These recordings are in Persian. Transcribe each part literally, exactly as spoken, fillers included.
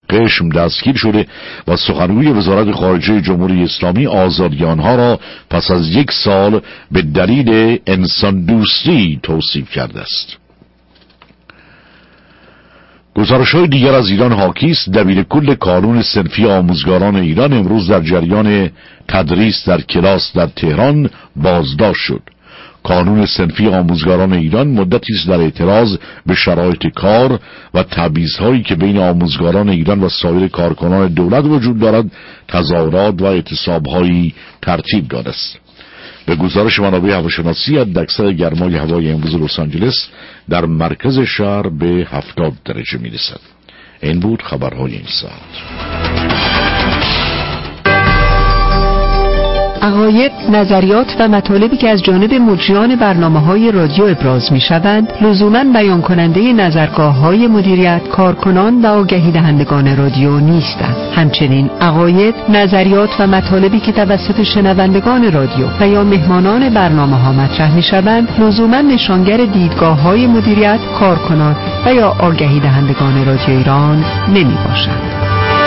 قشم دستگیر شده و سخنگوی وزارت خارجه جمهوری اسلامی آزادی آنها را پس از یک سال به دلیل انسان دوستی توصیف کرده است. گزارش‌های دیگر از ایران حاکی است. دبیر کل کانون صنفی آموزگاران ایران امروز در جریان تدریس در کلاس در تهران بازداشت شد. کانون صنفی آموزگاران ایران مدتی است در اعتراض به شرایط کار و تبعیض‌هایی که بین آموزگاران ایران و سایر کارکنان دولت وجود دارد تظاهرات و اعتصاب‌هایی ترتیب داده است. به گزارش منابع هواشناسی حداکثر گرمای هوای امروز لس آنجلس در مرکز شهر به هفتاد درجه میرسد. این بود خبرهای این ساعت. عقاید، نظریات و مطالبی که از جانب مجریان برنامه‌های رادیو ابراز می‌شوند، لزوماً بیان کننده نظرگاه‌های مدیریت، کارکنان و آگهی دهندگان رادیو نیستند. همچنین عقاید، نظریات و مطالبی که توسط شنوندگان رادیو و یا مهمانان برنامه‌ها مطرح می‌شوند، لزوماً نشانگر دیدگاه‌های مدیریت، کارکنان و یا آگهی دهندگان رادیو ایران نمی‌باشند.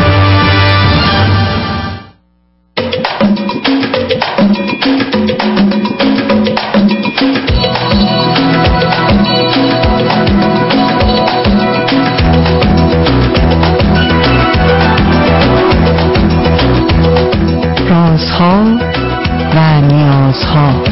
رازها و نیازها.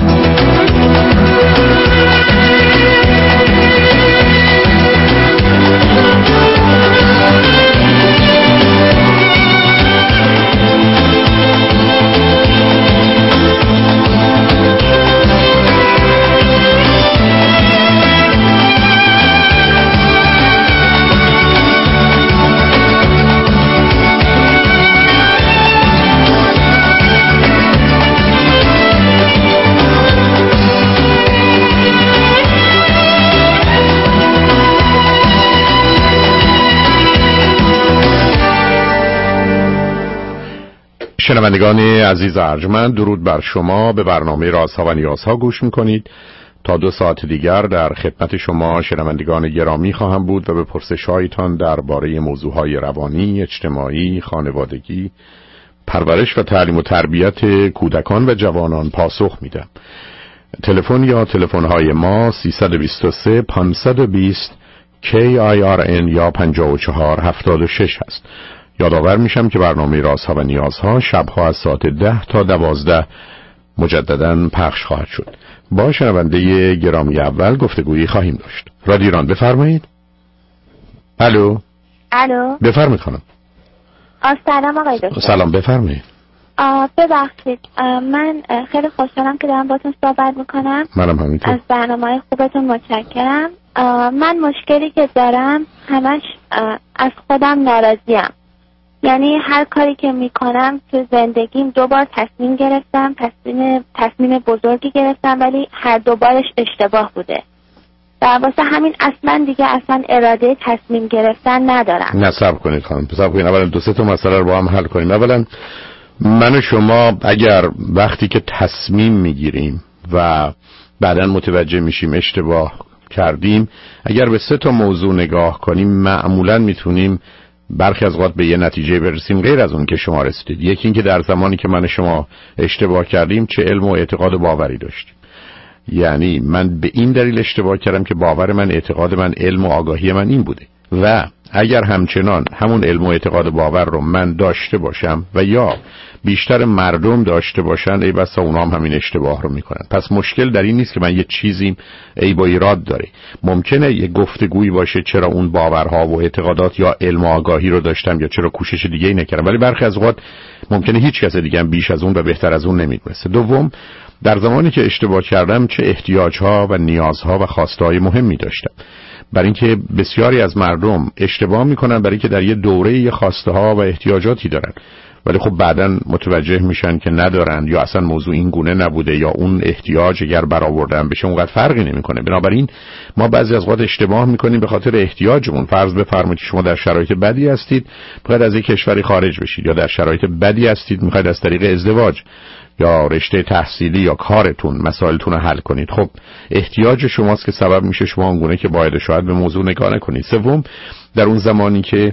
شنوندگان عزیز ارجمند، درود بر شما. به برنامه رازها و نیازها گوش میکنید. تا دو ساعت دیگر در خدمت شما شنوندگان گرامی خواهم بود و به پرسش‌هایتان درباره موضوعهای روانی، اجتماعی، خانوادگی، پرورش و تعلیم و تربیت کودکان و جوانان پاسخ میدم. تلفن یا تلفن‌های ما سیصد و بیست و سه پانصد و بیست کی آی آر ان یا پنجاه و چهار هفتاد و شش هست. یادآور میشم که برنامه رازها و نیازها شبها از ساعت ده تا دوازده مجدداً پخش خواهد شد. با شنونده گرامی اول گفتگویی خواهیم داشت. رادیو ایران بفرمایید. الو. الو. بفرمایید خانم. سلام آقای دکتر. سلام بفرمایید. ببخشید من خیلی خوشحالم که دارم باتون صحبت میکنم. منم همینطور. از برنامه‌های خوبتون متشکرم. من مشکلی که دارم همش از خودم ناراضیم. یعنی هر کاری که میکنم تو زندگیم دوبار تصمیم گرفتم، تصمیم تصمیم بزرگی گرفتم ولی هر دوبارش اشتباه بوده. در واسه همین اصلا دیگه اصلا اراده تصمیم گرفتن ندارم. نه صبر کنید خانم، صبر کنید. اولا دو سه تا مسئله رو با هم حل کنیم. اولا من و شما اگر وقتی که تصمیم میگیریم و بعداً متوجه میشیم اشتباه کردیم، اگر به سه تا موضوع نگاه کنیم معمولاً میتونیم برخی از اوقات به یه نتیجه برسیم غیر از اون که شما رسیدید. یکی این که در زمانی که من شما اشتباه کردیم چه علم و اعتقاد و باوری داشتیم. یعنی من به این دلیل اشتباه کردم که باور من، اعتقاد من، علم و آگاهی من این بوده و اگر همچنان همون علم و اعتقاد و باور رو من داشته باشم و یا بیشتر مردم داشته باشن، ای بسا اونا هم همین اشتباه رو میکنن. پس مشکل در این نیست که من یه چیزیم ای با ایراد داره. ممکنه یه گفتگویی باشه چرا اون باورها و اعتقادات یا علم و آگاهی رو داشتم یا چرا کوشش دیگه ای نکردم، ولی برخی از اوقات ممکنه هیچ کس دیگه هم بیش از اون و بهتر از اون نمیدونه. دوم، در زمانی که اشتباه کردم چه احتیاجها و نیازها و خواستهای مهمی داشتم. برای اینکه بسیاری از مردم اشتباه میکنن برای اینکه در یه دوره یه خواسته ها و احتیاجاتی دارن ولی خب بعداً متوجه میشن که ندارن یا اصلا موضوع این گونه نبوده یا اون احتیاج اگر برآوردن بشه اونقدر فرقی نمیکنه. بنابراین ما بعضی از وقت اشتباه میکنیم به خاطر احتیاجمون. فرض بفرمایید شما در شرایط بدی هستید، میخواید از یک کشوری خارج بشید، یا در شرایط بدی هستید میخواید از طریق ازدواج یا رشته تحصیلی یا کارتون مسائلتون رو حل کنید. خب احتیاج شماست که سبب میشه شما اونگونه که باید شاید به موضوع نگاه نکنید. سوم، در اون زمانی که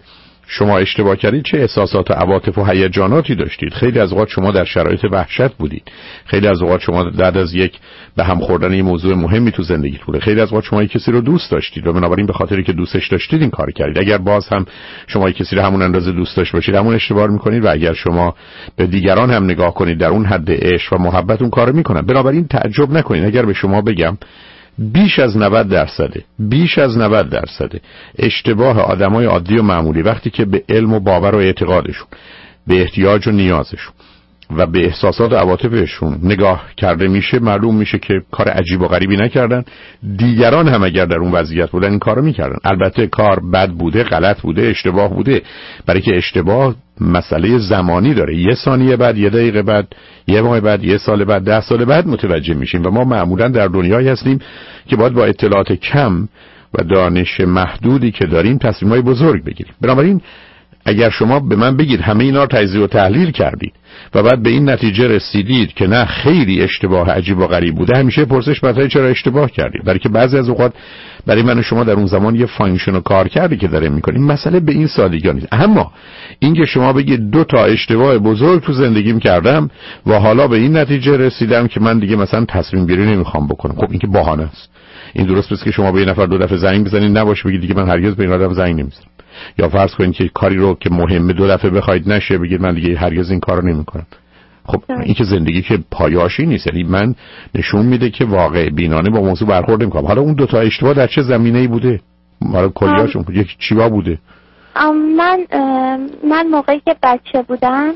شما اشتباه کردید چه احساسات و عواطف و هیجاناتی داشتید. خیلی از اوقات شما در شرایط وحشت بودید، خیلی از اوقات شما بعد از یک به هم خوردن یه موضوع مهمی تو زندگیت بوده، خیلی از اوقات شما یک کسی رو دوست داشتید و بنابراین به خاطری که دوستش داشتید این کار کردید. اگر باز هم شما یک کسی رو همون اندازه دوست داشت باشید همون اشتباه میکنید و اگر شما به دیگران هم نگاه کنید در اون حد عشق و محبت اون کارو میکنن. بنابراین تعجب نکنید اگر به شما بگم بیش از نود درصده بیش از نود درصده اشتباه آدمای عادی و معمولی وقتی که به علم و باور و اعتقادشون، به احتیاج و نیازشون و به احساسات و عواطفشون نگاه کرده میشه، معلوم میشه که کار عجیب و غریبی نکردن. دیگران هم اگر در اون وضعیت بودن این کارو میکردن. البته کار بد بوده، غلط بوده، اشتباه بوده، برای که اشتباه مسئله زمانی داره. یه ثانیه بعد، یه دقیقه بعد، یه ماه بعد، یه سال بعد، ده سال بعد متوجه میشیم و ما معمولا در دنیایی هستیم که باید با اطلاعات کم و دانش محدودی که داریم تصمیمای بزرگ بگیریم. بنابراین اگر شما به من بگید همه اینا رو تجزیه و تحلیل کردید و بعد به این نتیجه رسیدید که نه خیلی اشتباه عجیب و غریب بوده، همیشه پرسش مطرحه چرا اشتباه کردید؟ برای که بعضی از اوقات برای من و شما در اون زمان یه فانکشن و کار کردی که داره میکنیم. مسئله به این سادگی نیست. اما اینکه شما بگید دو تا اشتباه بزرگ تو زندگیم کردم و حالا به این نتیجه رسیدم که من دیگه مثلا تصمیم گیری نمیخوام بکنم، خب این که بهانه است. این درست نیست که شما به یه نفر دو دفعه زنگ بزنید نباشه بگید دیگه من هرگز به این آدم زنگ نمیزنم، یا فرض کنید که کاری رو که مهمه دو دفعه بخواید نشه بگید من دیگه هرگز این کارو نمیکنم. خب این که زندگی که پایاشی نیست. یعنی من نشون میده که واقع بینانه با موضوع برخورد نمیکنم. حالا اون دو تا اشتباه در چه زمینه‌ای بوده؟ حالا کلیاشون یک چیوا بوده؟ من من موقعی که بچه بودم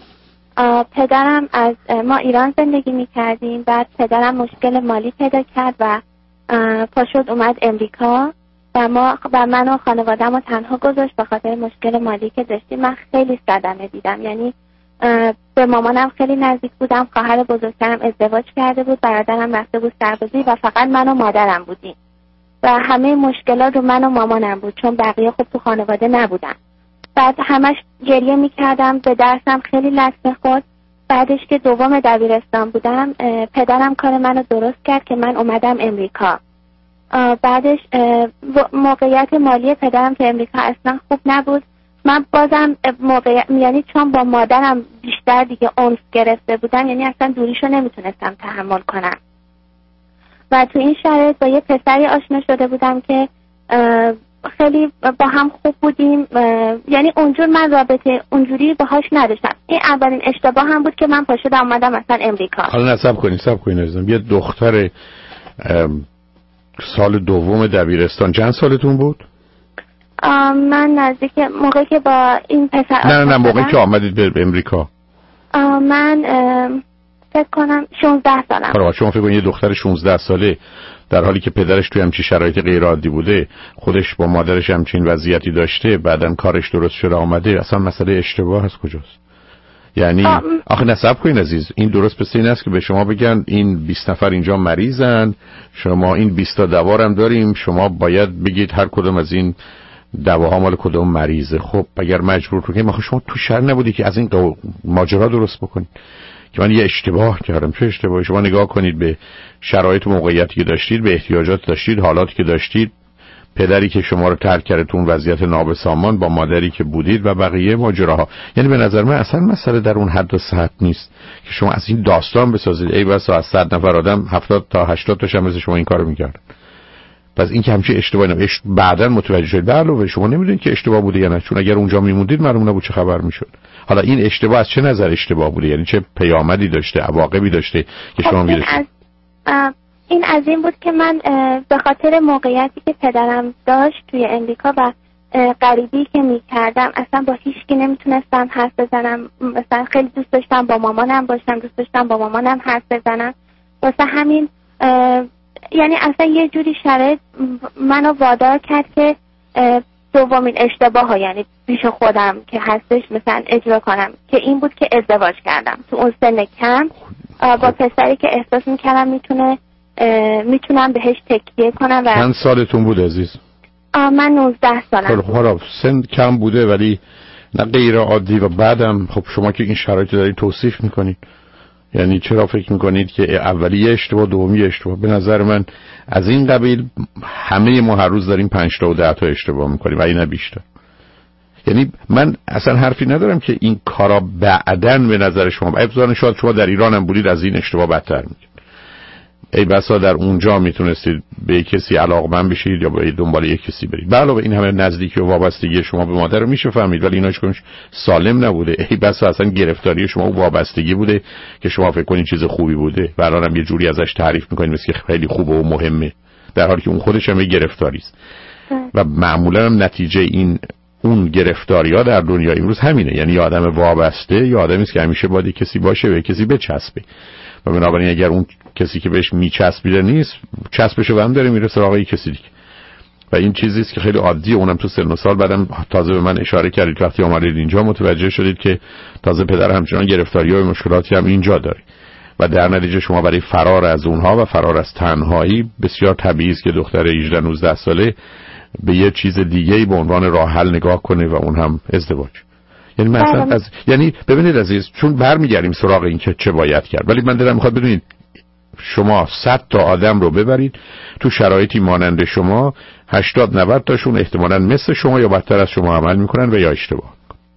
پدرم از ما ایران زندگی میکردیم، بعد پدرم مشکل مالی پیدا کرد و پاشد اومد امریکا و ما و من و خانواده‌مو تنها گذاشت به خاطر مشکل مالی که داشتیم. من خیلی صدمه دیدم. یعنی به مامانم خیلی نزدیک بودم، خواهر بزرگترم ازدواج کرده بود، برادرم رفته بود سربازی و فقط من و مادرم بودیم و همه مشکلات رو من و مامانم بود چون بقیه خب تو خانواده نبودن. بعد همش گریه میکردم، به درسم خیلی لطمه خورد. بعدش که دوم دبیرستان بودم پدرم کار منو درست کرد که من اومدم امریکا. بعدش موقعیت مالی پدرم تو امریکا اصلا خوب نبود. من بازم موقع یعنی چون با مادرم بیشتر دیگه انس گرفته بودم، یعنی اصلا دوریشو نمیتونستم تحمل کنم و تو این شرایط با یه پسری آشنا شده بودم که خیلی با هم خوب بودیم. یعنی اونجور من رابطه اونجوری باهاش نداشتم. این اولین اشتباه هم بود که من پاشدم اومدم مثلا امریکا. حالا نصب کنین صبر کنین عزیزم. یه دختر سال دوم دبیرستان چند سالتون بود؟ من نزدیک موقعی که با این پسر نه نه نه موقعی که آمدید به امریکا من فکر کنم شانزده سالم. خب شما فکر کنید یه دختر شانزده ساله در حالی که پدرش توی همچین شرایط غیر عادی بوده، خودش با مادرش همچین وضعیتی داشته، بعدن کارش درست شده آمده، اصلا مسئله اشتباه از کجاست؟ یعنی آخه نصب کنین عزیز، این درست مثل این است که به شما بگن این بیست نفر اینجا مریضن، شما این بیست تا دوارم داریم، شما باید بگید هر کدوم از این دواها مال کدوم مریضه. خب اگر مجبور کنید، آخه شما تو شهر نبودی که از این ماجرا درست بکنید که من یه اشتباه کردم. چه اشتباهی؟ شما نگاه کنید به شرایط و موقعیتی که داشتید، به احتیاجات داشتید، حالاتی که داشتید، پدری که شما رو ترک کرده تو اون وضعیت نابسامان با مادری که بودید و بقیه ماجراها. یعنی به نظر من اصلا مسئله در اون حد و سطح نیست که شما از این داستان بسازید ای بسا از صد نفر آدم هفتاد تا هشتاد تاش هم مثل شما این کارو می‌کردن. پس این که همچین اشتباهی نبود. بعداً متوجه شدید به علاوه شما نمیدونید که اشتباه بوده یا نه، چون اگر اونجا میموندید معلوم نبود چه خبر میشد. حالا این اشتباه از چه نظر اشتباه بوده؟ یعنی چه پیامدی داشته، عواقبی داشته که شما می‌دونید؟ این از این بود که من به خاطر موقعیتی که پدرم داشت توی امریکا و غریبی که میکردم اصلا با هیچ کی نمیتونستم حرف بزنم. مثلا خیلی دوست داشتم با مامانم باشم، دوست داشتم با مامانم حرف بزنم، واسه همین یعنی اصلا یه جوری شرایط منو وادار کرد که دومین اشتباه ها یعنی پیش خودم که هستش مثلا اجرا کنم که این بود که ازدواج کردم تو اون سن کم با پسری که احساس میکردم میتونه میتونم بهش تکیه کنم. و چند سالتون بود عزیز؟ من نوزده سالم. خب حالا سن کم بوده ولی نه غیر عادی. و بعدم خب شما که این شرایط دارید توصیف میکنید، یعنی چرا فکر میکنید که اولی اشتباه دومی اشتباه؟ به نظر من از این قبیل همه ما هر روز داریم پنج تا و ده تا اشتباه میکنیم و این بیشتر. یعنی من اصلا حرفی ندارم که این کارا بعدن به نظر شما ابزار شاید شما در ایران هم بودید از این اشتباه بدتر میگید. ای بسا در اونجا میتونستید به کسی علاقمند بشید یا به دنبال یک کسی برید. به علاوه این همه نزدیکی و وابستگی شما به مادر رو میشه فهمید، ولی ایناش کنش سالم نبوده. ای بسا اصلا گرفتاری شما و وابستگی بوده که شما فکر کنید چیز خوبی بوده و الانم یه جوری ازش تعریف میکنید مثل که خیلی خوبه و مهمه، در حالی که اون خودش هم یه گرفتاری است. و معمولا هم نتیجه این اون گرفتاری ها در دنیا امروز همینه، یعنی یه آدم وابسته یا آدمی است که همیشه باید کسی باشه و کسی بچسبه و بنابراین اگر اون کسی که بهش میچسبیده نیست چسبشو هم داره میره سراغ یک کسی دیگه و این چیزی است که خیلی عادیه. اونم تو سن و سال بعدم تازه به من اشاره کردید وقتی اومدید اینجا متوجه شدید که تازه پدر همچنان گرفتاری و مشکلاتی هم اینجا داره و در نتیجه شما برای فرار از اونها و فرار از تنهایی بسیار طبیعی است که دختر هجده نوزده ساله به یه چیز دیگه‌ای به عنوان راه حل نگاه کنه و اون هم ازدواج. یعنی مثلا از یعنی ببینید عزیز، چون برمیگردیم سراغ این که چه باید کرد، ولی من دلم میخواد بدونید شما صد تا آدم رو ببرید تو شرایطی مانند شما، هشتاد نود تاشون احتمالاً مثل شما یا بدتر از شما عمل میکنن و یا اشتباه.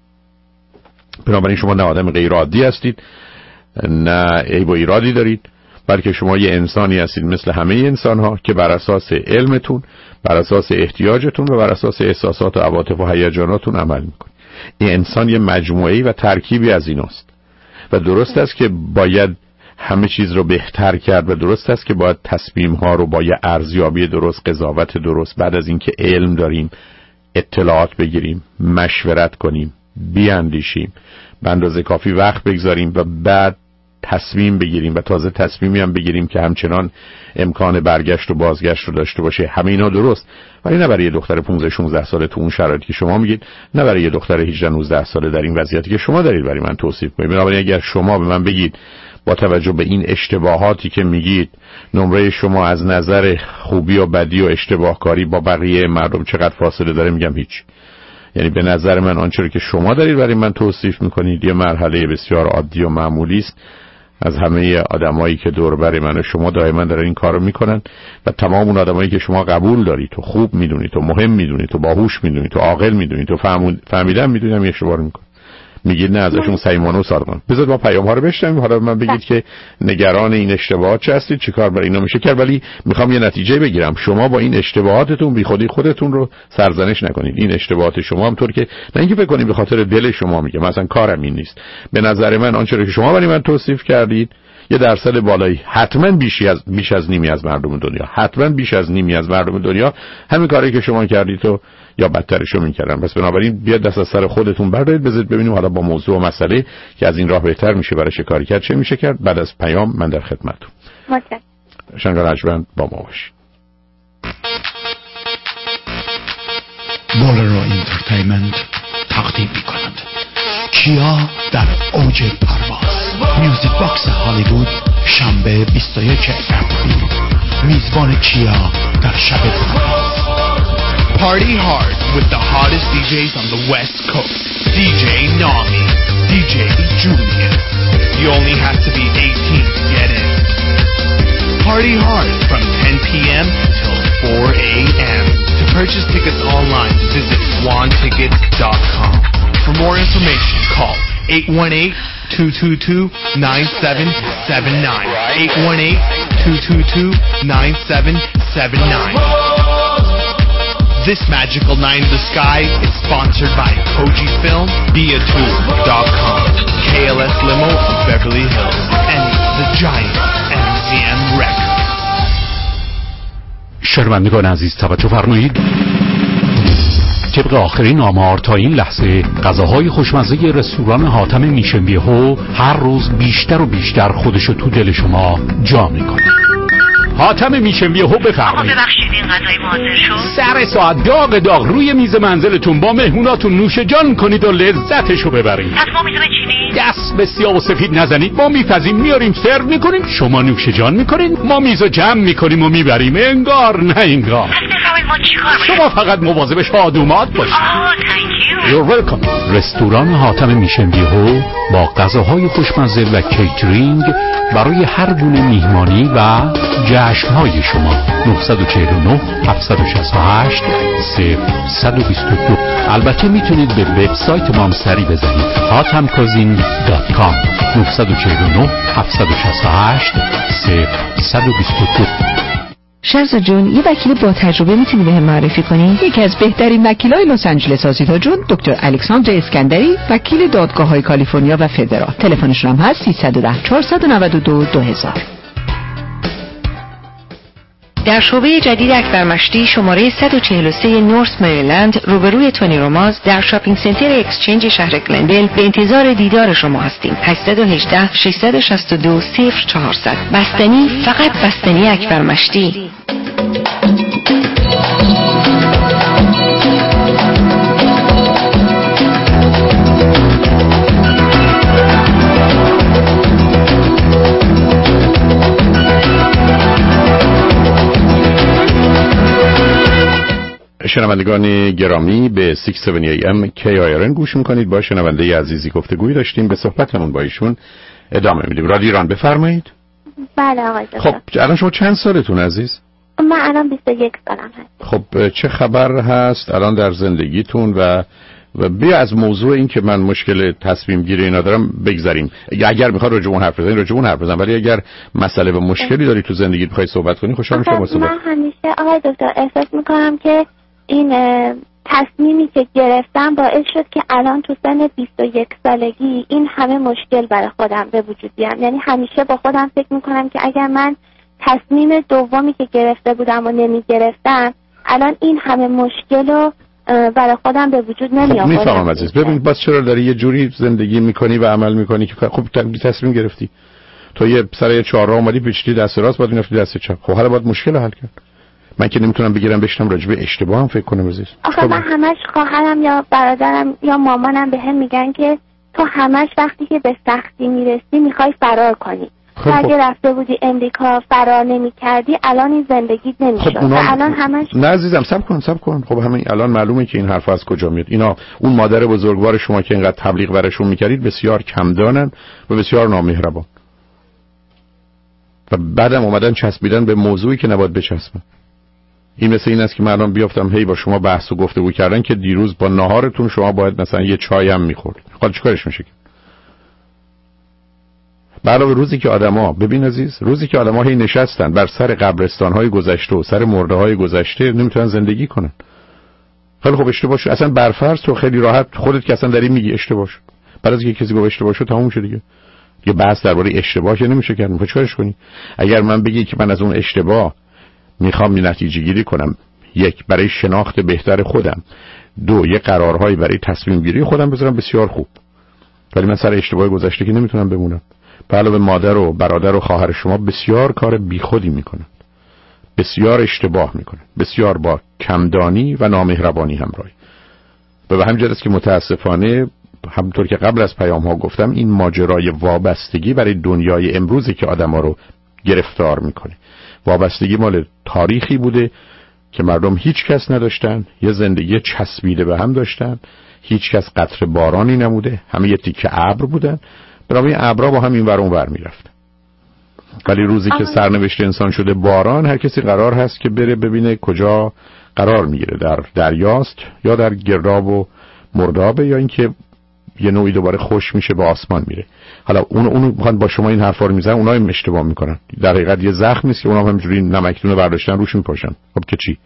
بنابراین شما نه آدم غیر عادی هستید، نه عیب و ایرادی دارید، بلکه شما یه انسانی هستید مثل همه انسان ها که بر اساس علمتون، بر اساس احتیاجتون و بر اساس احساسات و عواطف و هیجاناتون عمل میکنید. این انسان یه مجموعه‌ای و ترکیبی از ایناست و درست است که باید همه چیز رو بهتر کرد و درست است که باید تصمیم ها رو با یه ارزیابی درست، قضاوت درست، بعد از اینکه علم داریم اطلاعات بگیریم، مشورت کنیم، بیاندیشیم، به اندازه کافی وقت بگذاریم و بعد تصمیم بگیریم و تازه تصمیمی هم بگیریم که همچنان امکان برگشت و بازگشت رو داشته باشه. همه اینا درست، ولی نه برای یه دختر پانزده شانزده ساله تو اون شرایطی که شما میگید، نه برای یه دختر هجده نوزده ساله در این وضعیتی که شما دارید برای من توصیف کنید. بنابراین اگر شما به من بگید با توجه به این اشتباهاتی که میگید نمره شما از نظر خوبی و بدی و اشتباهکاری با بقیه مردم چقدر فاصله داره، میگم هیچ. یعنی به نظر من آنچه که شما دارید برای من توصیف میکنید یه مرحله بسیار عادی و معمولی است از همه آدمایی که دور بر من و شما دائما دارن این کارو میکنن و تمام اون آدمایی که شما قبول دارید و خوب میدونید و مهم میدونید و باهوش میدونید و عاقل میدونید و فهمیدن میدونید هم اشتباه میکنن. میگید نه ازشون صمیمانه و صادقانه. بذار ما پیام ها رو بشنویم، حالا من بگید که نگران این اشتباهات چه هستید، چیکار برای اینا میشه کرد، ولی میخوام یه نتیجه بگیرم. شما با این اشتباهاتتون بی خودی خودتون رو سرزنش نکنید. این اشتباهات شما هم طور که نه اینکه فکر کنید به خاطر دل شما میگه، مثلا کارم این نیست. به نظر من آنچه که شما برای من توصیف کردید یه درصد بالایی، حتما بیشی از بیش از نیمی از مردم دنیا، حتما بیش از نیمی از مردم دنیا همین کاری که شما کردید تو یا بدترشو میکردن. پس بنابراین بیاد دست از سر خودتون بردارید، بذارید ببینیم حالا با موضوع و مسئله که از این راه بهتر میشه برای شکاری کرد چه میشه کرد. بعد از پیام من در خدمتتون. متشکرم. شنگار عجبند با ما باشید. بولرو اینترتینمنت تقدیم میکنند کیا در اوج پرواز. میوزیک باکس هالیوود شنبه بیست و یک اپریل. میزبان کیا در شب پرواز. Party hard with the hottest D Js on the West Coast. D J Nami, D J Julius. You only have to be eighteen to get in. Party hard from ten p.m. till four a.m. To purchase tickets online, visit swan tickets dot com. For more information, call eight one eight, two two two, nine seven seven nine. eight one eight, two two two, nine seven seven nine. This magical night in the sky is sponsored by Koji Film, Via two dot com, K L S Limo of Beverly Hills, and The Giant M Z M Records. شنوندگان عزیز توجه فرمایید. طبق آخرین آمار تا این لحظه غذاهای خوشمزه رستوران حاتم میشنبیهو هر روز بیشتر و بیشتر خودشو تو دل شما جا میکنه. حاتم میشنبیهو بفرمایید. آقا ببخشید این غذای ما حاضر شد. سر ساعت داغ داغ روی میز منزلتون با مهموناتون نوش جان کنید و لذتشو ببرید. پس ما میتونه چینی؟ دست به سیاه و سفید نزنید. ما میپزیم میاریم سرو میکنیم، شما نوش جان میکنید، ما میزو جمع میکنیم و میبریم. انگار نه انگار. پس بفرمایید ما چیکار باید؟ شما فقط مواظب شادومات باشید. آه تانکیو. You're welcome. رستوران حاتم میشنبیهو با غذاهای خوشمزه و کیترینگ برای هر گونه میهمانی و چشمهای شما. نه چهار نه هفت شش هشت صفر دو دو. البته میتونید به وبسایت ما هم سری بزنید هاتم کازین دات کام. نه چهار نه هفت شش هشت صفر دو دو. شمس جون، یه وکیل با تجربه میتونی بهم معرفی کنی؟ یکی از بهترین وکیلای لس آنجلس آزیتا جون، دکتر الکساندر اسکندری، وکیل دادگاه‌های کالیفرنیا و فدرال. تلفنشون هم هست سیصد و ده چهارصد و نود و دو دو هزار. در شعبه جدید اکبرمشتی شماره صد و چهل و سه نورث مریلند روبروی تونی روماز در شاپینگ سنتر اکسچنج شهر گلندل به انتظار دیدار شما هستیم. هشت یک هشت شش شش دو صفر چهارصد. بستنی، فقط بستنی اکبرمشتی. شنوندگان گرامی به شش هفت ای ام کی آی آر ان گوش میکنید. با شنونده عزیزی گفتگویی داشتیم، به صحبتمون با ایشون ادامه میدیم. رادیو ایران، بفرمایید. بله آقای دکتر. خب الان شما چند سالتون عزیز؟ من الان بیست و یک سالم هست. خب چه خبر هست الان در زندگیتون و و بیا از موضوع این که من مشکل تصمیم گیری اینا دارم بگذریم. اگر میخواد راجع به اون حرف بزنید راجع به اون حرف بزنید، ولی اگر مسئله و مشکلی داری تو زندگیت میخوای صحبت کنی خوشحال میشم با صحبت. من همیشه آقای دکتر احساس میکنم که این تصمیمی که گرفتم باعث شد که الان تو سن بیست و یک سالگی این همه مشکل برای خودم به وجود بیام. یعنی همیشه با خودم فکر میکنم که اگر من تصمیم دومی که گرفته بودم و نمی گرفتم الان این همه مشکل رو برای خودم به وجود نمی آوردم. خب میفهمم عزیز. ببین باز چرا داری یه جوری زندگی میکنی و عمل میکنی که خب تصمیم گرفتی تو یه سر چهار راه اومدی پیچیدی دست راست بعد میرفتی دست چپ. خب حالا باید مشکل حل کرد. من که نمیتونم بگیرم بشنم راجع به اشتباه هم فکر کنم عزیز. آخه خب من همش خواهرم یا برادرم یا مامانم به هم میگن که تو همش وقتی که به سختی میرسی میخوای فرار کنی. خب اگه رفته بودی امریکا فرار نمی‌کردی الان این زندگی نمی‌شد. خب اونا... الان همش نه عزیزم صبر کن صبر کن. خب همین الان معلومه که این حرف از کجا میاد. اینا اون مادر بزرگوار شما که اینقدر تبلیغ براشون می‌کردید بسیار کم دانن و بسیار نامهربان. و بعدم اومدن چسبیدن به موضوعی که نباید بچسبن. این مثل این است که من الان بیافتم هی با شما بحث و گفتگو کردن که دیروز با ناهارتون شما باید مثلا یه چای هم می‌خورید. حالا چیکارش میشه؟ علاوه روزی که آدما ببین عزیز، روزی که آدما هی نشستن بر سر قبرستان‌های گذشته و سر مرده‌های گذشته نمیتونن زندگی کنن. خیلی خوب اشتباه شد. اصلا برفرض تو خیلی راحت خودت که اصلا داری میگی اشتباه شد. بعد از اینکه کسی گفت اشتباه شد تموم شد دیگه. یه بحث درباره اشتباه که نمیشه کرد. میخوای چیکارش کنی؟ اگر من بگی که من از اون اشتباه میخوام یه نتیجه گیری کنم، یک برای شناخت بهتر خودم، دو یه قرارهایی برای تصمیم گیری خودم بذارم، بسیار خوب. ولی من سر اشتباه گذشته که نمیتونم بمونم. به علاوه مادر و برادر و خواهر شما بسیار کار بیخودی میکنن، بسیار اشتباه میکنن، بسیار با کمدانی و نامهربانی همراه. و به همین جهت است که متاسفانه همونطور که قبل از پیام ها گفتم این ماجرای وابستگی برای دنیای امروزی که آدم ها رو گرفتار میکنه. وابستگی مال تاریخی بوده که مردم هیچ کس نداشتن، یه زندگی چسبیده به هم داشتن، هیچ کس قطره بارانی نموده، همه یه تیکه ابر بودن، برای ابرا با هم این ور اون ور میرفت. ولی روزی که سرنوشت انسان شده باران، هر کسی قرار هست که بره ببینه کجا قرار میگیره، در دریاست یا در گرداب و مردابه یا اینکه یه نوعی دوباره خوش میشه به آسمان میره. حالا اون اون میخوان با شما این حرفا رو میزنن، اونها هم اشتباه میکنن. در حقیقت یه زخمی است که اونها همینجوری نمکدون برداشتن روش میپاشن. خب که چی؟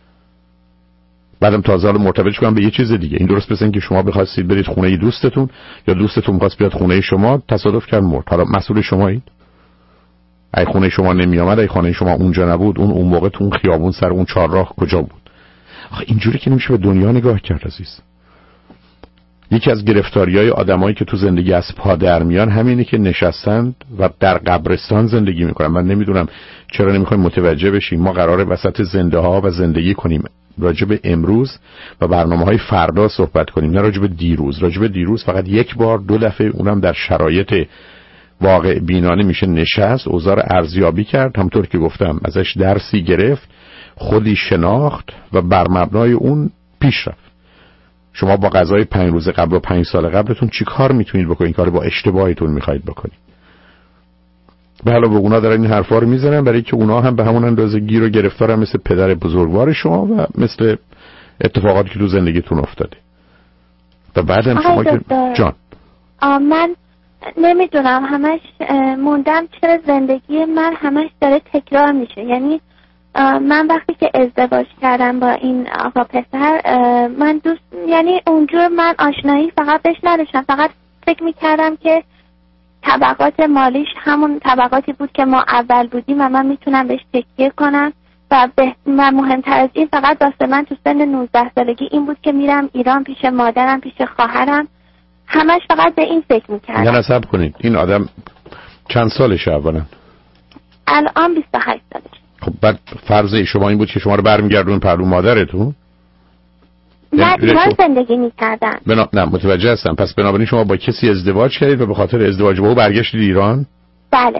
بعدم تازه حالا مرتبطش کنم به یه چیز دیگه. این درست مثل که شما بخواستید برید خونه دوستتون یا دوستتون می‌خواست بیاد خونه شما، تصادف کرد مرد. حالا مسئول شمایید. ای خونه شما نمی اومد، ای خانه شما اونجا نبود، اون اون موقع تو اون خیابون سر اون چهارراه کجا بود؟ آخه اینجوری که نمیشه به دنیا نگاه کرد عزیز. یکی از گرفتاری‌های آدمایی که تو زندگی از پا در میان همینه که نشستن و در قبرستان زندگی میکنن. من نمیدونم چرا نمیخوایم متوجه بشیم ما قراره وسط زنده ها و زندگی کنیم، راجع به امروز و برنامه‌های فردا صحبت کنیم، نه راجع به دیروز. راجع به دیروز فقط یک بار دو دفعه، اونم در شرایط واقع بینانه میشه نشست، اوضاع رو ارزیابی کرد، همونطور که گفتم ازش درسی گرفت، خودی شناخت و بر مبنای اون پیش رفت. شما با قضای پنج روز قبل و پنج سال قبلتون چی کار میتونید بکنید؟ کار با اشتباهتون میخواید بکنید. به حالا به اونا دارن این حرفا رو میزنن برای که اونا هم به همون اندازه گیر و گرفتارن مثل پدر بزرگوار شما و مثل اتفاقاتی که تو زندگیتون افتاده. و بعدم شما که جان من نمیدونم همش موندم چرا زندگی من همش داره تکرار میشه. یعنی من وقتی که ازدواج کردم با این آقا پسر من دوست یعنی اونجور من آشنایی فقط بهش نداشتم، فقط فکر میکردم که طبقات مالیش همون طبقاتی بود که ما اول بودیم و من میتونم بهش تکیه کنم و به مهمتر از این فقط واسه من تو سن نوزده سالگی این بود که میرم ایران پیش مادرم پیش خواهرم، همش فقط به این فکر میکردم. نه نصب کنید این آدم چند سالشه اولا؟ الان بیست و هشت سالشه. خب بعد فرض شما این بود که شما رو برمیگردون پهلو مادرتون؟ نه ایران زندگی میکردن. بنا... نه متوجه هستم. پس بنابراین شما با کسی ازدواج کردید و به خاطر ازدواج با او برگشتید ایران؟ بله.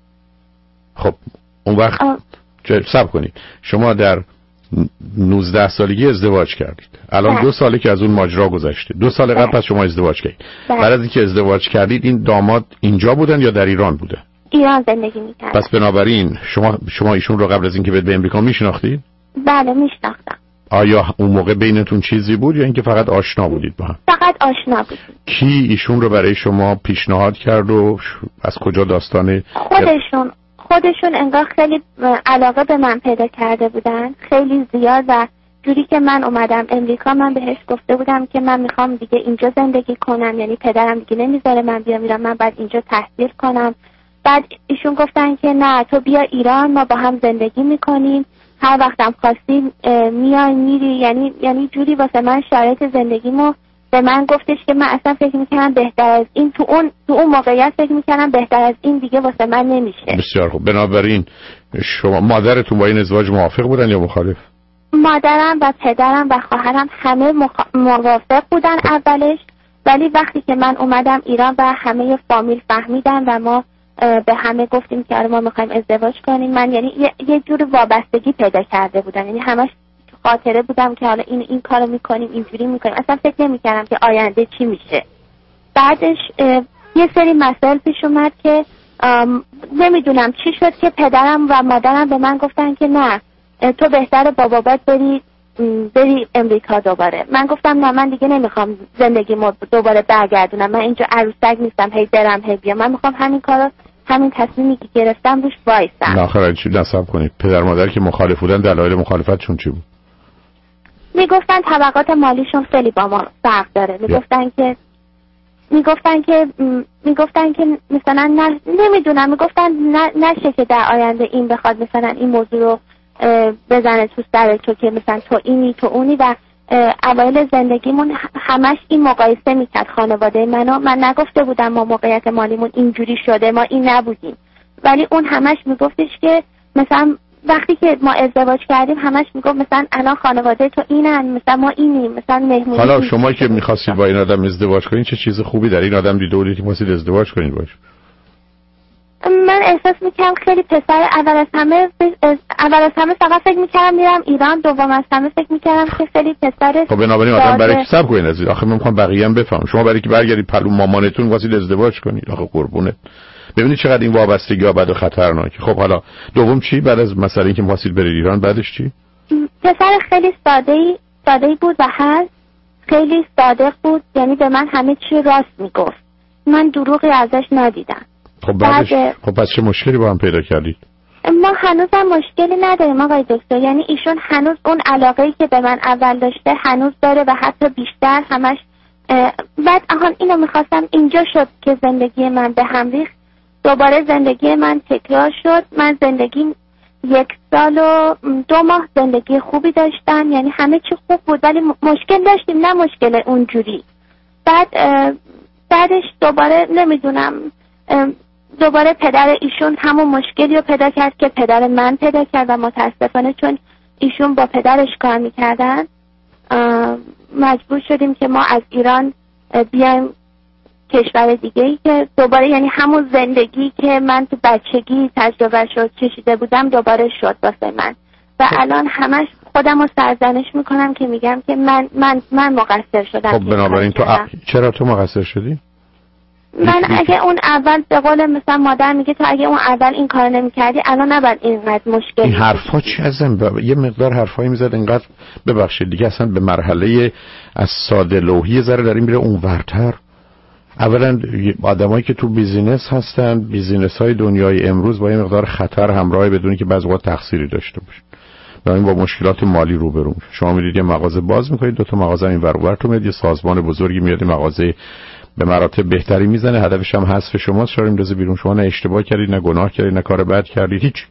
خب اون وقت صبر کنید شما در نوزده سالگی ازدواج کردید، الان بله. دو ساله که از اون ماجرا گذشته، دو سال قبل پس شما ازدواج کردید. بله. بعد از اینکه ازدواج کردید این داماد اینجا بودن یا در ایران بوده؟ ایران زندگی میکردن. پس بنابراین شما شما ایشون رو قبل از اینکه به امریکا میشناختید؟ بله میشناختم. آیا اون موقع بینتون چیزی بود یا اینکه فقط آشنا بودید با هم؟ فقط آشنا بودید. کی ایشون رو برای شما پیشنهاد کرد و از کجا داستان؟ خودشون خودشون انگار خیلی علاقه به من پیدا کرده بودن، خیلی زیاد، و جوری که من اومدم امریکا من بهش گفته بودم که من میخوام دیگه اینجا زندگی کنم، یعنی پدرم دیگه نمیذاره من بیام ایران، من بعد اینجا تحصیل کنم. بعد ایشون گفتن که نه تو بیا ایران ما با هم زندگی میکنیم، هر وقتم خواستی میای میری، یعنی یعنی جوری واسه من شرایط زندگیمو به من گفتش که من اصلا فکر میکنم بهتر از این تو اون تو اون موقعیت فکر میکنم بهتر از این دیگه واسه من نمیشه. بسیار خوب. بنابراین شما مادرتون با این ازدواج موافق بودن یا مخالف؟ مادرم و پدرم و خواهرم همه مخ... موافق بودن اولش، ولی وقتی که من اومدم ایران و همه فامیل فهمیدن و ما به همه گفتیم که ما میخوایم ازدواج کنیم، من یعنی یه, یه جور وابستگی پیدا کرده بودم، یعنی همش خاطره بودم که حالا این این کارو میکنیم اینجوری میکنیم، اصلا فکر نمیکردم که آینده چی میشه. بعدش یه سری مسائل پیش اومد که نمیدونم چی شد که پدرم و مادرم به من گفتن که نه تو بهتره با بابات بری بری امریکا دوباره. من گفتم نه من دیگه نمیخوام زندگیمو دوباره برگردونم، من اینجا عروسک نیستم هی برم هی بیام، من میخوام همین کارو همین تصمیمی که گرفتم روش وایسم. نه خیلی چی نصب کنید. پدر مادر که مخالف بودن دلایل مخالفتشون چی بود؟ میگفتن طبقات مالیشون خیلی با ما فرق داره، میگفتن که میگفتن که میگفتن که مثلا نه نمیدونم میگفتن نه نشه که در آینده این بخواد مثلا این موضوع رو بزنه تو سر تو که مثلا تو اینی تو اونی، و اوایل زندگیمون همش این مقایسه میکرد خانواده منو. من نگفته بودم ما موقعیت مالیمون اینجوری شده ما این نبودیم، ولی اون همش میگفتش که مثلا وقتی که ما ازدواج کردیم همش میگفت مثلا الان خانواده تو اینن مثلا ما اینیم مثلا مهمونی. حالا شما که می‌خواستید با این آدم ازدواج کنین چه چیز خوبی در این آدم دیده بودید که می‌خواستید ازدواج کنین باش؟ من احساس میکنم خیلی پسر اول از همه اول از همه فقط فکر میکردم میرم ایران، دوم از همه فکر میکردم که خیلی پسر. خب بنابراین آدم برای کی صبر کنین عزیز؟ آخه من میخوام بقیه هم بفهم. شما برای کی برگردید پلو مامانتون واسید ازدواج کنید؟ آخه قربونه ببینید چقدر این وابستگی‌ها بد و خطرناکه. خب حالا دوم چی بعد از مسئله اینکه می‌خواستید برید ایران بعدش چی؟ پسر خیلی ساده‌ای ساده‌ای بود و هست خیلی صادق بود، یعنی به من همه چی راست میگفت، من دروغی ازش ندیدم. خب بعدش خب پس چه مشکلی با هم پیدا کردید؟ ما هنوزم مشکلی نداریم آقای دکتر، یعنی ایشون هنوز اون علاقه‌ای که به من اول داشته هنوز داره و حتی بیشتر همش. بعد آهان اینو میخواستم، اینجا شد که زندگی من به هم ریخت، دوباره زندگی من تکرار شد. من زندگیم یک سال و دو ماه زندگی خوبی داشتم، یعنی همه چی خوب بود، ولی مشکل داشتیم نه مشکل اونجوری. بعد بعدش دوباره نمیدونم دوباره پدر ایشون همون مشکلی رو پیدا کرد که پدر من پیدا کرد و متاسفانه چون ایشون با پدرش کار میکردن مجبور شدیم که ما از ایران بیایم کشور دیگه ای که دوباره یعنی همون زندگی که من تو بچگی تجربه شد چشیده بودم دوباره شد واسه من و الان همش خودم رو سرزنش میکنم که میگم که من من من مقصر شدم. خب بنابراین تو ا... چرا تو مقصر شدی؟ من اگه اون اول به قول مثلا مادر میگه تو اگه اون اول این کار نمی‌کردی الان نباید اینقدر مشکل. این حرفا چی ازم یه مقدار حرفایی میزد اینقدر ببخشید دیگه اصلا به مرحله از ساده لوحی ذره داریم میره اون ورتر. اولا آدمایی که تو بیزینس هستن، بیزینس های دنیای امروز با یه مقدار خطر همراه بدون که بعضی وقت تقصیری داشته باشه. داریم با مشکلات مالی روبرو میشیم. شما میرید یه مغازه باز میکنید، دو تا مغازه این ور اونور تو میاد، یه سازمان بزرگی میاد مغازه به مراتب بهتری میزنه، هدفش هم حذف شماست، شما میندازه بیرون. شما نه اشتباه کردید، نه گناه کردید، نه کار بد کردید، هیچ.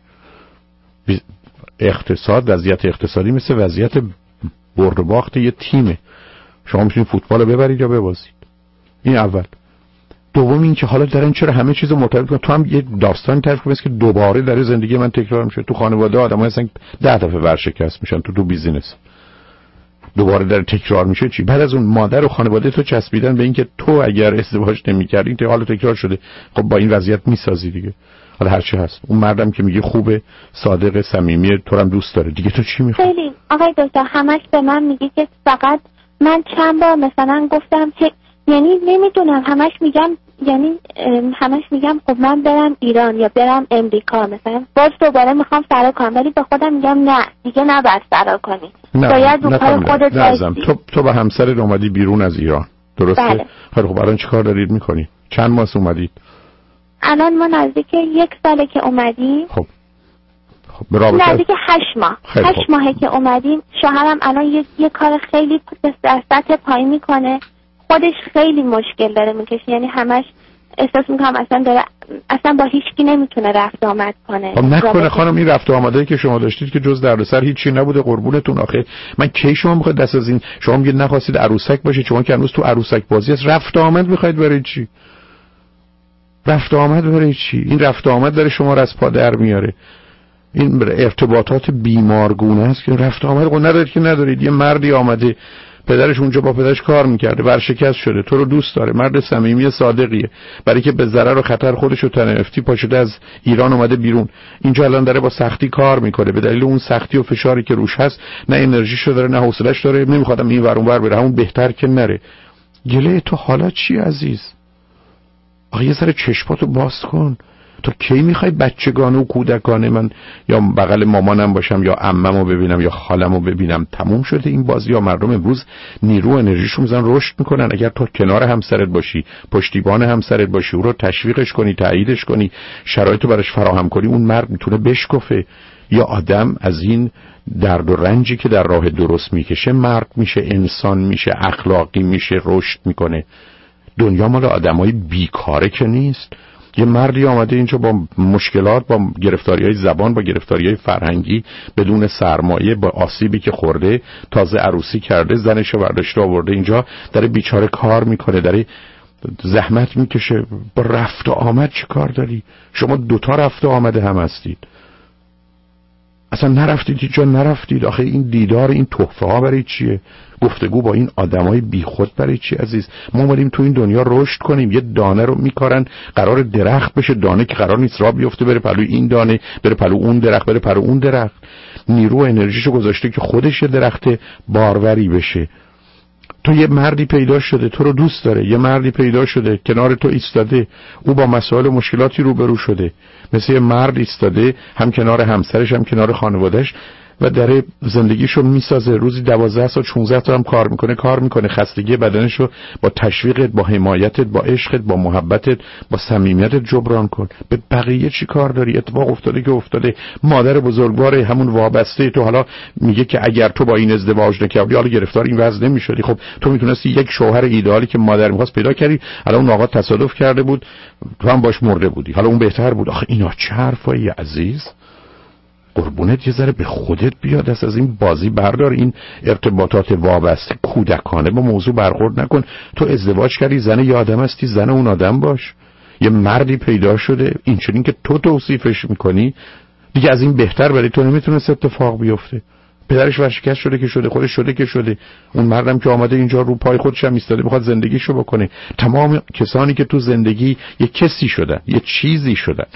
اقتصاد، وضعیت اقتصادی مثل وضعیت برد و باخت یه تیمه. شما میتونید فوتبال رو ببرید یا ببازید. این اول. دوم این که حالا دارن چرا همه چیزو مرتبط کنن. تو هم یه داستان تعریف کنی که دوباره در زندگی من تکرار میشه. تو خانواده آدم‌ها هستن ده دفعه ورشکست میشن، تو تو بیزینس دوباره در تکرار میشه. چی بعد از اون مادر و خانواده تو چسبیدن به اینکه تو اگر ازدواج نمی‌کردی تو حالا تکرار شده، خب با این وضعیت میسازی دیگه. حالا هر چی هست، اون مردم که میگه خوبه، صادق، صمیمی، تو هم دوست داره دیگه، تو چی میخوای؟ خیلی آقای دکتر همش به من میگه که فقط من چند بار مثلا گفتم که یعنی نمیدونم، همش میگم یعنی همش میگم خب من برم ایران یا برم امریکا مثلا، باز دوباره میخوام فرار کنم، ولی به خودم میگم نه دیگه نباید فرار کنی، باید رو کار خودت وایسی. تو تو با همسرت اومدی بیرون از ایران، درسته؟ بله. خب الان چیکار دارید میکنید؟ چند ماه اومدید؟ الان ما نزدیک یک ساله که اومدیم. خب خب برابر نزدیک هشت ماه هشت ماهه که اومدیم. شوهرم الان یه, یه کار خیلی در سطح پایین میکنه، خودش خیلی مشکل داره میکشه، یعنی همش احساس میکنم اصلا داره اصلا با هیچکی نمیتونه رفت آمد کنه. خب نکنه خانم این رفت آمدایی که شما داشتید که جز دردسر هیچی نبوده قربونتون. آخه من کی شما میخواید دست از این، شما میگید نخواستید عروسک باشه، شما که هنوز تو عروسک بازی است، رفت آمد میخواید برای چی؟ رفت آمد برای چی؟ این رفت آمد داره شما رو از پا در میاره. این ارتباطات بیمارگونه است که رفت آمد رو ندارید که ندارید. یه مردی آمده پدرش اونجا با پدرش کار میکرده، ورشکست شده، تو رو دوست داره، مرد صمیمی صادقیه، برای که به ضرر و خطر خودش رو تنفتی پاشده از ایران اومده بیرون، اینجا الان داره با سختی کار میکنه، به دلیل اون سختی و فشاری که روش هست نه انرژیشو داره نه حوصله‌اش داره، نمیخوادم این ور اون ور بره، همون بهتر که نره. گله تو حالا چی عزیز؟ آخه یه سر چشماتو باز کن. تو کی میخوای بچگانه و کودکانه من یا بغل مامانم باشم یا عممو ببینم یا خالمو ببینم؟ تموم شده این بازی. یا مردم امروز نیرو انرژیشو میزنن رشد میکنن. اگر تو کنار همسرت باشی، پشتیبان همسرت باشی، او رو تشویقش کنی، تاییدش کنی، شرایطو براش فراهم کنی، اون مرد میتونه بشکفه. یا آدم از این درد و رنجی که در راه درست میکشه مرد میشه، انسان میشه، اخلاقی میشه، رشد میکنه. دنیا مال آدمای بیکاره که نیست. یه مردی آمده اینجا با مشکلات، با گرفتاری‌های زبان، با گرفتاری‌های فرهنگی، بدون سرمایه، با آسیبی که خورده، تازه عروسی کرده، زنشو برداشته آورده اینجا، داره بیچاره کار میکنه، داره زحمت میکشه. با رفت و آمد چه کار داری؟ شما دوتا رفت و آمده هم هستید. اصلا نرفتید هیچ جا نرفتید. آخه این دیدار، این تحفه ها برای چیه؟ گفتگو با این آدمای بیخود برای چی عزیز؟ ما اومدیم تو این دنیا رشد کنیم. یه دانه رو میکارن قرار درخت بشه، دانه که قرار نیست راه بیفته بره پلوی این دانه، بره پلو اون درخت، بره پلو اون درخت. نیرو انرژیشو گذاشته که خودش یه درخت باروری بشه. تو یه مردی پیدا شده تو رو دوست داره، یه مردی پیدا شده کنار تو ایستاده، او با مسائل و مشکلاتی روبرو شده، مثل یه مرد ایستاده هم کنار همسرش هم کنار خانوادهش و داره زندگیشو میسازه. روزی دوازده ساعت شانزده تا هم کار میکنه کار میکنه خستگی بدنشو با تشویقت، با حمایتت، با عشقت، با محبتت، با صمیمیتت جبران کن. به بقیه چی کار داری؟ اتفاق افتاده که افتاده. مادر بزرگوار همون وابسته تو حالا میگه که اگر تو با این ازدواج نکردی حالا گرفتار این وضع نمیشدی. خب تو میتونستی یک شوهر ایدئالی که مادر میخواست پیدا کردی، حالا اون آقا تصادف کرده بود تو هم باش مرده بودی، حالا اون بهتر بود. آخه اینا چه حرفایی عزیز؟ قربونت یه ذره به خودت بیا، دست از این بازی بردار. این ارتباطات وابسته کودکانه با موضوع برخورد نکن. تو ازدواج کردی، زن یه آدم هستی، زن اون آدم باش. یه مردی پیدا شده اینچنین که تو توصیفش میکنی، دیگه از این بهتر برای تو نمیتونست اتفاق بیفته. پدرش ورشکست شده که شده، خودش شده که شده، اون مردم که آمده اینجا رو پای خودش هم ایستاده بخواد زندگیشو بکنه. تمام کسانی که تو زندگی یه کسی شدن، یه چیزی شدن.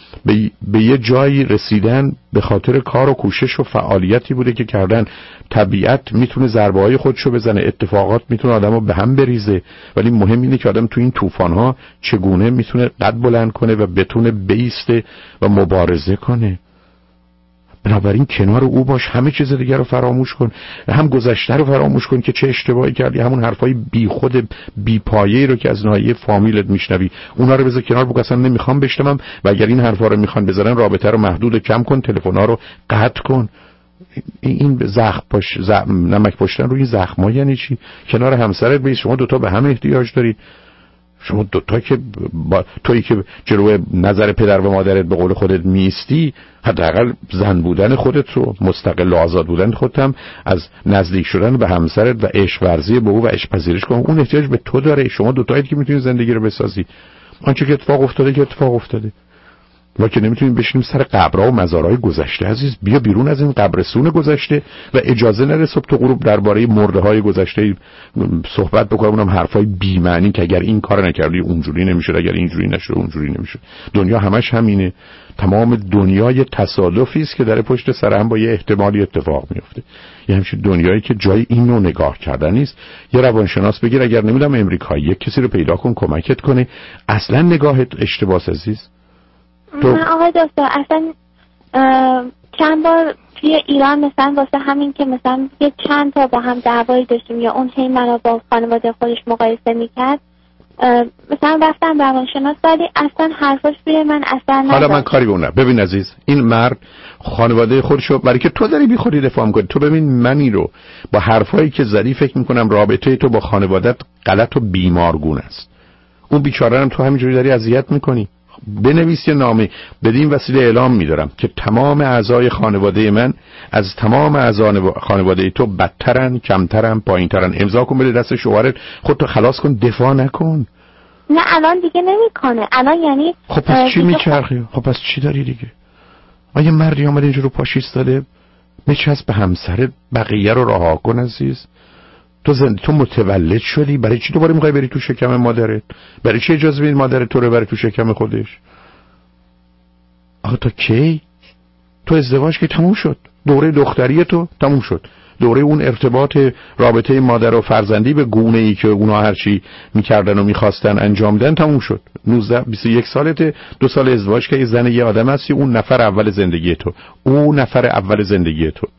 به, به یه جایی رسیدن به خاطر کار و کوشش و فعالیتی بوده که کردن. طبیعت میتونه ضربه های خودشو بزنه، اتفاقات میتونه آدمو به هم بریزه، ولی مهم اینه که آدم تو این طوفان‌ها چگونه میتونه قد بلند کنه و بتونه بیسته و مبارزه کنه. بنابراین کنار او باش، همه چیز دیگر رو فراموش کن، هم گذشته رو فراموش کن که چه اشتباهی کردی، همون حرفای بی خود بی پایه‌ای رو که از ناحیه فامیلت میشنوی اونا رو بذار کنار، بگو اصلا نمیخوام بشنوم و اگر این حرفا رو میخوان بذارن رابطه رو محدود کم کن، تلفن‌ها رو قطع کن. این زخم پاش زخم نمک پاشتن روی زخم‌ها یعنی چی؟ کنار همسرت بیست، شما دوتا به هم احتیاج دارید. شما دوتا که با تویی که جلوی نظر پدر و مادرت به قول خودت میستی، حداقل زن بودن خودت رو، مستقل و آزاد بودن خودت هم از نزدیک شدن به همسرت و عشق ورزی به او و عشق پذیرش کن. اون احتیاج به تو داره. شما دوتایید که میتونید زندگی رو بسازی. آنچه که اتفاق افتاده که اتفاق افتاده. ما که نمیتونیم بشینیم سر قبرها و مزارهای گذشته. عزیز بیا بیرون از این قبرستون گذشته و اجازه نده صبح تا غروب درباره مرده‌های گذشته صحبت بکنم، اونم حرفای بی معنی که اگر این کارو نکردی اونجوری نمیشد، اگر اینجوری نشد اونجوری نمیشد. دنیا همش همینه. تمام دنیای تصادفی است که در پشت سر هم با یه احتمالی اتفاق میفته. یه همچین دنیایی که جای اینو نگاه کردن نیست. یه روانشناس بگیر، اگر نمیدونم امریکایی کسی رو پیدا کن کمکت کنه. اصلا نگاهت اشتباهه عزیز. تو... من آقای دکتر اصلا چند بار توی ایران مثلا واسه همین که مثلا یه چند تا با هم دعوایی داشتیم یا اون هی منو با خانواده خودش مقایسه میکرد، مثلا رفتم روانشناس ولی اصلا حرفاش روی من اصلا نداشت. حالا من کاری به اونم. ببین عزیز، این مرد خانواده خودشو برای که تو داری بی خودی دفاع می‌کنی. تو ببین منی رو با حرفایی که زدی فکر می‌کنم رابطه تو با خانوادت غلط و بیمارگونه است. اون بیچاره رو تو همینجوری داری اذیت می‌کنی. بنویس یه نامه، بدین وسیله اعلام می‌دارم که تمام اعضای خانواده من از تمام اعضای خانواده تو بدترن، کمترن، پایینترن. امضا کن بده دست شوهرت، خودتو خلاص کن، دفاع نکن. نه الان دیگه نمی‌کنه. الان یعنی خب پس چی میچرخی؟ خب پس چی داری دیگه؟ آیا مردی اومده اینجا رو پاش ایستاده بچسب به همسرت، بقیه رو رها کن عزیز. تو زند... تو متولد شدی، برای چی دوباره میخوای بری تو شکم مادرت؟ برای چی اجازه میدی مادرت تو رو بره تو شکم خودش؟ آخه تا کی؟ تو ازدواج که تموم شد، دوره دختری تو تموم شد، دوره اون ارتباط رابطه مادر و فرزندی به گونه ای که اونا هرچی میکردن و میخواستن انجام دادن تموم شد. نوزده بیست و یک سالته، دو سال ازدواج که یه زن یه آدم هستی، اون نفر اول زندگی تو، اون نفر اول زندگی تو.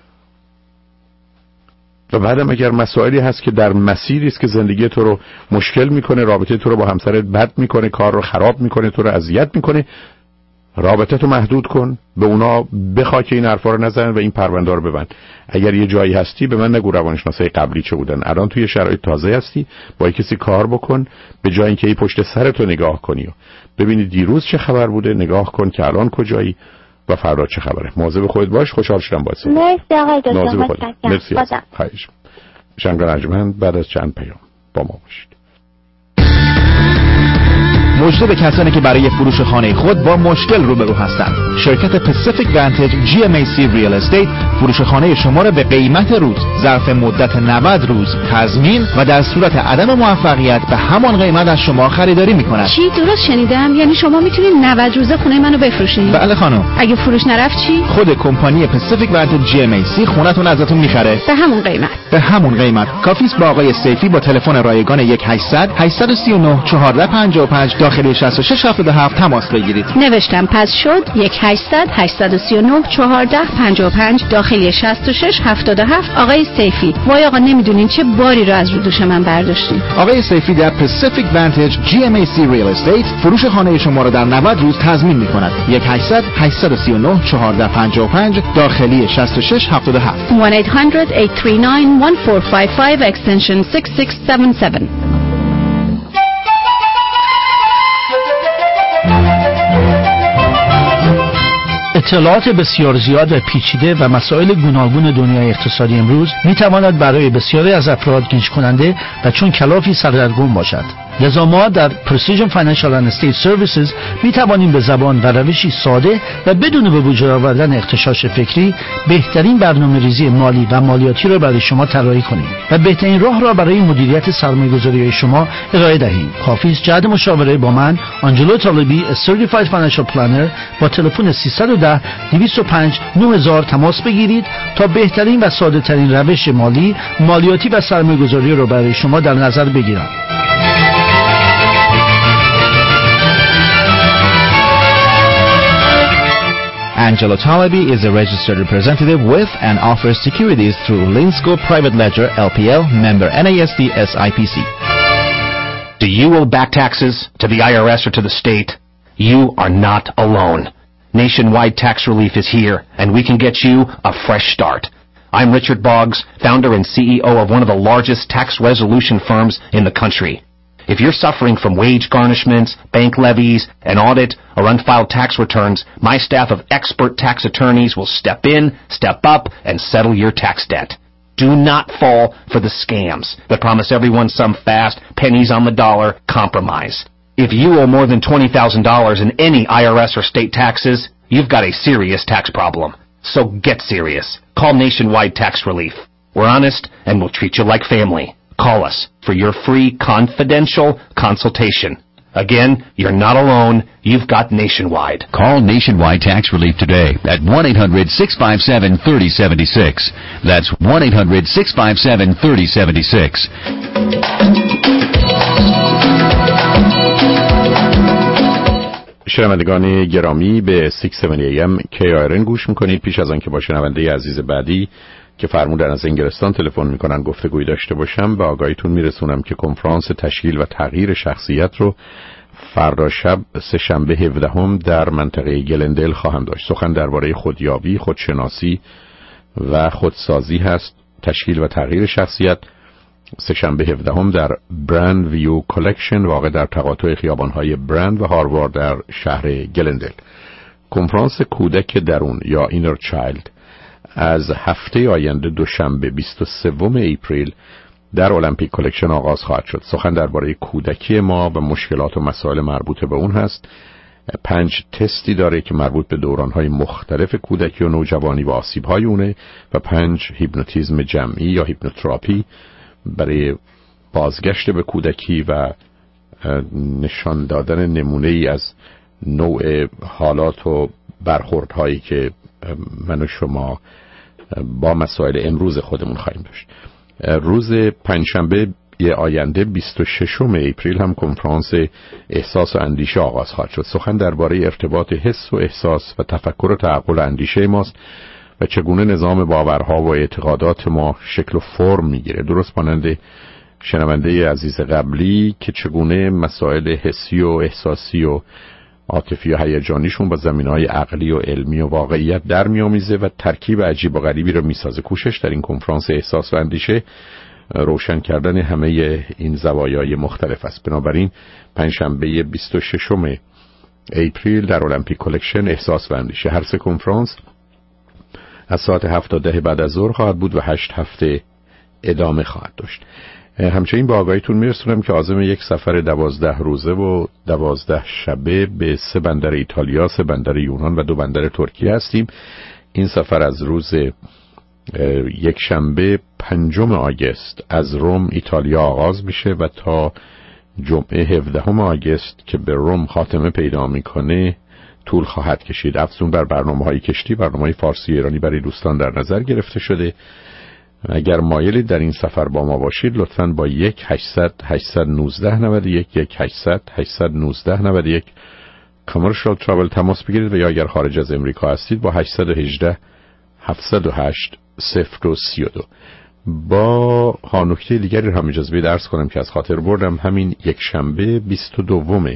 و بعدم اگر مسائلی هست که در مسیری است که زندگی تو رو مشکل میکنه، رابطه تو رو با همسرت بد میکنه، کار رو خراب میکنه، تو رو اذیت میکنه، رابطه تو محدود کن، به اونا بخوا که این حرفا رو نزنن و این پرونده رو ببند. اگر یه جایی هستی به من نگو روانشناسای قبلی چه بودن، الان توی شرایط تازه هستی، با کسی کار بکن، به جای اینکه ای پشت سرت رو نگاه کنی و ببینی دیروز چه خبر بوده، نگاه کن که الان کجایی و فردا چه خبره. مواظب خودت باش. خوشحال شدم باهات. مرسی آقای دکتر. متشکرم. مرسی. خواهش. شنگ رنجمند بعد از چند پیام با ما باشید. مژده به کسانی که برای فروش خانه خود با مشکل روبرو هستند. شرکت پاسیفیک ونتج جی ام ای سی ریال استیت فروش خانه شما را به قیمت روز ظرف مدت نود روز تضمین و در صورت عدم موفقیت به همان قیمت از شما خریداری می‌کند. چی درست شنیدم؟ یعنی شما میتونید نود روزه خونه منو بفروشید؟ بله خانم. اگه فروش نرفت چی؟ خود کمپانی پاسیفیک ونتج جی ام ای سی خونه‌تون ازتون می‌خره به همون قیمت. به همون قیمت. کافی است با آقای سیفی با تلفن رایگان یک هشتصد هشتصد و سی و نه چهارده پنجاه و پنج داخلی شصت و شش هفتاد و هفت تماس بگیرید. نوشتم پس شد. یک هشتصد هشتصد و سی و نه چهارده پنجاه و پنج داخلی شصت و شش هفتاد و هفت. آقای سیفی. وای آقا نمیدونین چه باری رو از رو دوش من برداشتین. آقای سیفی در پاسیفیک ونتج جی ام ای سی ریال استیت فروش خانه شما را در نود روز تضمین می‌کند. یک هشتصد هشتصد و سی و نه چهارده پنجاه و پنج داخلی شصت و شش هفتاد و هفت. one eight hundred eight three nine one four five five extension six six seven seven. اطلاعات بسیار زیاد و پیچیده و مسائل گوناگون دنیای اقتصادی امروز میتواند برای بسیاری از افراد گیج کننده و چون کلافی سردرگم باشد. لذا ما در Precision Financial and Estate Services می توانیم به زبان و روشی ساده و بدون به وجود آوردن اغتشاش فکری بهترین برنامه‌ریزی مالی و مالیاتی را برای شما طراحی کنیم و بهترین راه را برای مدیریت سرمایه‌گذاری شما ارائه دهیم. کافی است جهت مشاوره با من آنجلو طالبی A Certified Financial Planner با تلفن سیصد و ده دویست و پنج نه هزار تماس بگیرید تا بهترین و ساده ترین روش مالی، مالیاتی و سرمایه‌گذاری را برای شما در نظر بگیرم. Angelo Talabi is a registered representative with and offers securities through Linsco Private Ledger L P L, member N A S D S I P C. Do you owe back taxes to the I R S or to the state? You are not alone. Nationwide Tax Relief is here, and we can get you a fresh start. I'm Richard Boggs, founder and C E O of one of the largest tax resolution firms in the country. If you're suffering from wage garnishments, bank levies, an audit, or unfiled tax returns, my staff of expert tax attorneys will step in, step up, and settle your tax debt. Do not fall for the scams that promise everyone some fast, pennies on the dollar compromise. If you owe more than twenty thousand dollars in any I R S or state taxes, you've got a serious tax problem. So get serious. Call Nationwide Tax Relief. We're honest, and we'll treat you like family. Call us for your free confidential consultation. Again, you're not alone. You've got Nationwide. Call Nationwide Tax Relief today at one eight hundred six five seven three oh seven six. That's one eight hundred six five seven three oh seven six. شنوندگان گرامی به شش هفتاد ای ام کی آر ان گوش میکنید. پیش از آن که با شنونده عزیز بعدی که فرمودن از انگلستان تلفن میکنن گفتگوی داشته باشم، به آگاهیتون میرسونم که کنفرانس تشکیل و تغییر شخصیت رو فردا شب سه شنبه هفدهم در منطقه گلندل خواهم داشت. سخن درباره خودیابی، خودشناسی و خودسازی هست. تشکیل و تغییر شخصیت سه شنبه هفدهم در برند ویو کالکشن واقع در تقاطع خیابان‌های برند و هاروارد در شهر گلندل. کنفرانس کودک درون یا اینر چایلد از هفته آینده دوشنبه بیست و سوم اپریل در المپیک کالکشن آغاز خواهد شد. سخن درباره کودکی ما و مشکلات و مسائل مربوط به اون هست. پنج تستی داره که مربوط به دوران‌های مختلف کودکی و نوجوانی و آسیب‌های اونه و پنج هیپنوتیزم جمعی یا هیپنوتراپی برای بازگشت به کودکی و نشان دادن نمونه‌ای از نوع حالات و برخوردهایی که من و شما با مسائل امروز خودمون خواهیم داشت. روز پنجشنبه آینده بیست و ششم اپریل هم کنفرانس احساس و اندیشه آغاز خواهد شد. سخن درباره ارتباط حس و احساس و تفکر و تعقل و اندیشه ماست و چگونه نظام باورها و اعتقادات ما شکل و فرم میگیره. درست مانند شنونده عزیز قبلی که چگونه مسائل حسی و احساسی و عاطفی و هیجانیشون با زمینه‌های عقلی و علمی و واقعیت در میامیزه و ترکیب عجیب و غریبی رو میسازه. کوشش در این کنفرانس احساس و اندیشه روشن کردن همه این زوایای مختلف است. بنابراین پنجشنبه بیست و ششم اپریل در المپیک کالکشن احساس و اندیشه. هر سه کنفرانس از ساعت هفت تا ده بعد از ظهر خواهد بود و هشت هفته ادامه خواهد داشت. همچنین با آگاهیتون میرسونم که عازم یک سفر دوازده روزه و دوازده شبه به سه بندر ایتالیا، سه بندر یونان و دو بندر ترکیه هستیم. این سفر از روز یک شنبه پنجم آگوست از روم ایتالیا آغاز میشه و تا جمعه هفدهم آگوست که به روم خاتمه پیدا میکنه طول خواهد کشید. افزون بر برنامه‌های کشتی، برنامه‌های فارسی ایرانی برای دوستان در نظر گرفته شده. اگر مایلید در این سفر با ما باشید لطفاً با یک هشتصد هشتصد و نوزده نود و یک یک هشتصد هشتصد و نوزده نود و یک کامرشال ترابل تماس بگیرید و یا اگر خارج از امریکا هستید با هشتصد و هجده هفتصد و هشت صفر و سی و دو. با ها نکته دیگری هم اجازه بدید عرض کنم که از خاطر بردم. همین یک شنبه بیست و دوم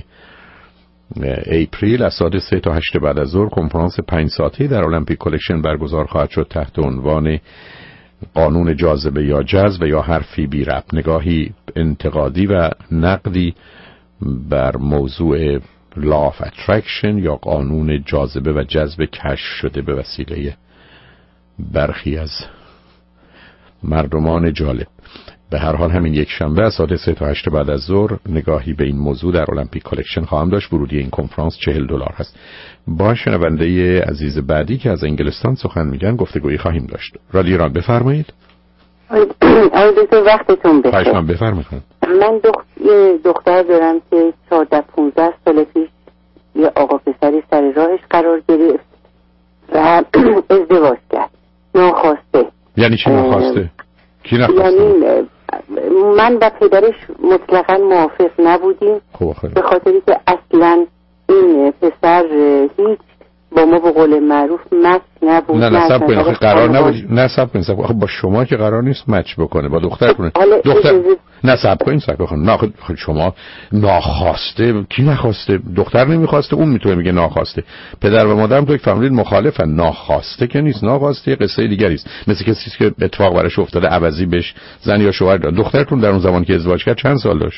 اپریل از ساعت سه تا هشت بعد از ظهر کنفرانس پنج ساعته در المپیک کالکشن برگزار خواهد شد تحت عنوان قانون جاذبه یا جذب و یا حرفی بی ربط، نگاهی انتقادی و نقدی بر موضوع Law of Attraction یا قانون جاذبه و جذب کشف شده به وسیله برخی از مردمان جالب. به هر حال همین یک شنبه از ساعت سه تا هشت بعد از ظهر نگاهی به این موضوع در المپیک کالکشن خواهم داشت. ورودی این کنفرانس چهل دلار هست. با شنونده عزیز بعدی که از انگلستان سخن میگن گفتگویی خواهیم داشت. رادیو ایران بفرمایید. آقای دکتر وقتتون بخیر. خواهش می‌کنم بفرمایید. من دخ... یه دختر دارم که چهارده پانزده سال پیش یه آقا پسری سر راهش قرار گرفت و ازدواج کرد ناخواسته. یعنی چی ناخواسته؟ کی ناخواسته؟ یعنی من و پدرش مطلقاً موافق نبودیم به خاطری که اصلاً این پسر هیچ با ما به قول معروف مچ نبود. نه نه سب کنید آخه قرار نبود. نه سب کنید سب کنید با شما که قرار نیست مچ بکنه با دختر کنه. دختر نه سب کنید سب کنید. نه شما ناخواسته کی نخواسته؟ دختر نمیخواسته اون میتونه میگه ناخواسته. پدر و مادرم تو یک فامیل مخالفن. ناخواسته که نیست. ناخواسته قصه دیگری است. مثل کسی که اتفاق براش افتاده عوضی بهش زن یا شوهر داد. دخترتون در اون زمان که ازدواج کرد چند سال داشت؟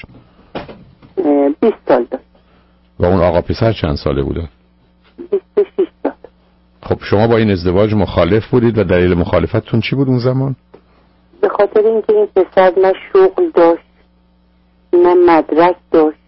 بیست سال داشت. و اون آقا پسر چند ساله بوده؟ بیست و شش سال. خب شما با این ازدواج مخالف بودید و دلیل مخالفتتون چی بود اون زمان؟ به خاطر اینکه این پسر نه شغل داشت نه مدرک داشت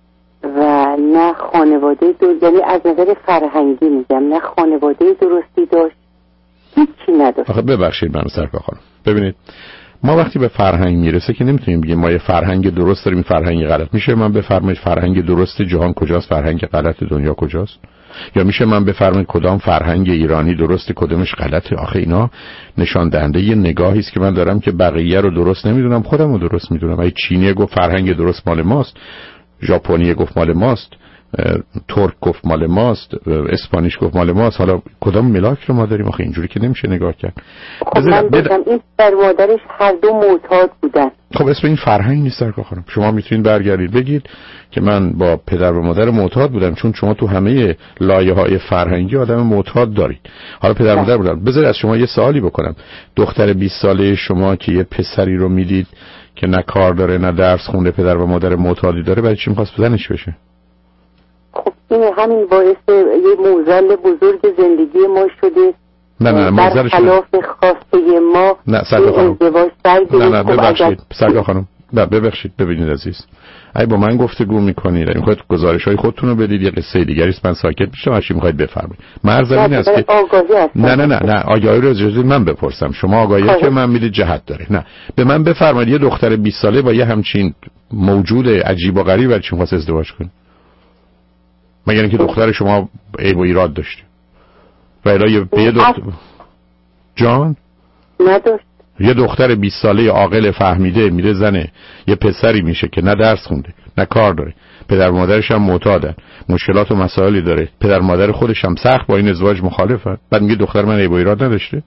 و نه خانواده درست، یعنی از نظر فرهنگی میگم نه خانواده درستی داشت، هیچی نداشت. آخه ببخشید من سرکار خانم، ببینید ما وقتی به فرهنگ میرسه که نمیتونیم بگیم ما یه فرهنگ درست داریم فرهنگ غلط. میشه من بفرمایید فرهنگ درست جهان کجاست، فرهنگ غلط دنیا کجاست؟ یا میشه من بفرمایید کدام فرهنگ ایرانی درست کدومش غلطه؟ آخه اینا نشان دهنده یه نگاهی است که من دارم که بقیه رو درست نمیدونم خودم رو درست میدونم. اگه چینی گفت فرهنگ درست مال ماست، ژاپنی گفت مال ماست، ترک گفت مال ماست، اسپانیش گفت مال ماست، حالا کدام ملاک رو ما داریم؟ آخه اینجوری که نمیشه نگاه کرد. خب من بگم این پدر مادرش هر دو معتاد بودن. خب اسم این فرهنگ نیست سرکار خانم. شما میتونید برگردید بگید که من با پدر و مادر معتاد بودم، چون شما تو همه لایه‌های فرهنگی آدم معتاد دارید. حالا پدر و مادر بودن. بذار از شما یه سوالی بکنم. دختر بیست ساله شما که یه پسری رو میدید که نه کار داره نه درس خونده، پدر و مادر معتادی داره، برای چی می‌خواست بزنش بشه؟ خب این همین باعث یه موزل بزرگ زندگی ما شده. نه نه موزلش خلاف خواسته ما. نه سرکار خانم. نه نه ببخشید سرکار خانم. نه ببخشید ببینید عزیز. ای با من گفتگو میکنید، این خودت گزارش‌های خودتون رو بدید، یه قصه دیگری است، من ساکت میشم هر چی میخواید بفرمایید. مرز این است که نه نه نه نه آگاهی رو اجازه من بپرسم. شما آگاهی که من میدید جهت داره. نه به من بفرمایید یه دختر بیست ساله با یه همچین موجود عجیب و غریب برای چی می‌خواد ازدواج کنه؟ مگر اینکه دختر شما عیب و ایراد داشته و الهی به یه دختر جان نداشت. یه دختر بیست ساله عاقل فهمیده میره زنه یه پسری میشه که نه درس خونده نه کار داره، پدر مادرش هم معتادن، مشکلات و مسائلی داره، پدر مادر خودش هم سخت با این ازدواج مخالفن، بعد میگه دختر من عیب و ایراد نداشته.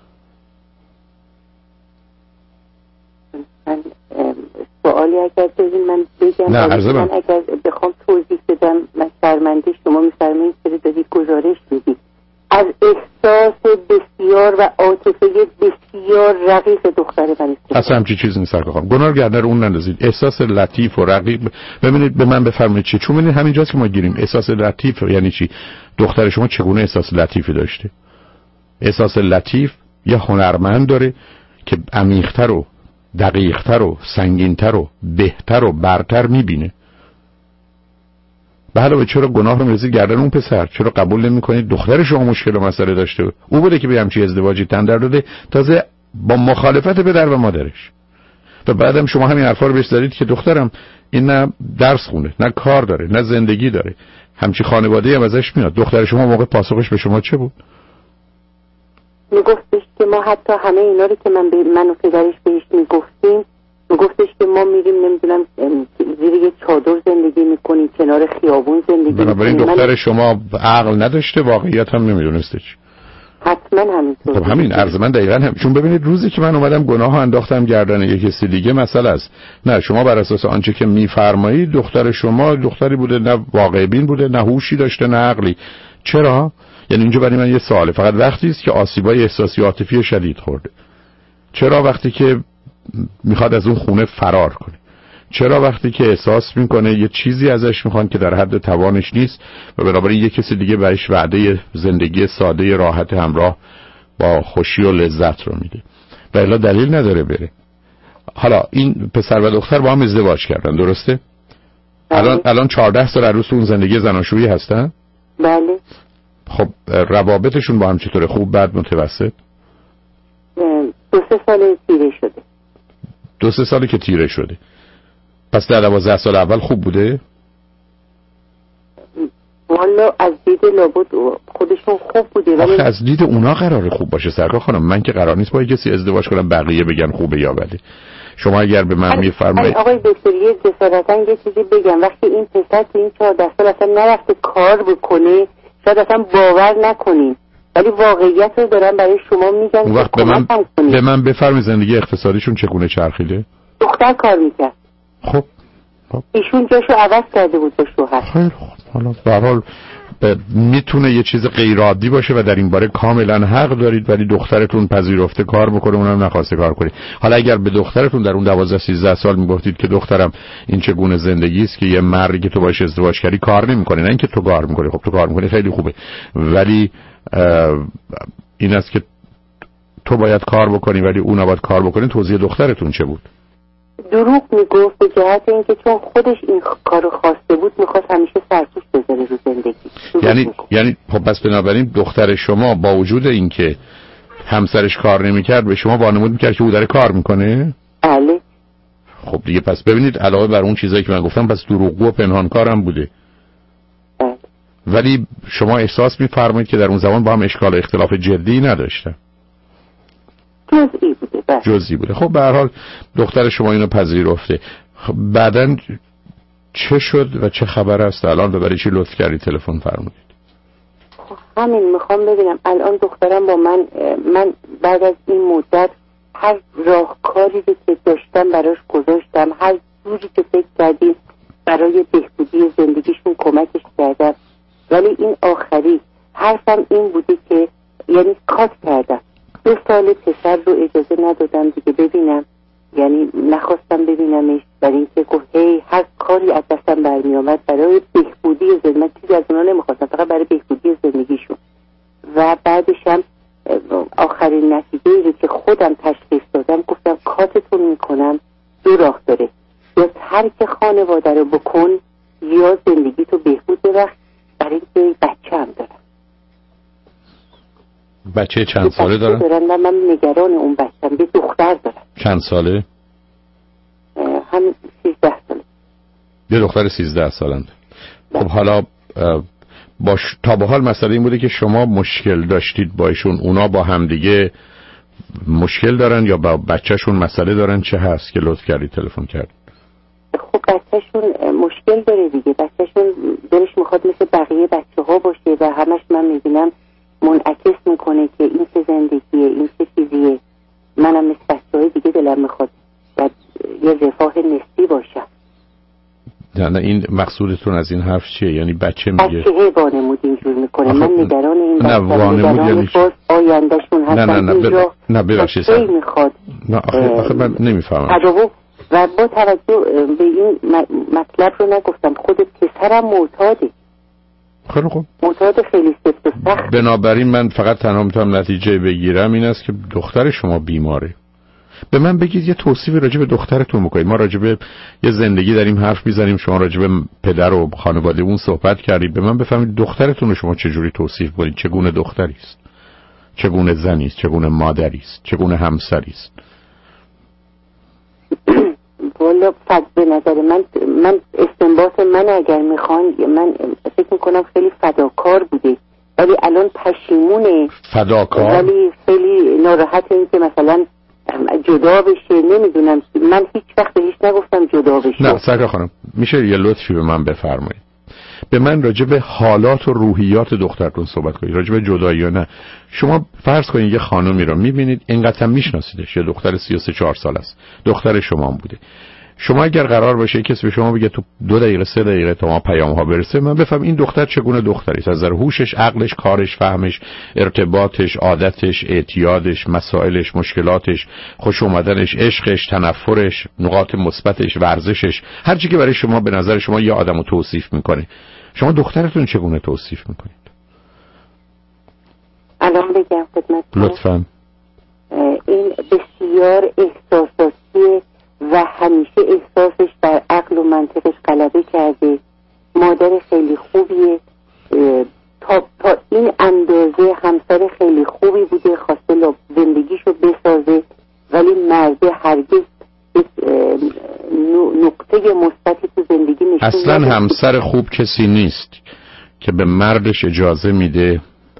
من سوالی اگر بگیم من بگم نه عرض من اگر بخوام توضیح بدم من شرمنده شما میفرمایید که دادی گزارش میدید از احساس بسیار و عاطفه بسیار رقیق دختر من. اصلا همچی چیز نیست سرکار خانم. گناه گردن اون نندازید. احساس لطیف و رقیق ببینید به من بفرمایید چی؟ چون ببینید همینجاست که ما گیریم. احساس لطیف یعنی چی؟ دختر شما چگونه احساس لطیفی داشته؟ احساس لطیف یه هنرمند داره که عمیق‌تر و دقیق‌تر و سنگین‌تر و بهتر و برتر می‌بینه. بله چرا گناه رو می‌ریزید گردن اون پسر؟ چرا قبول نمی‌کنید دختر شما مشکل و مسئله داشته؟ او بوده که به همچین ازدواجی تن در داده، تازه با مخالفت پدر و مادرش. و بعدم شما همین حرفا رو بهش زدید که دخترم این نه درس خونه، نه کار داره، نه زندگی داره. همچین خانواده‌ای هم ازش میاد. دختر شما موقع پاسخش به شما چه بود؟ میگفتش که ما حتی همه اینا رو که من به من و پدرش بهش میگفتیم، میگفتش که ما میریم نمیدونم زیر یه چادر زندگی میکنیم، کنار خیابون زندگی میکنیم. بنابراین دختر من... شما عقل نداشته، واقعیت هم نمیدونسته چی؟ حتما همینطور. خب همین عرض من دقیقاً هم. چون ببینید روزی که من اومدم گناه انداختم گردن یک کسی دیگه مسئله است. نه شما بر اساس آنچه که میفرمایید دختر شما دختری بوده نه واقع بین بوده، نه هوشی داشته نه عقلی. چرا؟ یعنی اینجا برای من یه سواله. فقط وقتی است که آسیبای احساسی و عاطفی شدید خورده. چرا وقتی که میخواد از اون خونه فرار کنه؟ چرا وقتی که احساس میکنه یه چیزی ازش میخوان که در حد توانش نیست و بنابراین یه کسی دیگه برایش وعده زندگی ساده راحت همراه با خوشی و لذت رو میده و الا دلیل نداره بره. حالا این پسر و دختر با هم ازدواج کردن، درسته؟ الان الان چهارده سال عروس اون زندگی زناشویی هستن؟ بله. خب روابطشون با هم چطوره؟ خوب، بد، متوسط؟ دو سه سال تیره شده. دو سه سالی که تیره شده. پس در دوازده سال اول خوب بوده؟ والا از دید لابد خودشون خوب بوده، ولی از دید اونا قراره خوب باشه سرکار خانم. من که قرار نیست با کسی ازدواج کنم بقیه بگن خوبه یا بده. شما اگر به من میفرمایید آقای دکتر یه جسارتا یه چیزی بگم، وقتی این پسر تو این چهارده سال اصلا نرفته کار بکنه شاید اصلا باور نکنین، ولی واقعیت رو دارم برای شما میگم. اون وقت به من به من بفرمایید زندگی اقتصادیشون چگونه چرخیده؟ دختر کار میکرد. خب خب ایشون جاشو عوض کرده بود با شوهر. خیلی خوب. حالا به هر حال میتونه یه چیز غیر عادی باشه و در این باره کاملا حق دارید، ولی دخترتون پذیرفته کار بکنه، اونم نخواسته کار کنه. حالا اگر به دخترتون در اون دوازده سیزده سال میگفتید که دخترم این چگونه زندگی است که یه مردی که تو باش ازدواج کردی کار نمیکنه، نه اینکه تو کار میکنی، خب تو کار میکنی خیلی خوبه، ولی این است که تو باید کار بکنی ولی اون نباید کار بکنه، توضیح دخترتون چه بود؟ دروغ میگفت به جهت اینکه چون خودش این کارو خواسته بود میخواست همیشه سرپوش بذاره رو زندگی. یعنی یعنی خب پس بنابراین دختر شما با وجود اینکه همسرش کار نمیکرد به شما وانمود میکرد که او داره کار میکنه؟ بله. خب دیگه پس ببینید علاوه بر اون چیزایی که من گفتم پس دروغگو و پنهانکارم بوده. بله. ولی شما احساس میفرمایید که در اون زمان با هم اشکال و اختلاف جدی نداشتن؟ جزئی بوده. بله. جزئی بوده. خب به هر حال دختر شما اینو پذیرفته. خب بعدن چه شد و چه خبر است الان و برای چی لطف کردی تلفن فرمودید؟ خب همین میخوام ببینم الان دخترم با من من بعد از این مدت هر راهکاری رو که داشتم براش گذاشتم، هر جوری که فکر کردیم برای بهبودی زندگیشون کمکش کردم، ولی این آخری حرفم این بوده که یعنی کات کردم. دو سال پسر رو اجازه ندادم دیگه ببینم، یعنی نخواستم ببینمش، برای اینکه گفت هی هر کاری از دستم برمی آمد برای بهبودی زندگی، من چیزی از اونا نمیخواستم، فقط برای بهبودی زندگیشون. و بعدش هم آخرین نتیجه رو که خودم تشخیص دادم گفتم کاتتون میکنم، دو راه داره، یا ترک خانواده رو بکن یا زندگی تو بهبود ببخش، برای اینکه بچه هم دارم. بچه چند ساله دارن؟ دارن و من نگران اون بچه‌م. یه دختر دارم. چند ساله؟ هم سیزده ساله. یه دختر سیزده سالند. خب حالا باش تا به حال مسئله این بوده که شما مشکل داشتید با ایشون، اونا با همدیگه مشکل دارن یا با بچهشون مسئله دارن؟ چه هست که لطف کردی تلفن کرد؟ خب بچهشون مشکل داره دیگه، بچهشون دلش میخواد مثل بقیه بچه ها باشه و همش من میبینم منعکس میکنه که این چه زندگیه، این چه چیزیه. منم مثل بچه های دیگه دلم میخواد و یه رفاه نسبی باشم. نه نه این مقصودتون از این حرف چیه؟ یعنی بچه میگه بچه وانمود اینجور میکنه. من نگران این نه وانمود یعنی آیندهشون هستم. نه نه نه ب... نه ببخشید خیلی میخواد. نه آخه, آخه من نمیفهمم. و با توجه به این مطلب رو نگفتم، خود پسرم معتاده. خیلی خوب. معتاد خیلی سفت و سخت. بنابراین من فقط تنها میتونم نتیجه بگیرم این است که دختر شما بیماره. به من بگید یه توصیفی راجع به دخترتون بکنید. ما راجع به یه زندگی داریم حرف میزنیم، شما راجع به پدر و خانواده اون صحبت کردید. به من بفهمید دخترتون رو شما چجوری توصیف کنید؟ چگونه دختری است؟ چگونه زنی است؟ چگونه مادری است؟ چگونه همسری است؟ والا فد به نظر من من استنباط من اگر میخوان من فکر میکنم خیلی فداکار بوده، ولی الان پشیمونه. فداکار؟ ولی خیلی ناراحت این که مثلا جدا بشه. نمیدونم، من هیچ وقت هیچ نگفتم جدا بشه. نه سرکار خانم میشه یه لطفی به من بفرمایید؟ به من راجع به حالات و روحیات دخترتون صحبت کنید، راجع به جدایی یا نه. شما فرض کنید یه خانمی رو میبینید اینقدر هم میشناسیدش، یه دختر سی و سه چهار سال است، دختر شما هم بوده. شما اگر قرار باشه کسی به شما بگه تو دو دقیقه سه دقیقه تا ما پیام ها برسه، من بفهم این دختر چگونه دختری است، از نظر هوشش، عقلش، کارش، فهمش، ارتباطش، عادتش، اعتیادش، مسائلش، مشکلاتش، خوش اومدنش، عشقش، تنفرش، نقاط مثبتش، ورزشش، هر چیزی که برای شما به نظر شما یه آدمو توصیف میکنه، شما دخترتون چگونه توصیف میکنید؟ الان بگم خدمتتون. لطفاً. این بسیار احساساتی و همیشه احساسش بر عقل و منطقش غلبه کرده. مادر خیلی خوبیه، تا, تا این اندازه همسر خیلی خوبی بوده، خواسته زندگیشو بسازه، ولی مرده هرگز نقطه مثبتی تو زندگی نشون اصلا همسر خوب کسی نیست که به مردش اجازه میده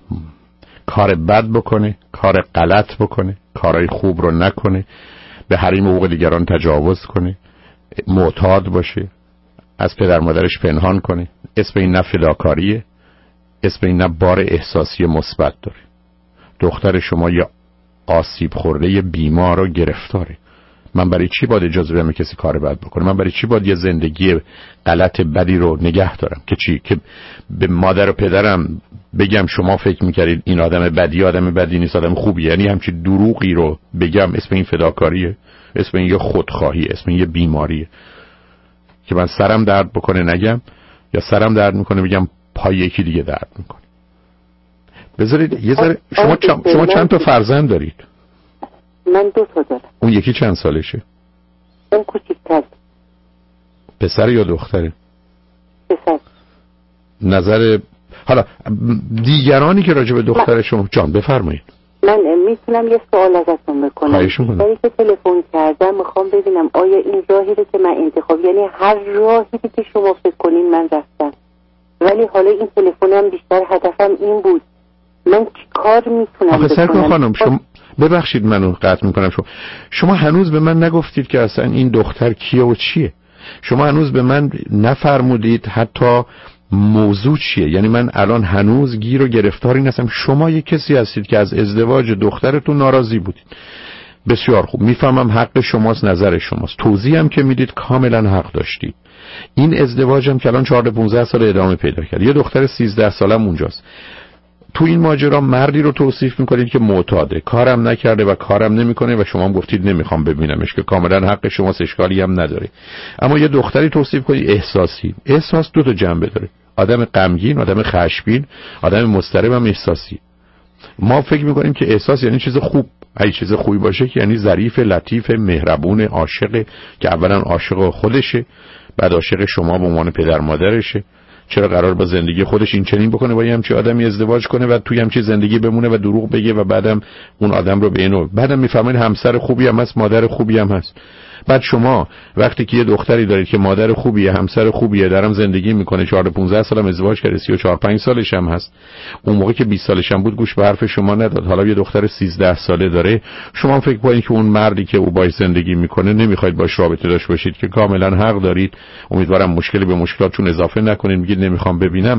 کار بد بکنه، کار غلط بکنه، کارهای خوب رو نکنه، به حریم حقوق دیگران تجاوز کنه، معتاد باشه، از پدر مادرش پنهان کنه. اسم این نه فداکاریه، اسم این نه بار احساسی مثبت داره. دختر شما یه آسیب خورده بیمار و گرفتاره. من برای چی باید اجازه بدم کسی کار بد بکنه؟ من برای چی باید یه زندگی غلط بدی رو نگه دارم که چی؟ که به مادر و پدرم بگم شما فکر میکردید این آدم بدی آدم بدی نیست، آدم خوبیه، یعنی همچین دروغی رو بگم؟ اسم این فداکاریه؟ اسم این یه خودخواهی، اسم این یه بیماریه که من سرم درد بکنه نگم، یا سرم درد میکنه بگم پای یکی دیگه درد میکنه. بذارید یه ذره، شما چند شما چند تا فرزند دارید؟ من دو تا دارم. اون یکی چند سالشه؟ اون کوچیک‌تر. پسر یا دختره؟ پسر. نظر حالا دیگرانی که راجع به دختر شما جان بفرمایید. من میتونم یه سوال ازتون بکنم؟ خواهش می‌کنم. وقتی که تلفن کردم میخوام ببینم آیا این راهی رو که من انتخاب، یعنی هر راهی که شما فکر کنین من رفتم، ولی حالا این تلفنم بیشتر هدفم این بود من چی کار میتونم بکنم؟ آخه خانم شما ببخشید منو قطع میکنم، شما شما هنوز به من نگفتید که اصلا این دختر کیه و چیه. شما هنوز به من نفرمودید حتی موضوع چیه. یعنی من الان هنوز گیر و گرفتاری نیستم. شما یک کسی هستید که از ازدواج دخترتون ناراضی بودید. بسیار خوب، میفهمم حق شماست، نظر شماست، توضیح هم که میدید کاملا حق داشتید. این ازدواج هم که الان چهارده پانزده سال ادامه پیدا کرد، یه دختر سیزده سالم اونجاست. تو این ماجرا مردی رو توصیف میکنید که معتاده، کارم نکرده و کارم نمیکنه و شما هم گفتید نمیخوام ببینمش، که کاملا حق شماست، اشکالی هم نداره. اما یه دختری توصیف کنید احساسی. احساس دو تا جنبه داره، آدم غمگین، آدم خشمگین، آدم مضطرب هم احساسی. ما فکر میکنیم که احساس یعنی چیز خوب. اگه چیز خوبی باشه که یعنی ظریف، لطیف، مهربون، عاشق، که اولا عاشق خودشه، بعد عاشق شما به عنوان پدر مادرشه. چرا قرار با زندگی خودش این چنین بکنه، با یه همچین آدمی ازدواج کنه و توی همچین زندگی بمونه و دروغ بگه و بعدم اون آدم رو به اینو بعدم میفهمید همسر خوبی هم هست، مادر خوبی هم هست. بعد شما وقتی که یه دختری دارید که مادر خوبیه، همسر خوبیه، دارم زندگی میکنه، چهارده پانزده سالم ازدواج کرده، سی و چهار پنج سالش هم هست، اون موقع که بیست سالش هم بود گوش به حرف شما نداد، حالا یه دختر سیزده ساله داره، شما فکر کنید که اون مردی که او باهاش زندگی میکنه نمیخواید باش رابطه داشته باشید، که کاملا حق دارید. امیدوارم مشکلی به مشکلاتتون اضافه نکنین، میگید نمیخوام ببینم.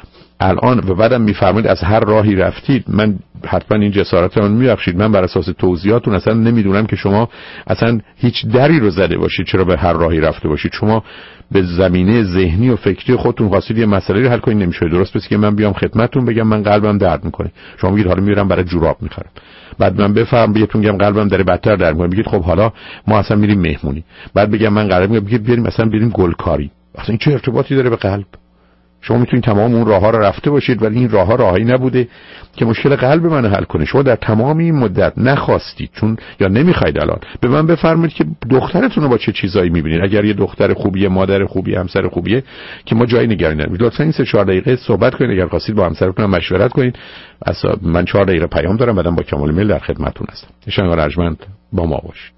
الان و بعدم میفرمایید از هر راهی رفتید، من حتما این جسارتتون میبخشید، من بر اساس توضیحاتون اصلا نمیدونم که شما اصلا هیچ دری رو زده باشید چرا به هر راهی رفته باشید. شما به زمینه ذهنی و فکری خودتون خواستید یه مسئله رو حل کنید، نمیشه. درست پس که من بیام خدمتتون بگم من قلبم درد میکنه، شما میگید حالا میرم برای جوراب میخرم، بعد من بفهم بهتون میگم قلبم داره بدتر درد میکنه، میگید خب حالا ما اصلا میریم مهمونی، بعد بگم من قلبم میگید بریم مثلا بریم گلکاری. اصلا این چه ارتباطی داره به قلب؟ شما میتونید تمام اون راه ها رو رفته باشید ولی این راه ها راهی نبوده که مشکل قلب منو حل کنه. شما در تمام این مدت نخواستید چون یا نمیخواید الان به من بفرمایید که دخترتون رو با چه چیزایی میبینید. اگر یه دختر خوبیه، مادر خوبیه، همسر خوبیه که ما جایی نگرانی نداریم، لطفا این سه چهار دقیقه صحبت کنید. اگر خواستید با همسرتون هم مشورت کنید. اصلا من چهار دقیقه پیام دارم، بعدم با کمال میل در خدمتتون هستم. ان ارجمند با ما باشید.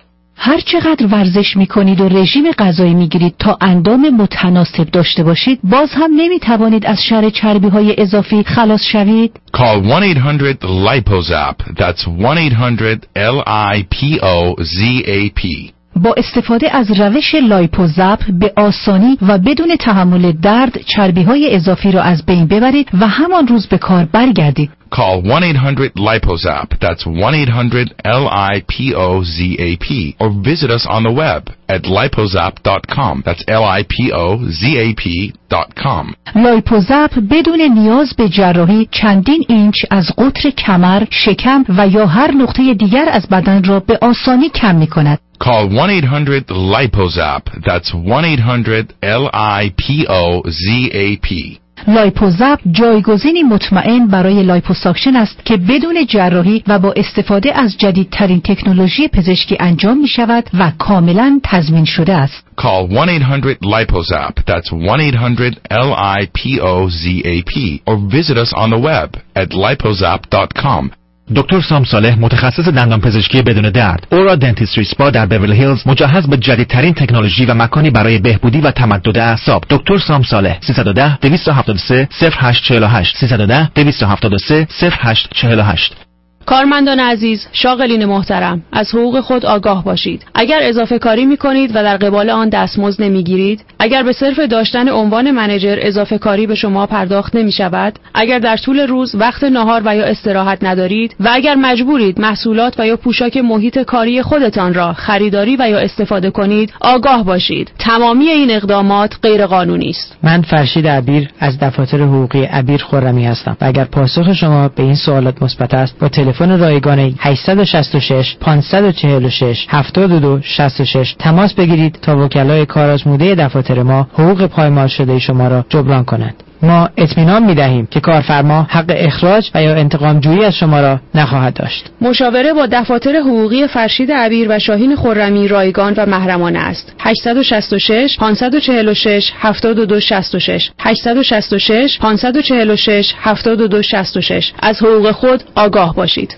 هر چقدر ورزش میکنید و رژیم غذایی میگیرید تا اندام متناسب داشته باشید، باز هم نمیتوانید از شر چربی های اضافی خلاص شوید. Call one eight hundred lipozap. That's one eight hundred L I P O Z A P. با استفاده از روش لایپوزاپ به آسانی و بدون تحمل درد چربی های اضافی را از بین ببرید و همان روز به کار برگردید. Call one eight hundred lipozap. That's one eight hundred L I P O Z A P. Or visit us on the web at lipozap dot com. That's L I P O Z A P dot com. لایپوزاپ بدون نیاز به جراحی چندین اینچ از قطر کمر، شکم و یا هر نقطه دیگر از بدن را به آسانی کم می کند. Call one eight hundred lipozap. That's one eight hundred L I P O Z A P. لایپوزاپ جایگزینی مطمئن برای لایپوساکشن است که بدون جراحی و با استفاده از جدیدترین تکنولوژی پزشکی انجام می شود و کاملا تضمین شده است. Call one eight hundred LipoZap. That's one eight hundred L I P O Z A P. Or visit us on the web at lipozap dot com. دکتر سام صالح متخصص دندانپزشکی بدون درد اورا دنتیستری اسپا در بیورلی هیلز مجهز به جدیدترین تکنولوژی و مکانی برای بهبودی و تمدد اعصاب. دکتر سام صالح سیصد و ده دویست و هفتاد و سه صفر هشت چهل و هشت سیصد و ده دویست و هفتاد و سه صفر هشت چهل و هشت. کارمندان عزیز، شاغلین محترم، از حقوق خود آگاه باشید. اگر اضافه کاری می کنید و در قبال آن دستمزد نمی گیرید، اگر به صرف داشتن عنوان منیجر اضافه کاری به شما پرداخت نمی شود، اگر در طول روز وقت ناهار و یا استراحت ندارید و اگر مجبورید محصولات و یا پوشاک محیط کاری خودتان را خریداری و یا استفاده کنید، آگاه باشید. تمامی این اقدامات غیر قانونی است. من فرشید عبیر از دفاتر حقوقی عبیر خرمی هستم و اگر پاسخ شما به این سوالات مثبت است، با تلفن رایگان هشت شش شش پنج چهار شش هفت دو شش شش تماس بگیرید تا وکلای کارآزموده دفاتر ما حقوق پایمال شده شما را جبران کنند. ما اطمینان می‌دهیم که کارفرما حق اخراج و یا انتقام جویی از شما را نخواهد داشت. مشاوره با دفاتر حقوقی فرشید عبیر و شاهین خرمی رایگان و محرمانه است. هشت شش شش پنج چهار شش هفت دو شش شش هشت شش شش پنج چهار شش هفت دو شش شش. از حقوق خود آگاه باشید.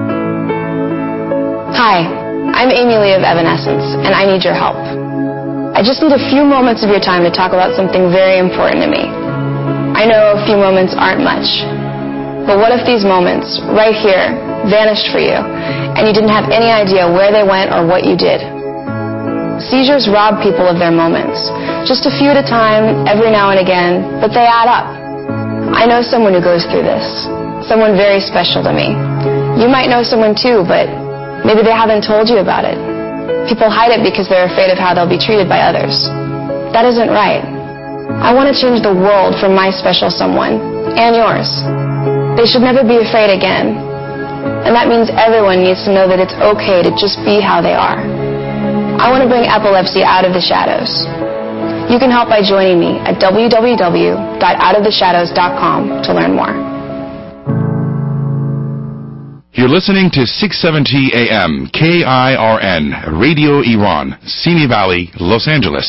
Hi, I'm Amy Lee of Evanescence and I need your help. I just need a few moments of your time to talk about something very important to me. I know a few moments aren't much, but what if these moments, right here, vanished for you, and you didn't have any idea where they went or what you did? Seizures rob people of their moments, just a few at a time, every now and again, but they add up. I know someone who goes through this, someone very special to me. You might know someone too, but maybe they haven't told you about it. People hide it because they're afraid of how they'll be treated by others. That isn't right. I want to change the world for my special someone, and yours. They should never be afraid again. And that means everyone needs to know that it's okay to just be how they are. I want to bring epilepsy out of the shadows. You can help by joining me at w w w dot out of the shadows dot com to learn more. You're listening to six seventy A M K I R N, Radio Iran, Simi Valley, Los Angeles.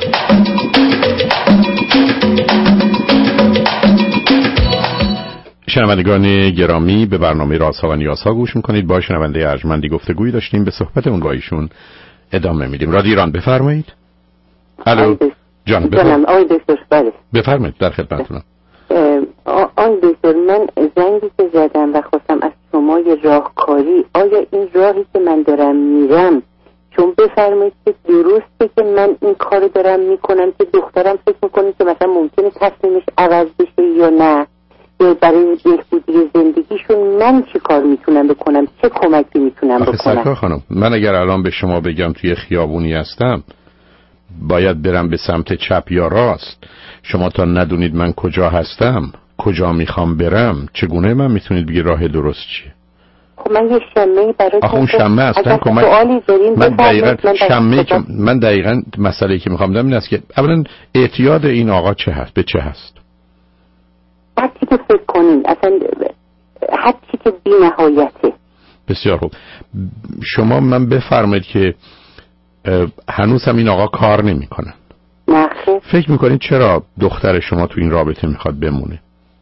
شنوندگان گرامی، به برنامه رازها و نیازها گوش میکنید. با شنونده ارجمندی گفتگویی داشتیم، به صحبت اون با ایشون ادامه میدیم. رادیو ایران، بفرمایید. الو جان، جانم آقای دکتر. بله بفرمایید، در خدمتتونم. آن دکتر، من زنگی که زدم و خواستم از شما یه راهکاری، آیا این راهی که من دارم میرم، چون بفرمایید که درسته که من این کار دارم میکنم که دخترم فکر میکنه که مثلا ممکنه تصمیمش عوض بشه یا نه، یا برای بهبودی زندگیشون من چی کار میتونم بکنم، چه کمکی میتونم بکنم؟ سرکار خانم، من اگر الان به شما بگم توی خیابونی هستم باید برم به سمت چپ یا راست، شما تا ندونید من کجا هستم، کجا میخوام برم، چگونه من میتونید بگی راه درست چیه؟ خب من یه شمه برای آخه اون شمه اصلا کمک من دقیقا شمه که من دقیقا مسئله که میخوام بدم این است که اولا اعتیاد این آقا چه هست، به چه هست؟ حتی که فکر کنین، اصلا حتی که بی نهایته. بسیار خوب. شما من بفرمایید که هنوز هم این آقا کار نمی کنن. نه. فکر میکنید چرا دختر شما تو این رابطه میخواد بمونه؟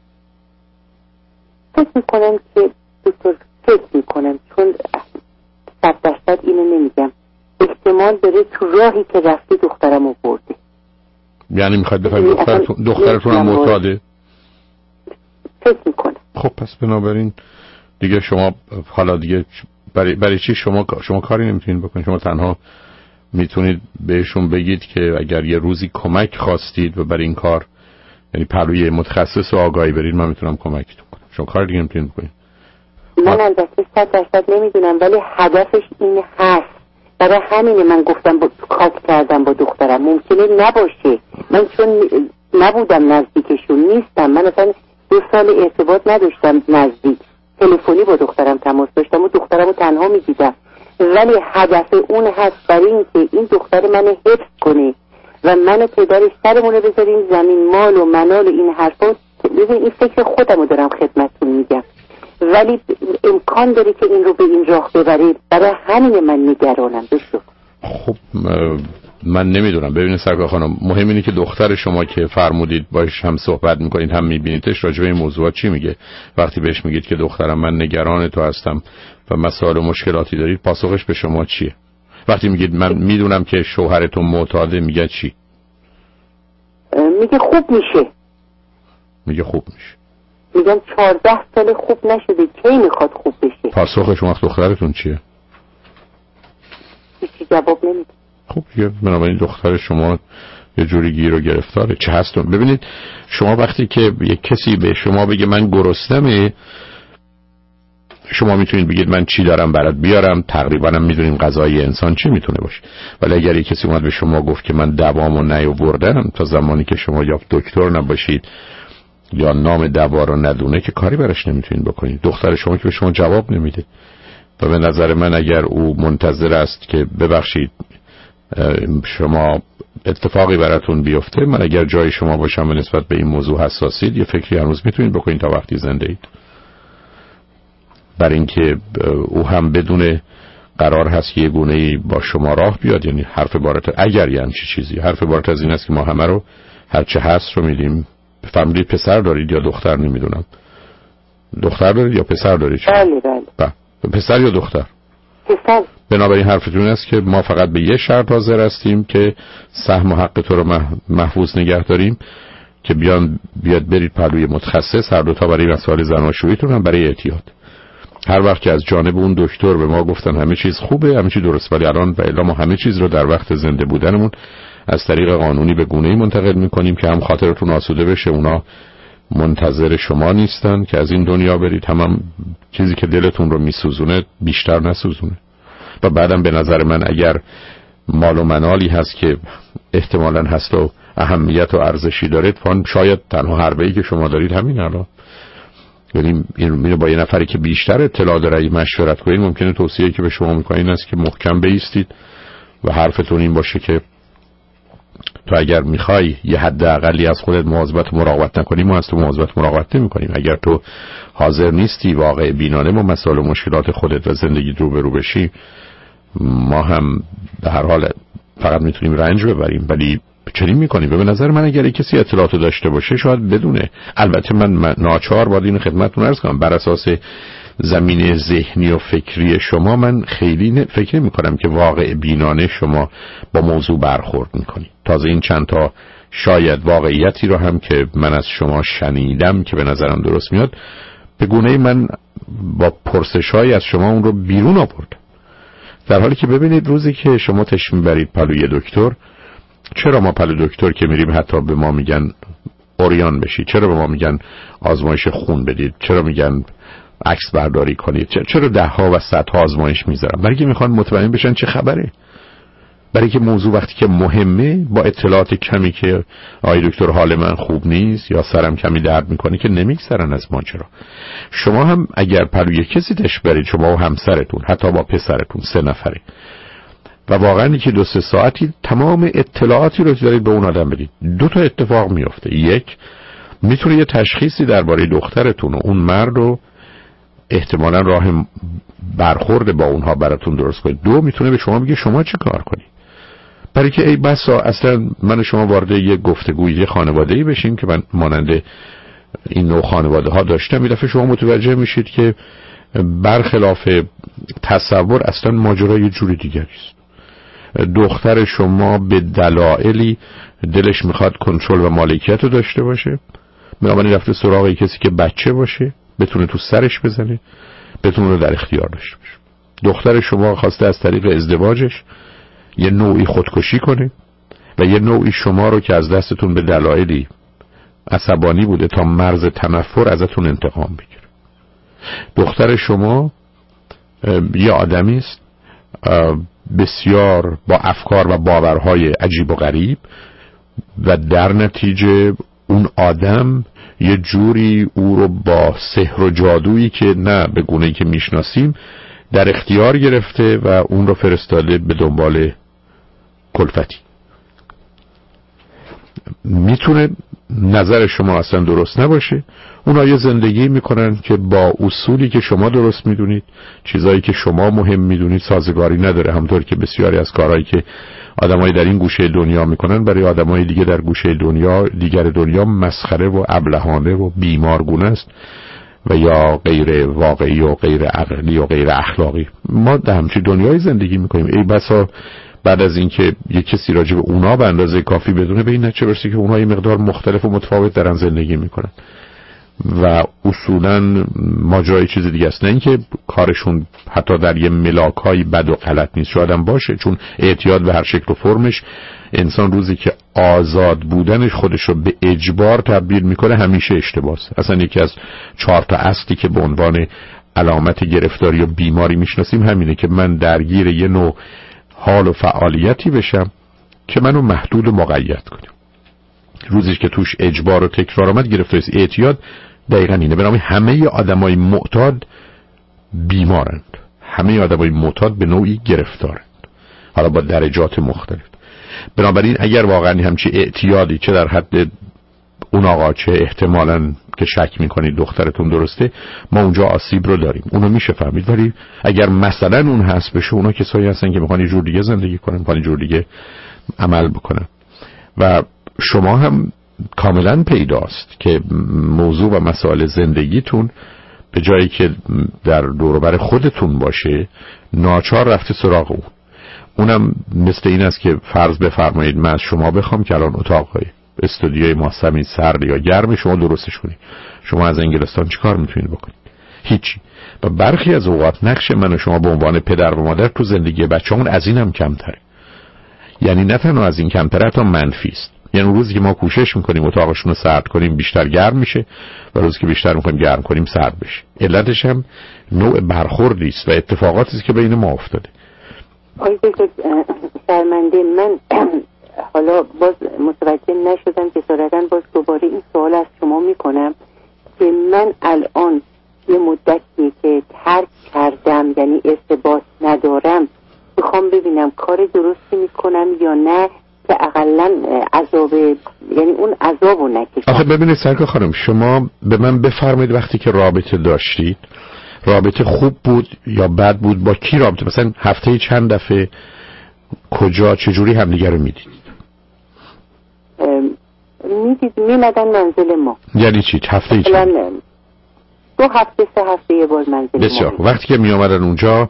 فکر میکنم که دکتر فکر میکنم چون صد درصد اینو نمیگم، احتمال داره تو راهی که رفتی دخترم رو برده. یعنی میخواد بفهمید دخترتون دخترتون هم معتاده؟ فکر میکنم. خب پس بنابراین دیگه شما حالا دیگه برای, برای چی شما شما کاری نمیتونید بکنید؟ شما تنها میتونید بهشون بگید که اگر یه روزی کمک خواستید و برای این کار یعنی پلوی متخصص و آگاهی برید، من میتونم کمکتون کنم. شما کار دیگه نمیتونید بکنید. من البته صد درصد نمیدونم، ولی هدفش این هست. برای همینه من گفتم با کات کردم با دخترم. ممکنه نباشه، من چون نبودم نزدیکشون، نیستم. من اصلا دو سال ارتباط نداشتم نزدیک، تلفنی با دخترم تماس داشتم و دخترم رو تنها میدیدم، ولی هدف اون هست برای این که این دختر من حفظ کنه و من و پدرش سرمونه بذاریم زمین، مال و منال این حرفا. ببین این فکر خودمو دارم خدمتتون میگم، ولی امکان داره که این رو به این راه ببره. برای همین من نگرانم. بشو خب من نمیدونم. ببینید سرکار خانم، مهم اینه که دختر شما که فرمودید باش هم صحبت میکنید هم میبینیدش راجع به این موضوعات چی میگه. وقتی بهش میگید که دخترم من نگران تو هستم و مسائل و مشکلاتی دارید، پاسخش به شما چیه؟ وقتی میگید من میدونم که شوهرتون معتاده، میگه چی؟ میگه خوب میشه. میگه خوب میشه. میگم چهارده سال خوب نشده، کی میخواد خوب بشه؟ پاسخ شما دخترتون چیه؟ هیچی جواب نمیده. خب یه بنابراین دختر شما یه جوری گیر و گرفتاره. چه هستون؟ ببینید شما وقتی که یک کسی به شما بگه من گرسنمه، شما میتونید بگید من چی دارم برات بیارم، تقریبا هم میدونیم غذای انسان چی میتونه باشه. ولی اگر یک کسی اومد به شما گفت که من دوامو نیاوردم، تا زمانی که شما یا دکتر نباشید یا نام دوا رو ندونه که کاری براش نمیتونید بکنید. دختر شما که به شما جواب نمیده و به نظر من اگر او منتظر است که ببخشید شما اتفاقی براتون بیفته، من اگر جای شما باشم و نسبت به این موضوع حساسید، یه فکری هنوز میتونید بکنید تا وقتی زنده اید، برای اینکه او هم بدون قرار هست یه گونه‌ای با شما راه بیاد. یعنی حرف عبارت اگر یعنی چی چیزی حرف عبارت از این است که ما همه رو هر چه هست رو میدیم. فهمیدید پسر دارید یا دختر؟ نمیدونم دختر دارید یا پسر دارید؟ بله بله. پسر یا دختر؟ پسر. بنابراین حرفتون است که ما فقط به یه شرط حاضر هستیم که سهم و حق تو رو محفوظ نگه داریم که بیان بیاد برید پلوی متخصص، هر دو تا برای مسائل زناشوییتون هم برای اعتیاد. هر وقت که از جانب اون دکتر به ما گفتن همه چیز خوبه، همه چیز درست، ولی الان و الا ما همه چیز رو در وقت زنده بودنمون از طریق قانونی به گونه‌ای منتقل می‌کنیم که هم خاطرتون آسوده بشه، اونا منتظر شما نیستن که از این دنیا برید، هم, هم چیزی که دلتون رو میسوزونه بیشتر نسوزونه. و بعدم به نظر من اگر مال و منالی هست که احتمالاً هست و اهمیت و ارزشی دارید، فان شاید تنها حربه‌ای که شما دارید همین الان. یعنی اینو با یه نفری که بیشتر اطلاع داره مشورت کنید. ممکنه توصیه‌ای که به شما می‌کنم این است که محکم بایستید و حرفتون این باشه که تو اگر میخوای یه حد اقلی از خودت مواظبت مراقبت نکنی، ما از تو مواظبت مراقبت نمی‌کنیم. اگر تو حاضر نیستی واقع بینانه با مسائل و مشکلات خودت و زندگی رو برو بشی، ما هم به هر حال فقط میتونیم رنج ببریم، ولی چنین میکنیم. به نظر من اگر کسی اطلاعات داشته باشه شاید بدونه. البته من ناچار باید این خدمتتون عرض کنم، بر اساس زمینه ذهنی و فکری شما من خیلی فکر نمی کنم که واقع بینانه شما با موضوع برخورد میکنید. تازه این چند تا شاید واقعیتی رو هم که من از شما شنیدم که به نظرم درست میاد، به گونه من با پرسش‌های از شما اون رو بیرون آوردم. در حالی که ببینید روزی که شما تشم برید پلوی دکتر، چرا ما پلوی دکتر که میریم حتی به ما میگن اوریان بشید، چرا به ما میگن آزمایش خون بدید، چرا میگن عکس برداری کنید، چرا ده ها و صد ها آزمایش میذارن؟ برای که میخوان مطمئن بشن چه خبره. برای که موضوع وقتی که مهمه با اطلاعات کمی که آی دکتر حال من خوب نیست یا سرم کمی درد میکنه که نمیگذرن از ماجرا. شما هم اگر پلوی کسی تش برید، شما و همسرتون حتی با پسرتون سه نفره و واقعا که دو سه ساعتی تمام اطلاعاتی رو دارید به اون آدم بدید، دو تا اتفاق میفته. یک، میتونه یه تشخیصی درباره دخترتون و اون مرد رو احتمالاً راه برخورد با اونها براتون درست کنه. دو، میتونه به شما بگه شما چه کار کنید. برای که ای بسا اصلا من شما وارد یه گفتگوی یه خانواده‌ای بشیم که من مانند این نوع خانواده ها داشتم، یه دفعه شما متوجه میشید که برخلاف تصور اصلا ماجرا یه جوری دیگری است. دختر شما به دلایلی دلش میخواد کنترل و مالکیت رو داشته باشه، بنابراین رفته سراغ کسی که بچه باشه، بتونه تو سرش بزنه، بتونه رو در اختیار داشته باشه. دختر شما خواسته از طریق ازدواجش یه نوعی خودکشی کنه و یه نوعی شما رو که از دستتون به دلایلی عصبانی بوده تا مرز تنفر ازتون انتقام بگیره. دختر شما یه آدمی است بسیار با افکار و باورهای عجیب و غریب و در نتیجه اون آدم یه جوری او رو با سحر و جادویی که نه به گونه‌ای که میشناسیم در اختیار گرفته و اون رو فرستاده به دنبال کلفتی. میتونه نظر شما اصلا درست نباشه. اونا یه زندگی میکنن که با اصولی که شما درست میدونید، چیزایی که شما مهم میدونید سازگاری نداره. همونطور که بسیاری از کارهایی که آدمای در این گوشه دنیا میکنن برای آدمای دیگه در گوشه دنیا دیگر دنیا مسخره و ابلهانه و بیمارگونه است و یا غیر واقعی و غیر عقلی و غیر اخلاقی. ما در همچین دنیای زندگی میکنیم. ای بسا بعد از اینکه یک کسی راجع به اونا به اندازه کافی بدونه به این نتیجه برسه که اونها یه مقدار مختلف و متفاوت دارن زندگی میکنن و اصولا ماجرای چیز دیگه است. نه اینکه کارشون حتی در یه ملاک‌های بد و غلط نیست، شاید هم باشه، چون اعتیاد به هر شکل و فرمش انسان روزی که آزاد بودنش خودش رو به اجبار تبدیل میکنه همیشه اشتباهه. اصلا یکی از چهار تا اصلی که به عنوان علامت گرفتاری و بیماری میشناسیم همینه که من درگیر یه نوع حال و فعالیتی بشم که منو محدود و مقید کنه. روزی که توش اجبار و تکرار آمد گرفتاری. اعتیاد دقیقاً اینه. به نام همه آدمای معتاد بیمارند، همه آدمای معتاد به نوعی گرفتارند، حالا با درجات مختلف. بنابراین اگر واقعا همچی اعتیادی چه در حد اون آقا چه احتمالاً که شک میکنید دخترتون درسته، ما اونجا آسیب رو داریم، اونو میشه فهمید. ولی اگر مثلا اون هست بشه، اونا کسایی هستن که میخوان یه جور دیگه زندگی کنن، میخوان یه جور دیگه عمل بکنن و شما هم کاملا پیداست که موضوع و مسائل زندگیتون به جایی که در دور و بر خودتون باشه ناچار رفته سراغ اون. اونم مثل این است که فرض بفرمایید من از شما بخوام که الان اتاقهای استودیوی ما سمی سرد یا گرم شما درستش کنید. شما از انگلستان چیکار میتونید بکنید؟ هیچی. و برخی از اوقات نقش من و شما به عنوان پدر و مادر تو زندگی بچه‌مون از این هم کمتره. یعنی نه تنها از این کمتره، تا منفی است. یعنی روزی که ما کوشش میکنیم اتاقشون رو سرد کنیم بیشتر گرم میشه و روزی که بیشتر میکنیم گرم کنیم سرد بشه. علتش هم نوع برخوردی است و اتفاقاتی است که بین ما افتاده. آقای دکتر شرمنده، من حالا باز متوجه نشدم که صورتاً باز دوباره این سوال از شما میکنم که من الان یه مدتی که ترک کردم، یعنی ارتباط ندارم، میخوام ببینم کار درستی میکنم یا نه که اقلن عذاب، یعنی اون عذابو نکشم. آخه ببینید سرکار خانم، شما به من بفرمایید وقتی که رابطه داشتید رابطه خوب بود یا بد بود؟ با کی رابطه؟ مثلا هفته چند دفعه، کجا، چجوری همدیگه رو میدید؟ میدید میمدن منزل ما. یعنی چی؟ هفته چند؟ دو هفته سه هفته یه بار منزل بسیار. ما. وقتی که میامدن اونجا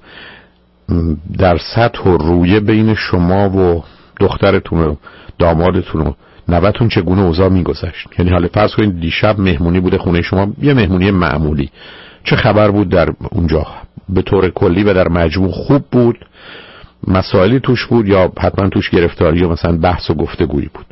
در سطح و رویه بین شما و دخترتون و دامادتون و نوه‌تون چگونه اوضاع میگذشت؟ یعنی حالا فرض کنید دیشب مهمونی بوده خونه شما، یه مهمونی معمولی، چه خبر بود در اونجا؟ به طور کلی و در مجموع خوب بود؟ مسائلی توش بود یا حتما توش گرفتاری و مثلا بحث و گفتگویی بود؟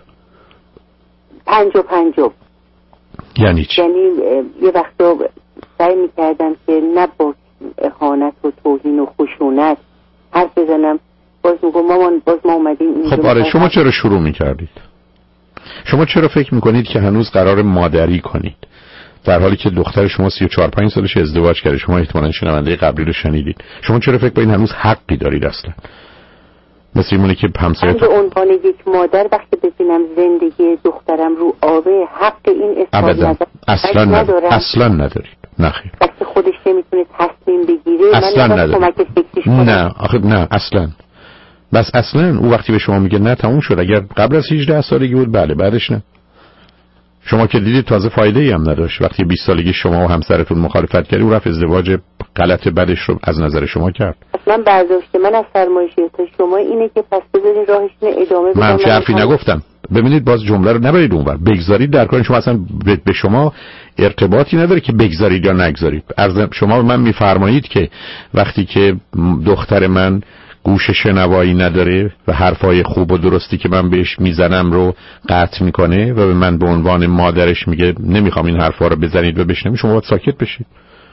پنجو پنجو. یعنی چی؟ یعنی یه وقتا سعی میکردم که نه با اهانت و توهین و خشونت حرف بزنم. باز میگم مامان باز ما اومدیم اینجا. خب آره، شما چرا شروع میکردید؟ شما چرا فکر میکنید که هنوز قرار مادری کنید در حالی که دختر شما سی و چهار پنج سالش ازدواج کرده؟ شما احتمالاً شنونده قبلی رو شنیدید. شما چرا فکر کنید هنوز حقی دارید اصلا؟ مثل اینونه که همسایت به عنوان یک مادر وقتی ببینم زندگی دخترم رو آبه، حق این اصلاح ندارم. اصلا ندارید. اصلا ندارید. نه خیر. وقتی خودش نمیتونه تصمیم بگیره اصلا من ندارید. نه آخه نه اصلا. بس اصلا او وقتی به شما میگه نه تموم شد. اگر قبل از هجده سالگی بود بله، بعدش نه. شما که دیدید تازه فایده ای هم نداشت. وقتی بیست سالگی شما و همسرتون مخالفت کردی او رفت ازدواج غلط بدش رو از نظر شما کرد. اصلا برداشت من از سرمایه‌شی تا شما اینه که پس بذارین راهشون ادامه بدن. من چه حرفی نگفتم. ببینید باز جمله رو نبرید اونور. بگذارید در کار شما اصلا به شما ارتباطی نداره که بگذارید یا نگذارید. عرض شما به من میفرمایید که وقتی که دختر من گوش شنوایی نداره و حرفای خوب و درستی که من بهش میزنم رو قطع میکنه و به من به عنوان مادرش میگه نمیخوام این حرفا رو بزنید و بشنوید، شما باید ساکت بشید.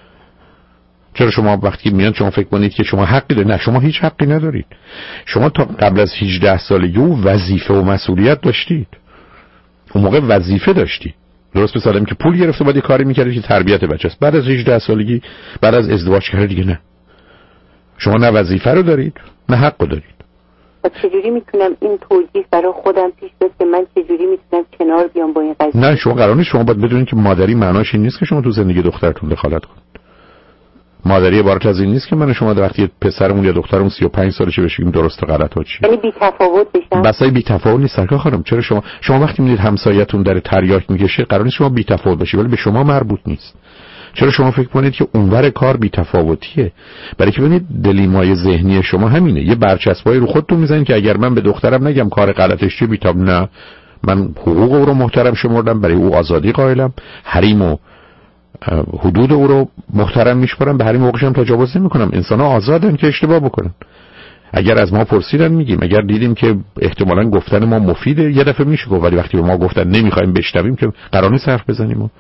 چرا شما وقتی میاد شما فکر کنید که شما حقی دارید؟ نه، شما هیچ حقی ندارید. شما تا قبل از هجده سالگی وظیفه و مسئولیت داشتید. اون موقع وظیفه داشتید. درست مثلا که پول گرفته باید کاری میکردید که تربیت بچه است. بعد از هجده سالگی بعد از ازدواج کرده دیگه نه. شما نه وظیفه رو دارید نه حق رو دارید. و چجوری میتونم این توجیه برای خودم پیش بیاد که من چجوری میتونم کنار بیام با این قضیه؟ نه شما قرار نیست، شما باید بدونید که مادری معناش این نیست که شما تو زندگی دخترتون دخالت کنید. مادری عبارت از این نیست که من شما وقتی پسرمون یا دخترمون سی و پنج سالشه بشیم درست و غلط ها چیه. یعنی بی تفاوت بشم. بسای بی تفاوت نیست سرکار خانم. چرا شما شما وقتی میدید همسایه‌تون در تریاک میکشه قرار نیست شما بی تفاوت باشی، ولی به شما مربوط نیست. چرا شما فکر کنید که اونور کار بی تفاوتیه؟ برای که ببینید دلیمای ذهنی شما همینه. یه برچسبای رو خودتون میزنید که اگر من به دخترم نگم کار غلطش چیه، بیتاب نه من حقوق او رو محترم شمردم، برای او آزادی قائلم، حریم و حدود او رو محترم میشمارم، به حریم حقوقش هم تجاوز نمیکنم. انسان‌ها آزادن که اشتباه بکنن. اگر از ما پرسیدن میگیم، اگر دیدیم که احتمالاً گفتن ما مفیده یه دفعه میشه گفت، ولی وقتی به ما گفتن نمیخوایم بشنویم که قرار نیست حرف بزنیم. ما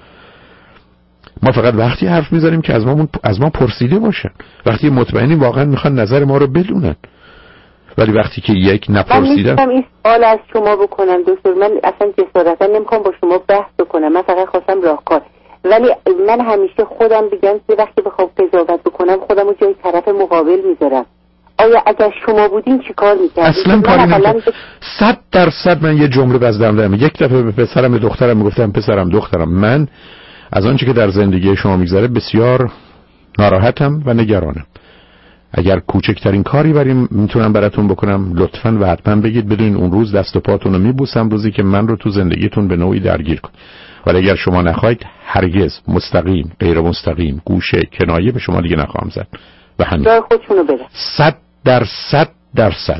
ما فقط وقتی حرف میزنیم که از ما از ما پرسیده باشن، وقتی مطمئنیم واقعا میخوان نظر ما رو بدونن. ولی وقتی که یک نپرسیدن. من این سوال از شما بکنم دکتر، من اصلا جسارتا نمیخوام با شما بحث بکنم، من فقط خواستم راهکار، ولی من همیشه خودم بگم که وقتی بخوام قضاوت بکنم خودم رو جای طرف مقابل میذارم. آیا اگر شما بودین چیکار میکردید؟ اصلا کاری نمی‌کردم. صد درصد من یه جمله بزدم دارم. یک دفعه به پسرم به دخترم میگفتم پسرم دخترم من از آنچه که در زندگی شما میگذره بسیار ناراحتم و نگرانم. اگر کوچکترین کاری بریم میتونم براتون بکنم لطفاً و حتما بگید، بدون اون روز دست و پاتون رو میبوسم، روزی که من رو تو زندگیتون به نوعی درگیر کن. ولی اگر شما نخواید هرگز مستقیم غیر مستقیم گوشه کنایه به شما دیگه نخواهم زد. و همین جای خودشونو بده. صد درصد درصد.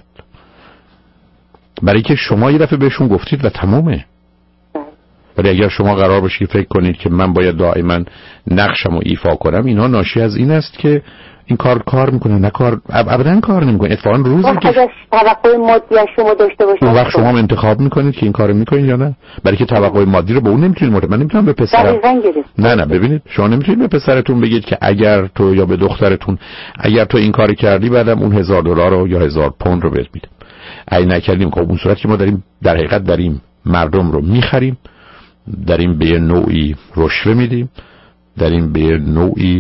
برای که شما یه دفعه بهشون گفتید و تمومه. ولی اگر شما قرار باشه فکر کنید که من باید دائما نقشم رو ایفا کنم، اینها ناشی از این است که این کار کار میکنه، نه کار ابدا کار نمیکنه. اتفاقا روزی که اگر توقع مادی از شما داشته باشید اون وقت شما انتخاب میکنید که این کارو میکنید یا نه. برای که توقع مادی رو به اون نمیتونید مورد من نمیتونم به پسرم. نه نه ببینید شما نمیتونید به پسرتون بگید که اگر تو یا به دخترتون اگر تو این کاری کردی بعدم اون هزار دلار رو یا هزار پوند رو بهت میدم. اگه نکردیم خب اون صورت که ما داریم در حقیقت داریم مردم رو میخریم، داریم به نوعی رشوه میدیم، داریم به نوعی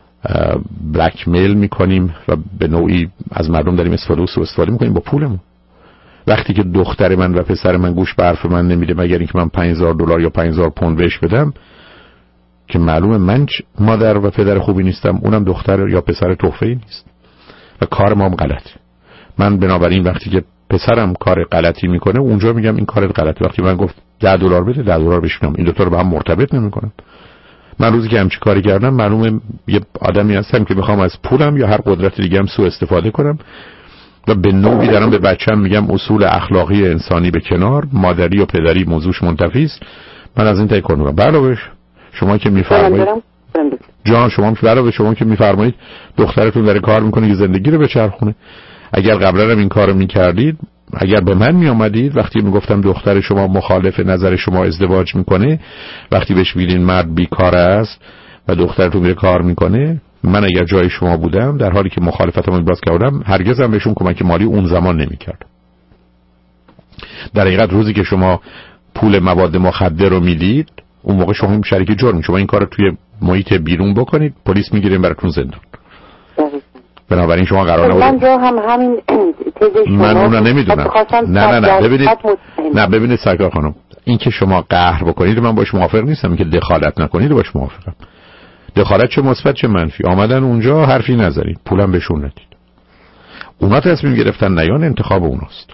بلک میل میکنیم و به نوعی از مردم داریم استفاده و سوء استفاده میکنیم با پولمون. وقتی که دختر من و پسر من گوش به حرف من نمیده مگر اینکه من پنج هزار دلار یا پنج هزار پوند بهش بدم، که معلومه من مادر و پدر خوبی نیستم، اونم دختر یا پسر تحفه‌ای نیست و کار ما هم غلطه. من بنابراین وقتی که پسرم کار غلطی میکنه اونجا میگم این کارت غلطه. وقتی من گفت ده دلار بده ده دلار بهش میدم. این دو تا رو با هم مرتبط نمیکنن. من روزی که همچین کاری کردم معلومه یه آدمی هستم که میخوام از پولم یا هر قدرت دیگه هم سوء استفاده کنم و به نوعی دارم به بچه‌م میگم اصول اخلاقی انسانی به کنار، مادری و پدری موضوعش منتفی است. من از این تای کنم. علاوه شما که میفرمایید جان شما که علاوه شما که میفرمایید دخترتون داره کار میکنه که زندگی رو بچرخونه، اگر قبلا هم این کارو میکردید، اگر به من می آمدید وقتی میگفتم دختر شما مخالف نظر شما ازدواج میکنه، وقتی بهش میگین مرد بیکار است و دخترتون میره کار میکنه، من اگر جای شما بودم در حالی که مخالفتم ابراز کردم هرگز هم بهشون کمک مالی اون زمان نمیکردم. در حقیقت روزی که شما پول مواد مخدر رو میدید اون موقع شما هم شریک جرم. شما این کارو توی محیط بیرون بکنید پلیس میگیره براتون زندان. بنابراین شما قرار نبود. من جا هم همین تز شما من اون رو نمیدونم. نه نه نه ببینید نه ببینید سرکار خانم، این که شما قهر بکنید من باش موافق نیستم، این که دخالت نکنید باش موافقم. دخالت چه مثبت چه منفی، آمدن اونجا حرفی نزنید، پولم بهشون ندید. اونا تصمیم گرفتن نیان، انتخاب اوناست.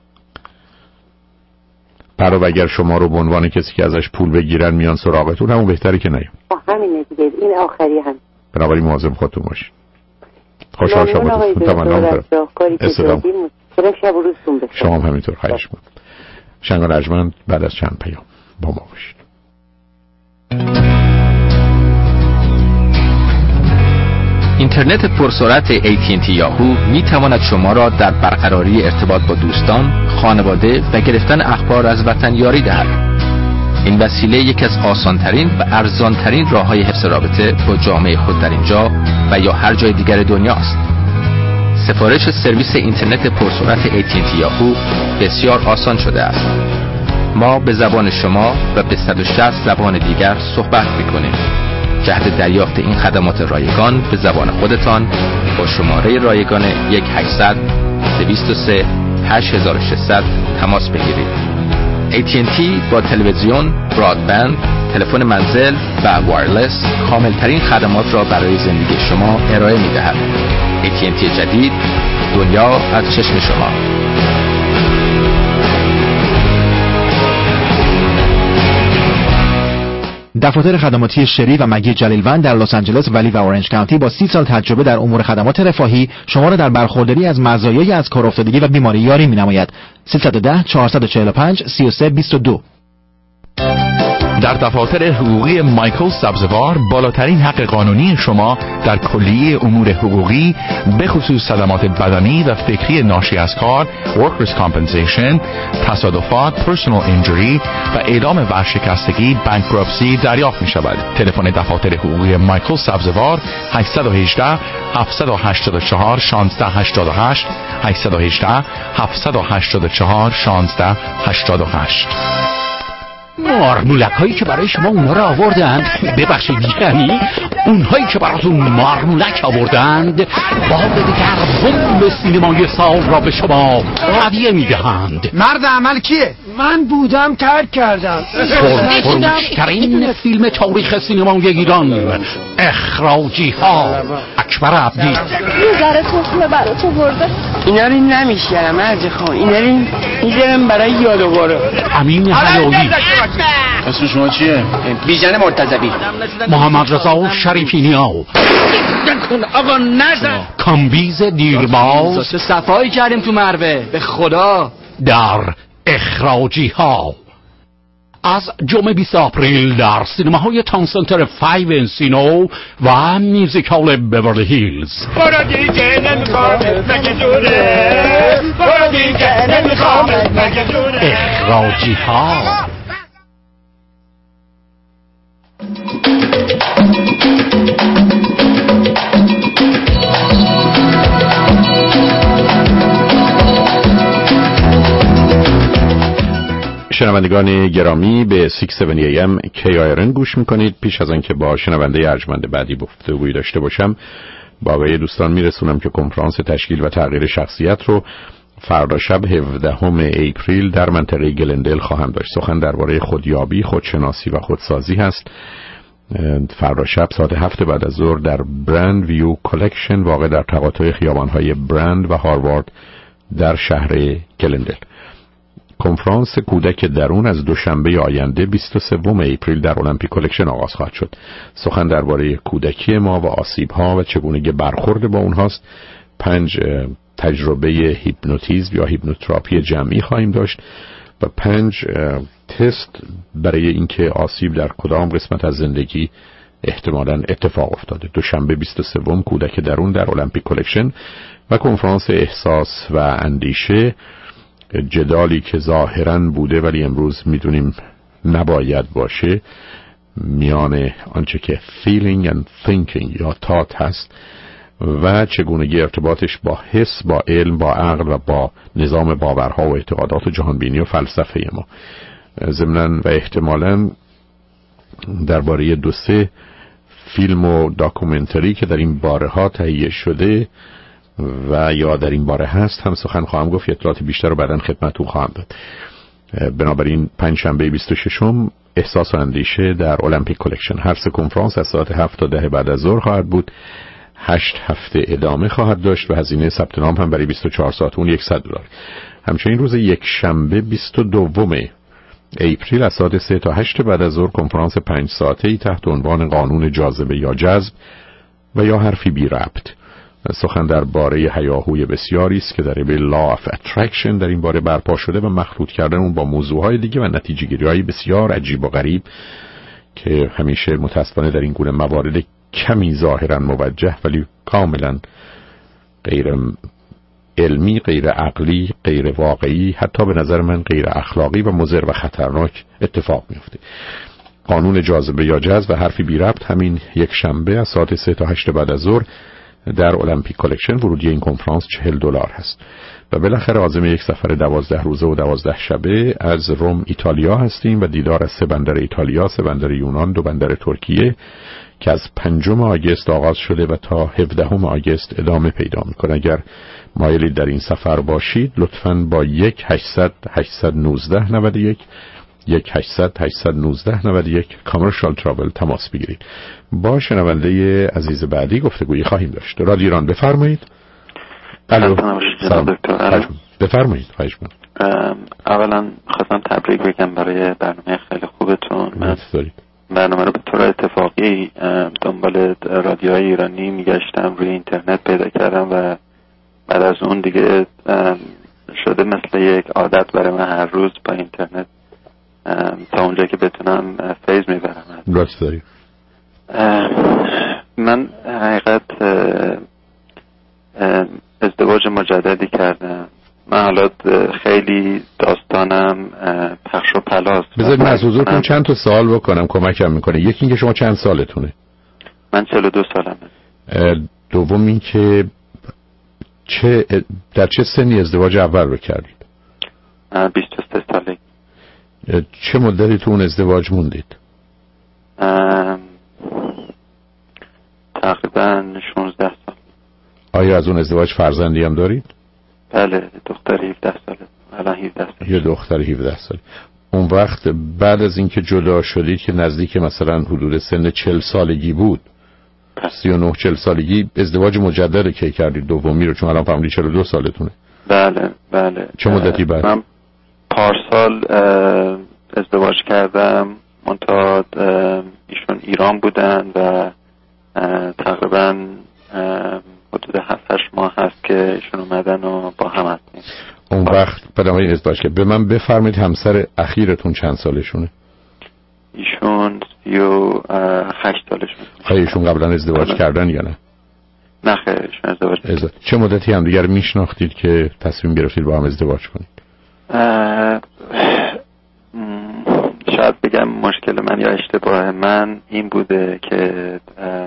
برای اگر شما رو به عنوان کسی که ازش پول بگیرن میان سراغتون، همون بهتره که نیان. همینه دیگه، این آخری هم. بنابراین مواظب خودتون باشید. خوشحال شما تمام کاری که دادیم شب و روزتون بخیر. شما هم همینطور. خواهش می‌کنم. شنگان ارجمند بعد از چند پیام با ما باشید. اینترنت پرسرعت ای تی ان تی یاهو می تواند شما را در برقراری ارتباط با دوستان، خانواده و گرفتن اخبار از وطن یاری دهد. این وسیله یکی از آسانترین و ارزانترین راه‌های حفظ رابطه با جامعه خود در اینجا و یا هر جای دیگر دنیا است. سفارش سرویس اینترنت پرسرعت ای تی ان تی یاهو بسیار آسان شده است. ما به زبان شما و به صد و شصت زبان دیگر صحبت می‌کنیم. جهت دریافت این خدمات رایگان به زبان خودتان با شماره رایگان یک هشتصد دویست و سه هشت شش صفر صفر تماس بگیرید. ای تی ان تی با تلویزیون، برادبند، تلفن منزل و وایرلس کاملترین خدمات را برای زندگی شما ارائه می دهد. ای تی ان تی جدید، دنیا از چشم شما. دفاتر خدماتی شری و مگی جلیلوند در لس آنجلس ولی و اورنج کانتی با سی سال تجربه در امور خدمات رفاهی شما را در برخورداری از مزایای از کار افتادگی و بیماری یاری می‌نماید. سه یک صفر چهار چهار پنج سه سه دو دو. در دفاتر حقوقی مایکل سبزوار بالاترین حق قانونی شما در کلیه امور حقوقی به خصوص صدمات بدنی و فکری ناشی از کار، workers compensation، تصادفات، personal injury و اعلام ورشکستگی، bankruptcy دریافت می شود. تلفن دفاتر حقوقی مایکل سبزوار هشت یک هشت هفت هشت چهار یک شش هشت هشت هشت یک هشت هفت هشت چهار یک شش هشت هشت. مارمولک هایی که برای شما اونا را آوردند، ببخشید یعنی اونهایی که براتون مارمولک آوردند بار دیگر بمب سینمای سال را به شما هدیه میدهند. مرد عمل کیه؟ من بودم ترک کردم. پرفروشترین فیلم تاریخ سینمای ایران، اخراجی ها، اکبر عبدی. یه ذره تخمه براتون برده. اینا رو نمیشکنم مرد خان، اینا رو میذارم برای یادواره. امین حلالی. اسم شما چیه؟ بیژن مرتضوی. محمد رضا شریفینیا. نکن آقا نزن. کامبیز دیرباز. چه صفایی کردیم تو مروه به خدا. در اخراجی ها از جمعه بیست آپریل در سینماهای تاون سنتر پنج انسینو و میوزیکال بیورلی هیلز. برو دیگه نمیخوامت مگه جوره، برو دیگه نمیخوامت مگه جوره. اخراجی ها. شنوندگان گرامی به شش هفت ای ام کی آی آر ان گوش میکنید. پیش از آنکه با شنونده ارجمند بعدی گفتگویی داشته باشم، با به دوستان میرسونم که کنفرانس تشکیل و تغییر شخصیت رو فردا شب هفدهم اپریل در منطقه گلندل خواهم داشت. سخن درباره خودیابی، خودشناسی و خودسازی هست. فردا شب ساعت هفت بعد از ظهر در برند ویو کلکشن واقع در تقاطع خیابان‌های برند و هاروارد در شهر گلندل. کنفرانس کودک درون از دوشنبه آینده بیست و سوم اپریل در المپیک کلکشن آغاز خواهد شد. سخن درباره کودکی ما و آسیب‌ها و چگونگی برخورد با اونهاست. پنج تجربه هیپنوتیزم یا هیپنوتراپی جمعی خواهیم داشت و پنج تست برای اینکه آسیب در کدام قسمت از زندگی احتمالاً اتفاق افتاده. دوشنبه بیست و سوم کودک درون در المپیک کلکشن و کنفرانس احساس و اندیشه، جدالی که ظاهراً بوده ولی امروز میدونیم نباید باشه، میان آنچه که feeling and thinking یا thought هست و چگونگی ارتباطش با حس، با علم، با عقل و با نظام باورها و اعتقادات و جهانبینی و فلسفه ما. ضمناً و احتمالاً درباره دو سه فیلم و داکومنتری که در این باره ها تهیه شده و یا در این باره هست هم سخن خواهم گفت. اطلاعات بیشتر رو بعداً خدمتتون خواهم داد. بنابراین پنجشنبه بیست و ششم احساس و اندیشه در المپیک کلکشن. هر سه کنفرانس از ساعت هفت تا ده بعد از ظهر خواهد بود. هشت هفته ادامه خواهد داشت و هزینه ثبت نام هم برای بیست و چهار ساعت اون صد دلار. همچنین روز یک شنبه بیست و دوم اپریل از ساعت سه تا هشت بعد از ظهر کنفرانس پنج ساعته‌ای تحت عنوان قانون جاذبه یا جذب و یا حرفی بی ربط. سخن درباره هیاهوی بسیاری است که در به law of attraction در این باره برپا شده و مخلوط کردن اون با موضوعهای دیگه و نتیجه گیری‌های بسیار عجیب و غریب که همیشه متأسفانه در این گونه موارد کمی ظاهرا موجه ولی کاملا غیر علمی، غیر عقلی، غیر واقعی، حتی به نظر من غیر اخلاقی و مضر و خطرناک اتفاق میفته. قانون جاذبه یا جذب و حرفی بی ربط همین یک شنبه از ساعت سه تا هشت بعد از ظهر در المپیک کالکشن. ورودی این کنفرانس چهل دلار هست و بالاخره عازم یک سفر دوازده روزه و دوازده شبه از روم ایتالیا هستیم و دیدار از سه بندر ایتالیا، سه بندر یونان، دو بندر ترکیه که از پنجم آگوست آغاز شده و تا هفدهم آگوست ادامه پیدا میکنه. اگر مایلید در این سفر باشید لطفاً با یک هشتصد هشتصد و نوزده نود و یک یک هشتصد هشتصد و نوزده نود و یک کامرشال ترابل تماس بگیرید. با شنونده عزیز بعدی گفتگویی خواهیم داشت. رادیو ایران بفرمایید. الو سلام دکتر. بفرمایید. خواهش می‌کنم. اولا خواستم تبریک بگم برای برنامه خیلی خوبتون. من برنامه رو به طور اتفاقی دنبال رادیوهای ایرانی میگشتم، روی اینترنت پیدا کردم و بعد از اون دیگه شده مثل یک عادت برای من هر روز با اینترنت تا اونجا که بتونم فیض میبرم. درست داری. من حقیقت ازدواج مجددی کردم. من حالا خیلی داستانم پخش و پلاست. بذارید من از حضورتون چند تا سوال بکنم کمکم میکنه. یکی این که شما چند سالتونه؟ من چهل و دو سالمه. دوم این که چه در چه سنی ازدواج اول رو کردید؟ بیست و سه سالگی. چه مدتی تو اون ازدواج موندید؟ تقریبا شانزده سال. آیا از اون ازدواج فرزندی هم دارید؟ بله، دختر هفده ساله. الان هفده ساله. یه دختر هفده ساله. اون وقت بعد از اینکه جدا شدید که نزدیک مثلا حدود سن چهل سالگی بود، سی و نه چهل سالگی ازدواج مجدد کی کردید دومی رو؟ چون الان فهمیدید چهل و دو سالتونه. بله بله. چه مدتی بعد؟ من پارسال ازدواج کردم. منتها ایشون ایران بودن و تقریبا حدود هفت هشت ماه هست که ایشون اومدن و با هم هستیم. اون وقت بنابراین ازدواج کرد. به من بفرمایید همسر اخیرتون چند سالشونه؟ ایشون سی و هشت سالشونه. آیا ایشون قبلا ازدواج کردن یا نه؟ نه خیر، ایشون ازدواج کردن. چه مدتی هم دیگر میشناختید که تصمیم گرفتید با هم ازدواج کنید؟ شاید بگم مشکل من یا اشتباه من این بوده که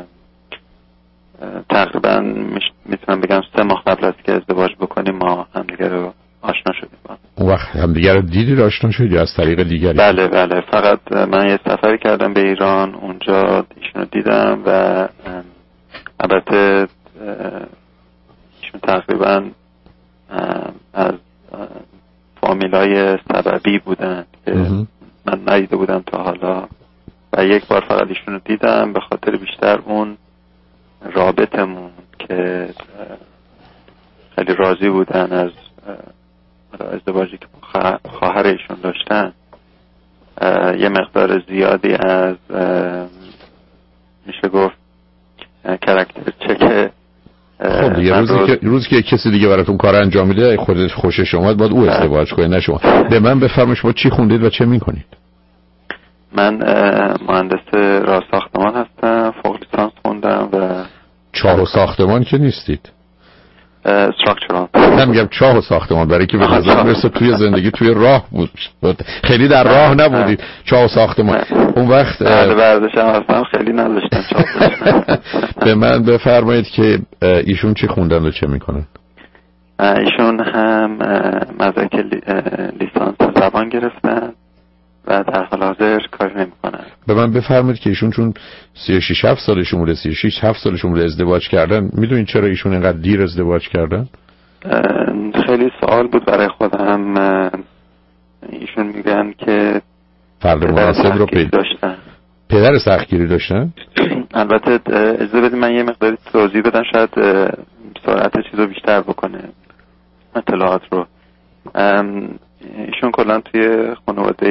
تقریبا میتونم بگم سه ماه قبل از که ازدواج بکنیم ما همدیگه رو آشنا شدیم. اون وقت همدیگه رو دیدید آشنا شدید یا از طریق دیگری؟ بله بله، فقط من یه سفری کردم به ایران، اونجا ایشونو دیدم و البته ایشون تقریبا از فامیلای سببی بودن که من ندیده بودم تا حالا و یک بار فقط ایشونو دیدم به خاطر بیشتر اون رابطمون که خیلی راضی بودن از ازدواجی که خواهر ایشون داشتن. یه مقدار زیادی از میشه گفت کاراکتر چک. خب دیگه روزی رو... که روزی که کسی دیگه براتون کار انجام میده خودش خوشش اومد باید او ازدواج کنه نه شما. به من بفرمایید شما چی خوندید و چه میکنید؟ من مهندس راه ساختمان هستم، فوق لیسانس خوندم و چاه و ساختمان که نیستید؟ استراکچرال. من میگم چاه و ساختمان برای که به نظر میرسه توی زندگی توی راه بود، خیلی در راه نبودید. چاه و ساختمان. اون وقت بعد ورزشم هستم خیلی نداشتم چاه. به من بفرمایید که ایشون چی خوندن و چه میکنن؟ ایشون هم مدرک لیسانس زبان گرفتن و در حال حاضر کار نمی‌کنن. به من بفرمایید که ایشون چون سی و شش هفت سالشون بوده، سی و شش هفت سالشون بوده ازدواج کردن، میدونین چرا ایشون اینقدر دیر ازدواج کردن؟ خیلی سوال بود برای خودم. ایشون میگن که فرد مناسب رو پیدا داشتن. پدر سختگیری داشتن؟ البته اجازه بدید من یه مقداری توضیح بدم شاید سرعت چیزو بیشتر بکنه اطلاعات رو. ایشون کلا توی خانواده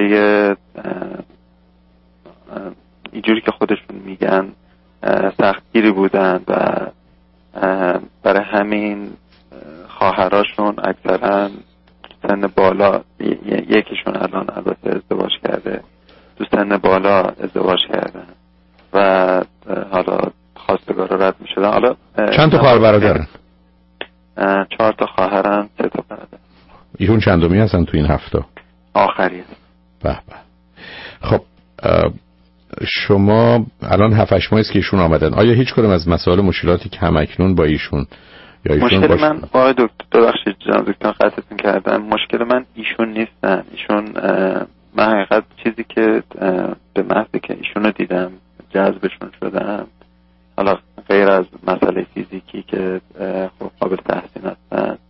اینجوری که خودشون میگن سختگیری بودن و برای همین خواهراشون اکثرا سن بالا، یکیشون الان البته ازدواج کرده، تو سن بالا ازدواج کردن و حالا خواستگارا رد میشدن. حالا چند تا خواهر برادرن؟ چهار تا خواهرن، سه تا برادر. ایشون چندمی هستن تو این هفته؟ آخری. به به. خب شما الان هفت هشت ماهی است که ایشون آمدن. آیا هیچ کدوم از مسائل مشکلاتی که همکنون با ایشون یا ایشون مشکل باش... من آقای دکتر ببخشید جناب دکتر خطتون کردم، مشکل من ایشون نیستن. ایشون من حقیقت چیزی که به محضی که ایشون رو دیدم جذبشون شدم، حالا غیر از مسئله فیزیکی که خب قابل تحسین هستن،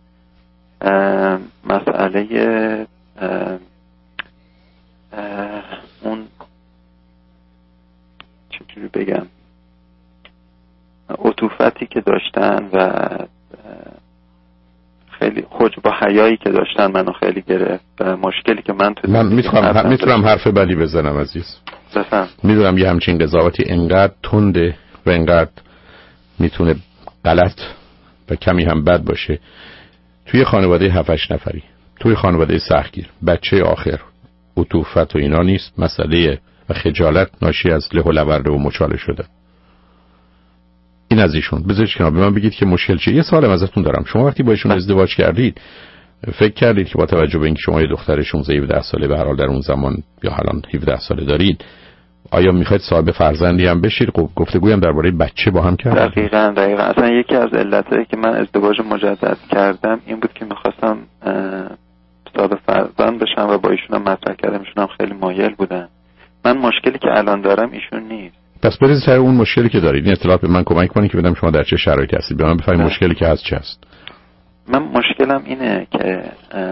مسئله اون چجوری بگم عطوفتی که داشتن و خیلی خوش با حیایی که داشتن منو خیلی گرفت. و مشکلی که من تو من میتونم میتونم حرف بدی بزنم عزیز. بفهم. میدونم یه همچین قضاوتی انقدر تنده و انقدر میتونه غلط و کمی هم بد باشه. توی خانواده هفت هشت نفری، توی خانواده سختگیر، بچه آخر عطوفت و اینا نیست، مسئله و خجالت ناشی از له و لورده و مچاله شده. این از ایشون. بذارید که به من بگید که مشکل چیه. یه سوالم ازتون دارم. شما وقتی با ایشون ازدواج کردید فکر کردید که با توجه به اینکه شما یه دختر شانزده هفده ساله به هر حال در اون زمان یا الان هفده ساله دارید، آیا میخواید صاحب فرزندی هم بشید؟ گفتگوی هم درباره بچه با هم کردید؟ دقیقاً دقیقاً اصلا یکی از علتایی که من ازدواج مجدد کردم این بود که میخواستم صاحب فرزند بشم و با ایشون هم مطرح کردم. ایشون هم خیلی مایل بودن. من مشکلی که الان دارم ایشون نیست. پس برید سر اون مشکلی که دارید. این اطلاعات به من کمک کنید که بدم شما در چه شرایطی هستید. به من بفرمایید مشکلی که هست چه است. من مشکلم اینه که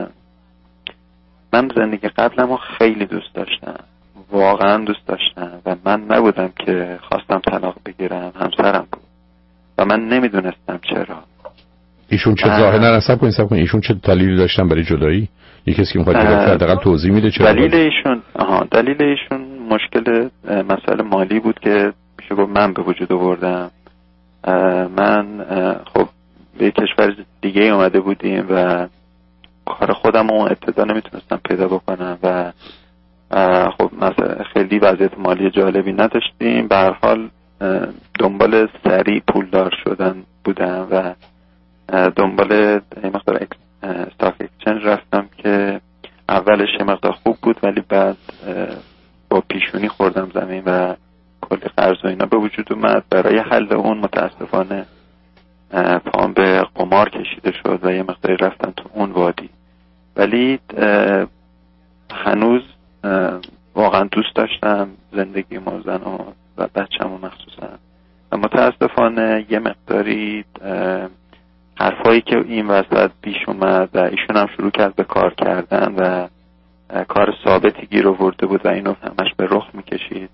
من زندگی قبلمو خیلی دوست داشتم، واقعا دوست داشتم و من نبودم که خواستم طلاق بگیرم، همسرم بود و من نمیدونستم چرا. ایشون چه ظاهر نه نسب کنید سب کنید ایشون چه دلیلی داشتن برای جدایی؟ یکی کسی که میخواد حداقل توضیح میده چرا؟ دلیل ایشون آها دلیل ایشون مشکل مسئله مالی بود که میشه گفت من به وجود آوردم. من خب به کشور دیگه اومده بودیم و کار خودم اون ابتدا نمیتونستم پیدا بکنم و خب مثلا خیلی وضعیت مالی جالبی نداشتیم. به هر حال دنبال سریع پولدار شدن بودم و دنبال یه مقدار استاک اکسچنج رفتم که اولش یه مقدار خوب بود ولی بعد با پیشونی خوردم زمین و کلی قرض و اینا به وجود اومد. برای حل اون متاسفانه پام به قمار کشیده شد و یه مقداری رفتم تو اون وادی. ولی هنوز واقعا دوست داشتم زندگی موزن و, و بچم و مخصوصا و متاسفانه یه مقداری حرفایی که این وسط پیش اومد و ایشون هم شروع کرد به کار کردن و کار ثابتی گیر آورده بود و اینو همش به رخ میکشید.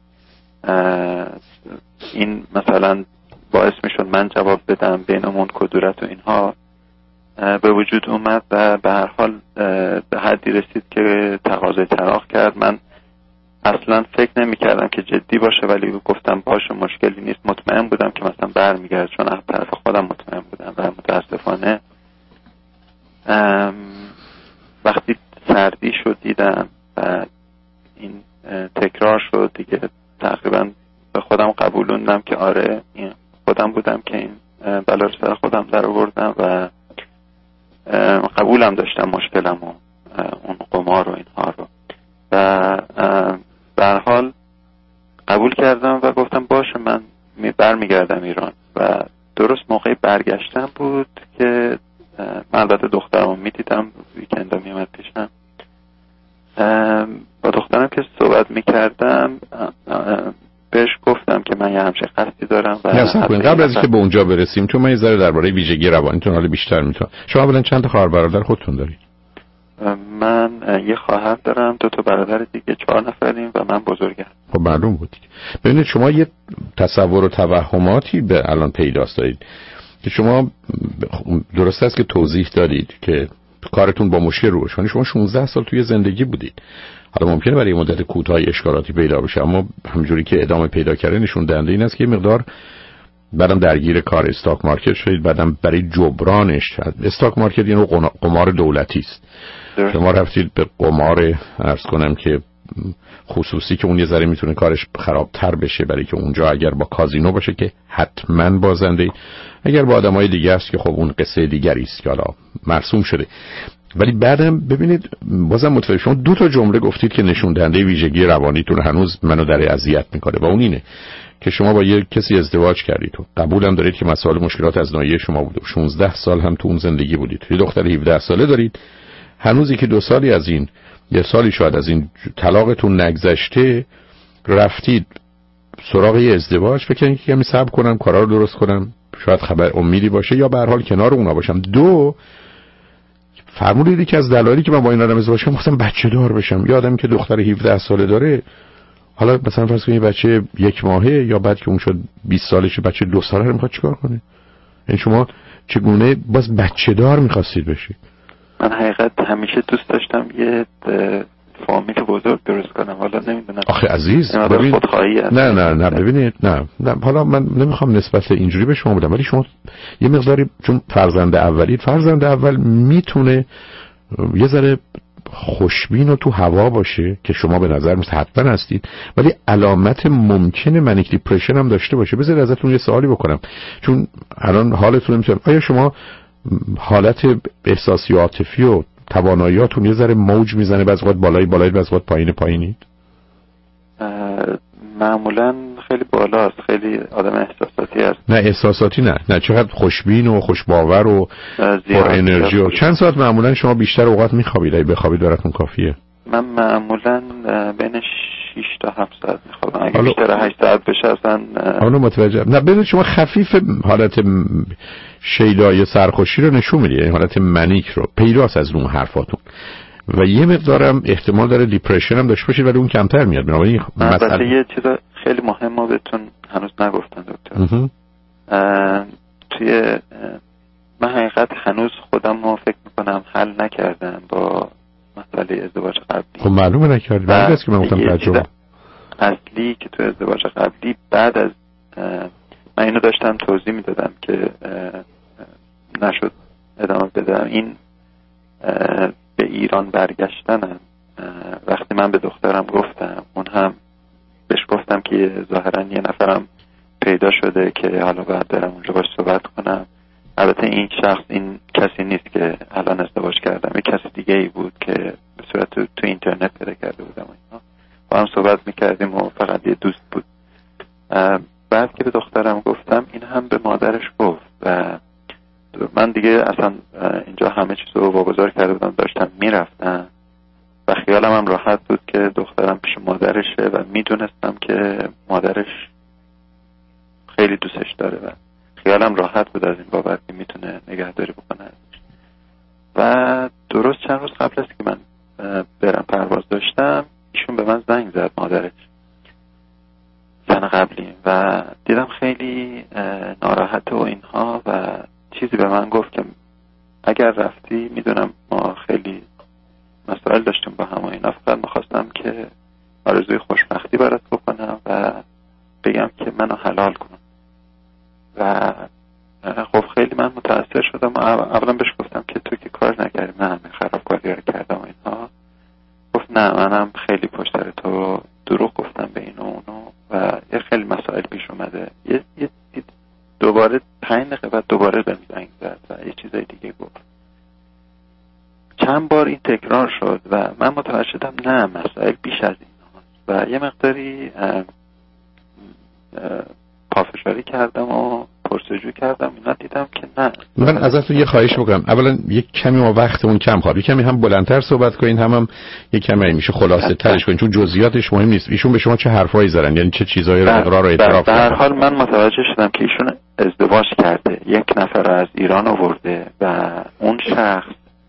این مثلا باعث میشد من جواب بدم، بینمون کدورت و اینها به وجود اومد و به هر حال به حدی رسید که تقاضای طلاق کرد. من اصلا فکر نمی کردم که جدی باشه ولی گفتم باشه مشکلی نیست. مطمئن بودم که مثلا برمیگرد چون از طرف خودم مطمئن بودم و متاسفانه وقتی سردی شد دیدم و این تکرار شد دیگه تقریبا به خودم قبولوندم که آره این خودم بودم که این بلا رو سر خودم در آوردم و قبولم داشتم مشکلم و اون قمار و اینها رو و به هر حال قبول کردم و گفتم باشه من برمیگردم ایران و درست موقع برگشتم بود که من البته دخترمو میدیدم ویکندا میومد پیشم. با دخترم که صحبت میکردم بهش گفتم که من یه همچه قصدی دارم و قبل از که به اونجا برسیم چون من یه ذره درباره ویژگی روانیتون حالا بیشتر میتونم. شما اولا چند تا خواهر برادر خودتون دارید؟ من یه خواهر دارم، دو تا برادر دیگه، چهار نفریم و من بزرگم. خب معلوم بود. ببینید شما یه تصور و توهماتی به الان پیداست دارید که شما درست است که توضیح دادید که کارتون با مشکل روشانی شما شانزده سال توی زندگی بودید. حالا ممکنه برای مدت کوتاهی اشکالاتی پیدا بشه اما همونجوری که ادامه پیدا کرده نشون دهنده این است که مقدار بعدم درگیر کار استاک مارکت شدید، بعدم برای جبرانش استاک مارکت یعنی قمار دولتی است. شما رفتید به قمار عرض کنم که خصوصی که اون یه ذره میتونه کارش خرابتر بشه برای که اونجا اگر با کازینو باشه که حتما بازنده، اگر با آدمای دیگه است که خب اون قصه دیگری است که حالا مرسوم شده. ولی بعدم ببینید بازم متوجه شما دو تا جمله گفتید که نشون دهنده ویژگی روانیتون هنوز منو در اذیت میکنه و اون اینه که شما با یک کسی ازدواج کردید و قبولم دارید که مسائل مشکلات از ناحیه شما بوده و شانزده سال هم تو اون زندگی بودید. یه دختر هفده ساله دارید، هنوزی که دو سالی از این یه سالی شاید از این طلاقتون نگذشته رفتید سراغ یه ازدواج. فکر کنید که کمی صبر کنم کارا رو درست کنم شاید خبر امیدی باشه یا به هر حال کنار اونا باشم. دو فرمودید که از دلایلی که من با این آدم ازدواج کردم خواستم بچه دار بشم. یه آدمی که دختر هفده ساله داره، حالا مثلا فرض کنید بچه یک ماهه یا بعد که اون شد بیست سالشه بچه دو ساله رو میخواد چیکار کنه؟ این شما چگونه باز بچه دار میخواستید بشید؟ من حقیقت همیشه دوست داشتم یه فامیل بزرگ درست کنم. حالا نمیدونم آخه عزیز ببین خودخواهی هست. نه نه نه ببینید نه نه حالا من نمیخوام نسبت اینجوری به شما بدم، ولی شما یه مقداری چون فرزند اولید، فرزند اول میتونه یه ذره خوشبین و تو هوا باشه که شما به نظر مثل حتما هستید، ولی علامت ممکنه منیک دیپرشن هم داشته باشه. بذارید ازتون یه سوالی بکنم چون الان حالتون نمیتونم، آیا شما حالت احساسی و عاطفی و تواناییاتون یه ذره موج میزنه، بعضی وقت بالایی بالایی بعضی وقت پایین پایینید؟ معمولا خیلی بالاست، خیلی آدم احساساتی هست. نه احساساتی نه نه چقدر خوشبین و خوشباور و پر انرژی و چند ساعت معمولا شما بیشتر اوقات میخوابید؟ اگه بخوابید براتون کافیه؟ من معمولا بین شش تا هفت ساعت میخوابم. اگه بیشتر هشت ساعت بشه اصلا اونو متوجه. نه ببینید شما خفیف حالت شیدای سرخوشی رو نشون میدید، یعنی حالت منیک رو پیداست از اون حرفاتون و یه مقدارم احتمال داره دیپرشن هم داشته باشید ولی اون کمتر میاد. بنابراین مثلا یه چیز خیلی مهمه بهتون هنوز نگفتم دکتر. توی من حقیقت هنوز خودم رو فکر میکنم حل نکردم با مسئله ازدواج قبلی. خب معلومه نکردی. بعد از که من گفتم تجربه اصلی که تو ازدواج قبلی بعد از من اینو داشتم توضیح میدادم که نشد ادامه بدم. این به ایران برگشتنم وقتی من به دخترم گفتم، اون هم بهش گفتم که ظاهرا یه نفرم پیدا شده که حالا باید برم اونجا باش صحبت کنم. البته این شخص این کسی نیست که الان ازدواج کردم، یه کسی دیگه ای بود که به صورت تو, تو اینترنت پیدا کرده بودم. اینا با هم صحبت میکردیم و فقط یه دوست بود. بعد که به دخترم گفتم این هم به مادرش گفت و من دیگه اصلا اینجا همه چیز رو واگذار کرده بودم، داشتم میرفتم و خیالم هم راحت بود که دخترم پیش مادرشه و میدونستم که مادرش خیلی دوستش داره و خیالم راحت بود از این بابت که میتونه نگهداری بکنه. و درست چند روز قبل است که من برم پرواز داشتم ایشون به من زنگ زد، مادرش، زن قبلی، و دیدم خیلی ناراحته و اینها و چیزی به من گفت که اگر رفتی میدونم ما خیلی مسائل داشتیم با هم و اینا، فقط میخواستم که آرزوی خوشبختی برات بکنم و بگم که منو حلال کن. و خب خیلی من متاثر شدم. اولا بهش گفتم که تو که کار نکردی، من همه خرابکاری رو کردم و اینها. گفت نه منم خیلی پشت سر تو دروغ گفتم به این و اونو و یه خیلی مسائل پیش اومده. یه, یه دوباره پنج دقیقه بعد دوباره بهم زنگ زد و یه چیزای دیگه گفت. چند بار این تکرار شد و من متوجه شدم نه مسائل بیش از این هست و یه مقداری پافشاری کردم و پرسجو کردم. اینا دیدم که نه. من ازتون یه خواهش میکنم، اولا یک کمی ما وقتمون کم خواهد، یک کمی هم بلندتر صحبت کنین، هم هم یک کمی میشه خلاصه ترش کنین چون جزئیاتش مهم نیست. ایشون به شما چه حرفایی زدن، یعنی چه چیزایی رو اقرار و اعتراف کردن؟ در حال من متوجه شدم که ایشون ازدواج کرده، یک نفر از ایران آورده و اون شخص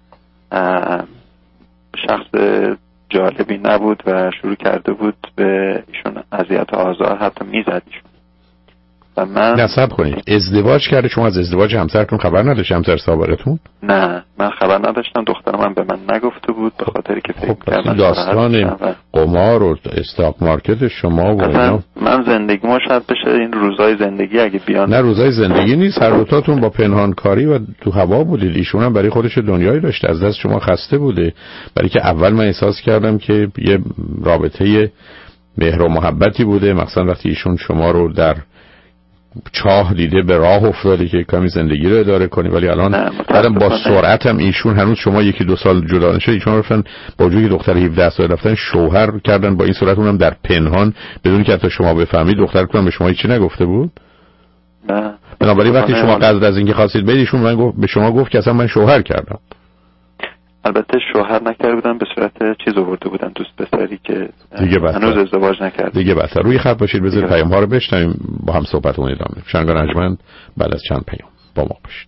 شخص جالبی نبود و شروع کرده بود به ایشون اذیت و آزار، حتی میزد ایشون. و من نصب کنید ازدواج کرده. شما از ازدواج همسرتون خبر نداشت؟ همسر سابقتون؟ نه من خبر نداشتم، دخترم من به من نگفته بود به خاطری که فکر خب کردم داستان قمار و استاک مارکت شما و اینا. من زندگیمو شاید بشه این روزای زندگی اگه بیان. نه روزای زندگی نیست، هر دوتاتون با پنهانکاری و تو هوا بودید. ایشون هم برای خودش دنیایی داشته، از دست شما خسته بوده. برای که اول من احساس کردم که یه رابطه مهر و محبتی بوده، مثلا وقتی ایشون شما رو در چاه دیده به راه افتاده که کمی زندگی رو اداره کنی، ولی الان بعدم با سرعت هم ایشون هنوز شما یکی دو سال جدا نشه ایشون رفتن با وجودی دختر هفده ساله رفتن شوهر کردن با این صورت، اونم در پنهان بدون که حتی شما بفهمید. دختر کنم به شما هیچی نگفته بود؟ نه. بنابراین وقتی شما قصد از اینکه خواستید برید ایشون من گفت به شما گفت که اصلا من شوهر کردم. البته شوهر نکرده بودن، به صورت چیز آورده بودن، دوست پسری که هنوز ازدواج نکرده. دیگه بهتر روی خط باشید، بذارید پیام ها رو بشنویم با هم صحبتمون ادامه بدیم. شنگان انجمن بعد از چند پیام با ما باشید.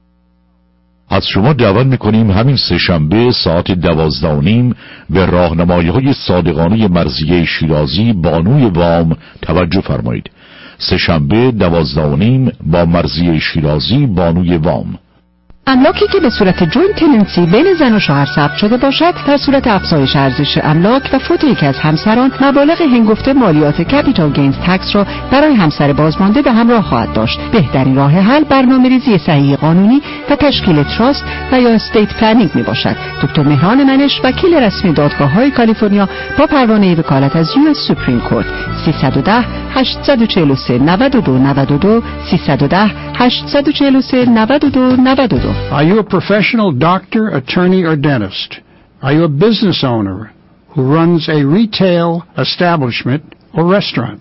از شما دعوت میکنیم همین سه شنبه ساعت دوازده و نیم به راهنمایی‌های صادقانه مرضیه شیرازی بانوی وام توجه فرمایید. سه شنبه دوازده و نیم با مرضیه شیرازی بانوی وام. املاکی که به صورت جوینت تننسی بین زن و شوهر ثبت شده باشد در صورت افزایش ارزش املاک و فوت یکی از همسران مبالغ هنگفته مالیات کپیتال گینز تکس را برای همسر بازمانده به همراه خواهد داشت. بهترین راه حل برنامه‌ریزی صحیح قانونی و تشکیل تراست و یا استیت پلنینگ می باشد. دکتر مهران منش وکیل رسمی دادگاه‌های کالیفرنیا با پروانه وکالت از یو اس سوپریم کورت سیصد و ده هشتصد و چهل و سه نود و دو نود و دو سیصد و ده هشتصد و چهل و سه نود و دو نود و دو. Are you a professional doctor, attorney, or dentist? Are you a business owner who runs a retail establishment or restaurant?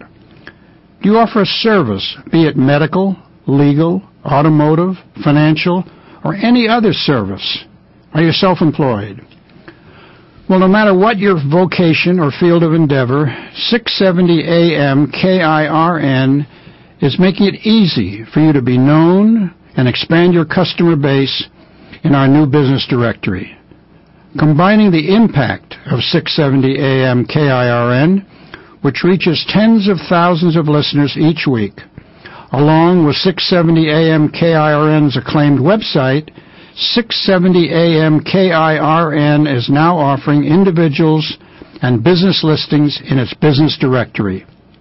Do you offer a service, be it medical, legal, automotive, financial, or any other service? Are you self-employed? Well, no matter what your vocation or field of endeavor, six seventy A M K I R N is making it easy for you to be known and expand your customer base in our new business directory. Combining the impact of six seventy A M K I R N, which reaches tens of thousands of listeners each week, along with six seventy A M K I R N's acclaimed website, six seventy A M K I R N is now offering individuals and business listings in its business directory.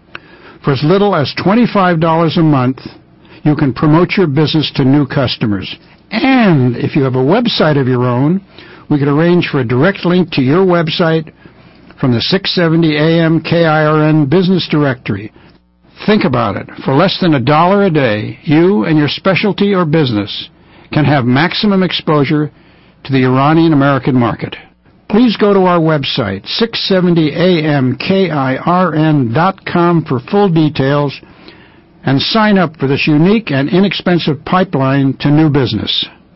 For as little as twenty-five dollars a month, you can promote your business to new customers. And if you have a website of your own, we can arrange for a direct link to your website from the six seventy A M K I R N business directory. Think about it. For less than a dollar a day, you and your specialty or business can have maximum exposure to the Iranian American market. Please go to our website, six seventy A M K I R N dot com, for full details and sign up for this unique and inexpensive pipeline to new business.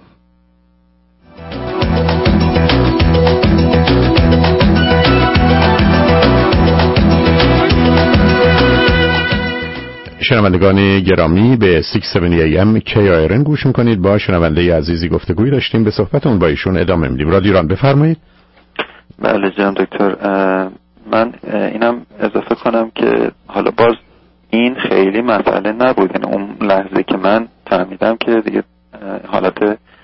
شنوندگان گرامی به شش هفتاد ای ام کی آی آر ان گوش میکنید. با شنونده عزیزی گفتگوی داشتیم، به صحبتمون با ایشون ادامه میدیم. رادیو ایران بفرمایید. بله جناب دکتر، من اینم اضافه کنم که حالا باز این خیلی مسئله نبود، یعنی اون لحظه که من فهمیدم که دیگه حالت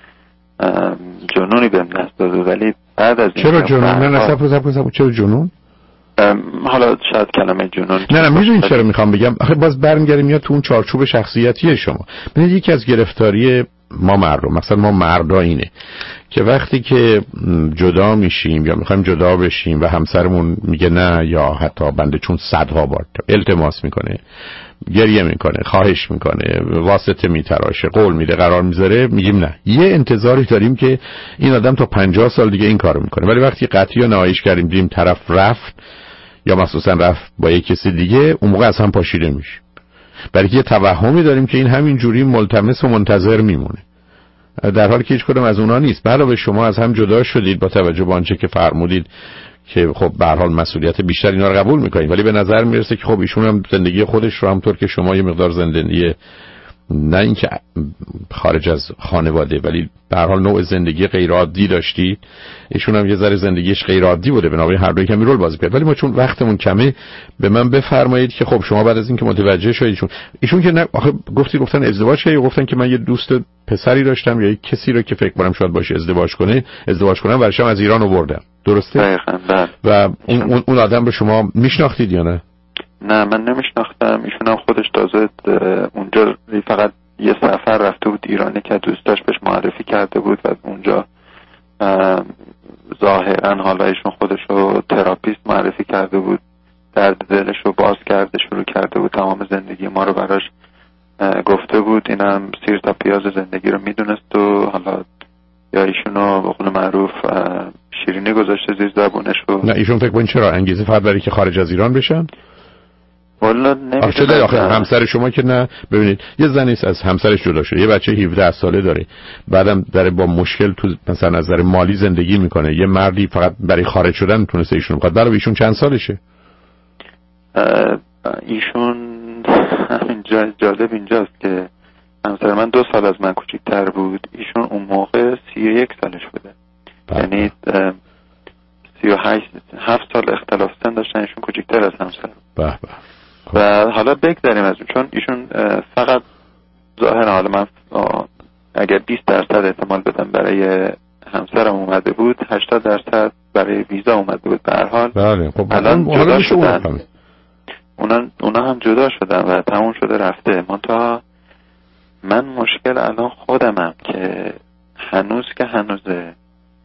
جنونی بهم دست داده، ولی بعد از چرا جنون؟ نه نه صبر صبر صبر چرا جنون؟ حالا شاید کلمه جنون نه نه میدونید چرا میخوام بگم، آخه باز برمیگردیم میاد تو اون چارچوب شخصیتی شما. ببینید یکی از گرفتاری ما مردم، مثلا ما مردا اینه که وقتی که جدا میشیم یا میخوایم جدا بشیم و همسرمون میگه نه، یا حتی بنده چون صدها بار التماس میکنه، گریه میکنه، خواهش میکنه، واسطه میتراشه، قول میده، قرار میذاره، میگیم نه. یه انتظاری داریم که این آدم تا پنجاه سال دیگه این کارو میکنه، ولی وقتی قطعی و نهاییش کردیم دیدیم طرف رفت یا مخصوصا رفت با یک کسی دیگه، اون موقع اصلا پاشیده میشه، برای که یه توهمی داریم که این همین جوری ملتمس و منتظر میمونه، در حالی که هیچ کدوم از اونا نیست. علاوه شما از هم جدا شدید با توجه به آنچه که فرمودید که خب به هر حال مسئولیت بیشتر اینا رو قبول میکنید، ولی به نظر میرسه که خب ایشون هم زندگی خودش رو همونطور که شما یه مقدار زندگی نه اینکه خارج از خانواده ولی به هر حال نوع زندگی غیر عادی داشتی، ایشون هم یه ذره زندگیش غیر عادی بوده، بنابراین هر دوی کمی رول بازی کرد. ولی ما چون وقتمون کمه، به من بفرمایید که خب شما بعد از اینکه متوجه شدید ایشون ایشون که نه آخه گفتی گفتن ازدواج کردی، گفتن که من یه دوست پسری داشتم یا یک کسی رو که فکر کنم شاید باشه ازدواج کنه ازدواج کنم ورشم از ایران آوردم، درسته؟ دقیقاً. و اون اون آدم رو شما میشناختید یا نه؟ نه من نمیشناختم، ایشون هم خودش تازه اونجا فقط یه سفر رفته بود ایرانی که دوستاش بهش معرفی کرده بود و اونجا ظاهرا حالا ایشون خودش رو تراپیست معرفی کرده بود، درد دلش رو باز کرده شروع کرده بود، تمام زندگی ما رو براش بود، اینم سیر تا پیاز زندگی رو میدونست و حالا یا ایشونو به قول معروف شیرینی گذاشته زیر زبونش و نه ایشون فکر کنید چرا انگیزه فقط برای که خارج از ایران بشن؟ والا نمیدونم. آخه همسر شما که نه، ببینید یه زنی از همسرش جدا شده، یه بچه هفده ساله داره، بعدم داره با مشکل تو مثلا از نظر مالی زندگی میکنه، یه مردی فقط برای خارج شدن تونسته ایشون بخواد. برای ایشون چند سالشه؟ ایشون اینجا جالب اینجاست که همسر من دو سال از من کوچیک‌تر بود، ایشون اون موقع سی و یک سالش بوده، یعنی سی و هشت هفت سال اختلاف سن داشتن، ایشون کوچیک‌تر از همسر. به به. و حالا بگذاریم از اون، چون ایشون فقط ظاهرا حالا من اگر بیست درصد احتمال بدم برای همسرم اومده بود، هشتاد درصد برای ویزا اومده بود. به هر حال بله خب الان جدا شدن، اونا اونا هم جدا شدن و تموم شده رفته. منتها من مشکل الان خودمم که هنوز که هنوزه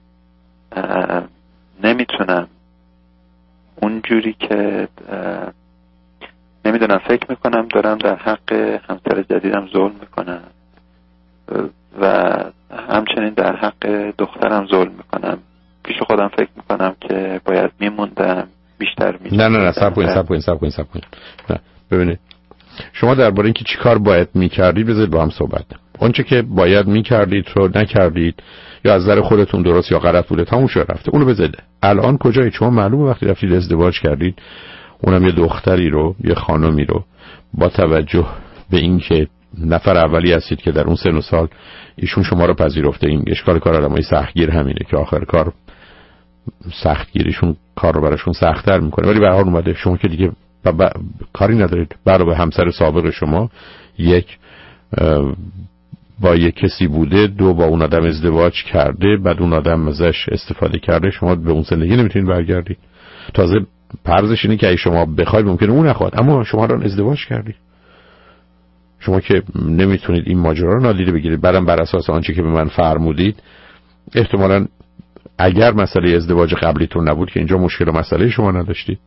نمیتونم اونجوری که نمیدونم، فکر میکنم دارم در حق همسر جدیدم ظلم میکنم و همچنین در حق دخترم ظلم میکنم. پیش خودم فکر میکنم که باید میموندم بیشتر میشدم. نه نه نه صبر کنید صبر کنید صبر کنید صبر کنید. نه ببینید شما درباره اینکه چی کار باید میکردید بذارید با هم صحبت. اونچه که باید میکردید رو نکردید یا از نظر خودتون درست یا غلط بوده تموم شده رفته، اونو بذارید. الان کجایی؟ شما معلومه وقتی رفتید ازدواج کردید، اونم یه دختری رو، یه خانمی رو، با توجه به اینکه نفر اولی هستید که در اون سن و سال ایشون شما رو پذیرفته، این اشکال کار آدمای سختگیر همینه که آخر کار سختگیریشون کار رو براشون سخت‌تر میکنه. ولی به هر حال اومده شما که دیگه ب... ب... کاری ندارید، برای همسر سابق شما یک با یک کسی بوده، دو با اون آدم ازدواج کرده، بعد اون آدم ازش استفاده کرده، شما به اون زندگی نمیتونید برگردید. تازه پرزش اینه که اگه شما بخواید ممکنه اون نخواد، اما شما الان ازدواج کردید، شما که نمیتونید این ماجرا رو نادیده بگیرید. بعدم بر اساس آنچه که به من فرمودید احتمالاً اگر مسئله ازدواج قبلیتون نبود که اینجا مشکل و مسئله شما نداشتید.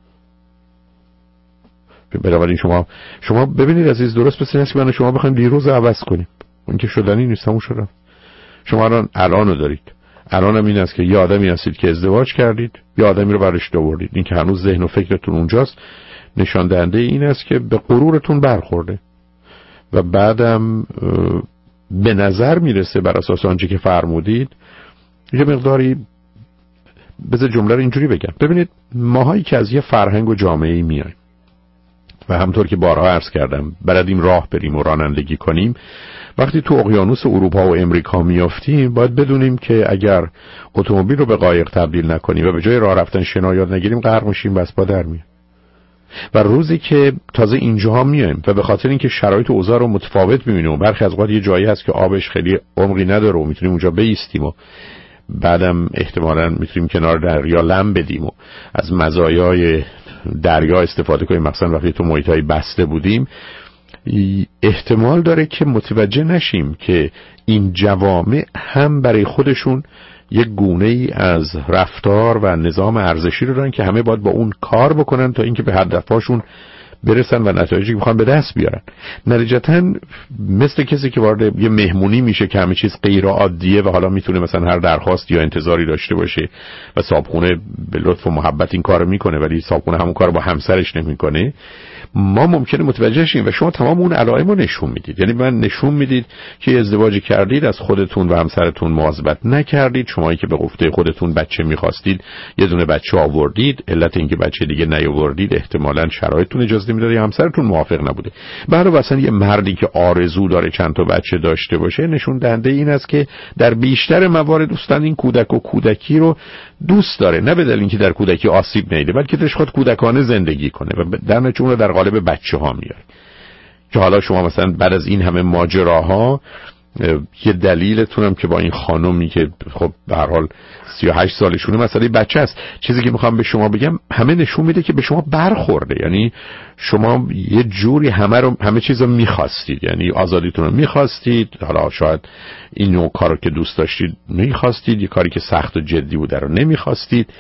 بنابراین شما شما ببینید عزیز، درست مثل اینه که من شما بخوایم دیروز عوض کنیم، اون که شدنی نیست، همون شدن. شما الان الانو دارید، الان هم این است که یه آدمی هستید که ازدواج کردید، یه آدمی رو برش آوردید. این که هنوز ذهن و فکرتون اونجاست نشان دهنده این است که به غرورتون برخورده و بعدم به نظر میرسه بر اساس آنچه که فرمودید یه مقداری، بذار جمله رو اینجوری بگم. ببینید ماهایی که از یه فرهنگ و جامعه‌ای میایم و همطور که بارها عرض کردم بلدیم راه بریم و رانندگی کنیم، وقتی تو اقیانوس اروپا و امریکا میافتیم باید بدونیم که اگر اتومبیل رو به قایق تبدیل نکنیم و به جای راه رفتن شنا یاد نگیریم غرق میشیم، بس با در میاد. و روزی که تازه اینجاها میایم و به خاطر اینکه شرایط و اوضاع رو متفاوت میبینیم و برخی از اوقات یه جایی هست که آبش خیلی عمقی نداره و میتونیم اونجا بایستیم و بعدم احتمالاً میتونیم کنار دریا لم بدیم و از مزایای دریا استفاده کنیم، مثلا وقتی تو محیطای بسته بودیم، احتمال داره که متوجه نشیم که این جوامع هم برای خودشون یک گونه ای از رفتار و نظام ارزشی رو دارن که همه باید با اون کار بکنن تا اینکه به هدفشون برسن و نتایجی که میخوان به دست بیارن. نتیجتاً مثل کسی که وارد یه مهمونی میشه که همه چیز غیر عادیه و حالا میتونه مثلا هر درخواست یا انتظاری داشته باشه و صاحبخونه به لطف و محبت این کارو میکنه ولی صاحبخونه همون کارو با همسرش نمیکنه، ما ممکنه متوجه شیم و شما تمام اون علائم رو نشون میدید. یعنی من نشون میدید که ازدواج کردید، از خودتون و همسرتون مواظبت نکردید، شمایی که به گفته خودتون بچه میخواستید یه دونه بچه آوردید، علت اینکه بچه دیگه نیاوردید احتمالاً شرایطتون اجازه نمیداد یا همسرتون موافق نبوده. بعد مثلا یه مردی که آرزو داره چند تا بچه داشته باشه نشون دهنده این است که در بیشتر موارد دوستان این کودک و کودکی رو دوست داره، نه به دلیل اینکه در کودکی آسیب نیده بلکه دلش خود کودکانه زندگی کنه و در نتیجه اون رو در قالب بچه ها میاره. که حالا شما مثلا بعد از این همه ماجراها یه دلیلتون هم که با این خانومی که خب به هر حال سی و هشت سالشونه مسئله بچه است، چیزی که میخوام به شما بگم همه نشون میده که به شما برخورده. یعنی شما یه جوری همه رو همه چیز رو میخواستید، یعنی آزادیتون رو میخواستید، حالا شاید این نوع کار رو که دوست داشتید میخواستید، یه کاری که سخت و جدی بوده رو نمیخواستید.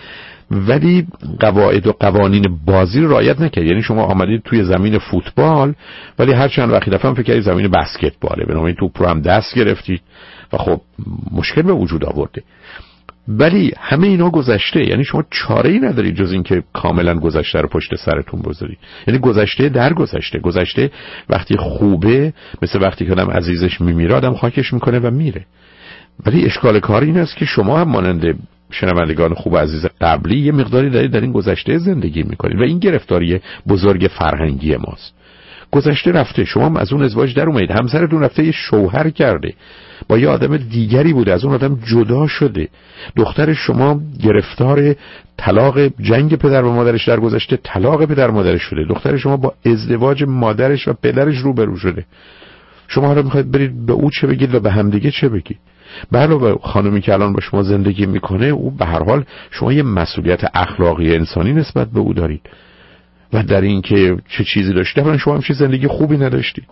ولی قواعد و قوانین بازی رو رعایت نکرد. یعنی شما آمدید توی زمین فوتبال ولی هر چند وقتی دفعه فکر کردید زمین بسکتباله، بنابراین توپ رو هم دست گرفتید و خب مشکل به وجود آورده. ولی همه اینا گذشته، یعنی شما چاره‌ای ندارید جز این که کاملا گذشته رو پشت سرتون بذارید. یعنی گذشته در گذشته. گذشته وقتی خوبه مثل وقتی که آدم عزیزش میمیره آدم خاکش میکنه و میره. ولی اشکال کار این است که شما هم مانند شنوندگان خوب عزیز قبلی یه مقداری دارید در این گذشته زندگی میکنید و این گرفتاری بزرگ فرهنگی ماست. گذشته رفته، شما هم از اون ازدواج در اومدید، همسرتون رفته یه شوهر کرده، با یه آدم دیگری بوده، از اون آدم جدا شده. دختر شما گرفتار طلاق جنگ پدر و مادرش در گذشته طلاق پدر و مادرش شده. دختر شما با ازدواج مادرش و پدرش روبرو شده. شما حالا میخواید برید به او چه بگید و به همدیگه چه بگید؟ به علاوه خانمی که الان با شما زندگی میکنه، او به هر حال شما یه مسئولیت اخلاقی انسانی نسبت به او دارید و در این که چه چیزی داشته، اولا شما هم چه زندگی خوبی نداشتید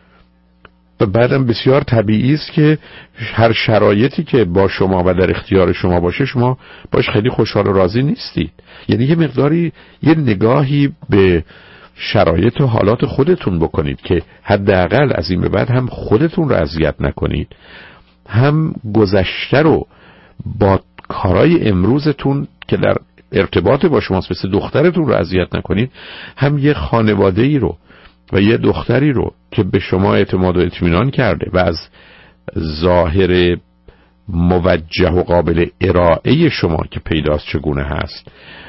و بعدم بسیار طبیعی است که هر شرایطی که با شما و در اختیار شما باشه شما باش خیلی خوشحال و راضی نیستید. یعنی یه مقداری یه نگاهی به شرایط و حالات خودتون بکنید که حداقل از این به بعد هم خودتون رو اذیت نکنید، هم گذشته رو با کارهای امروزتون که در ارتباط با شماست مثل دخترتون رو اذیت نکنید، هم یه خانواده‌ای رو و یه دختری رو که به شما اعتماد و اطمینان کرده و از ظاهر موجه و قابل ارائه شما که پیداست چگونه هست،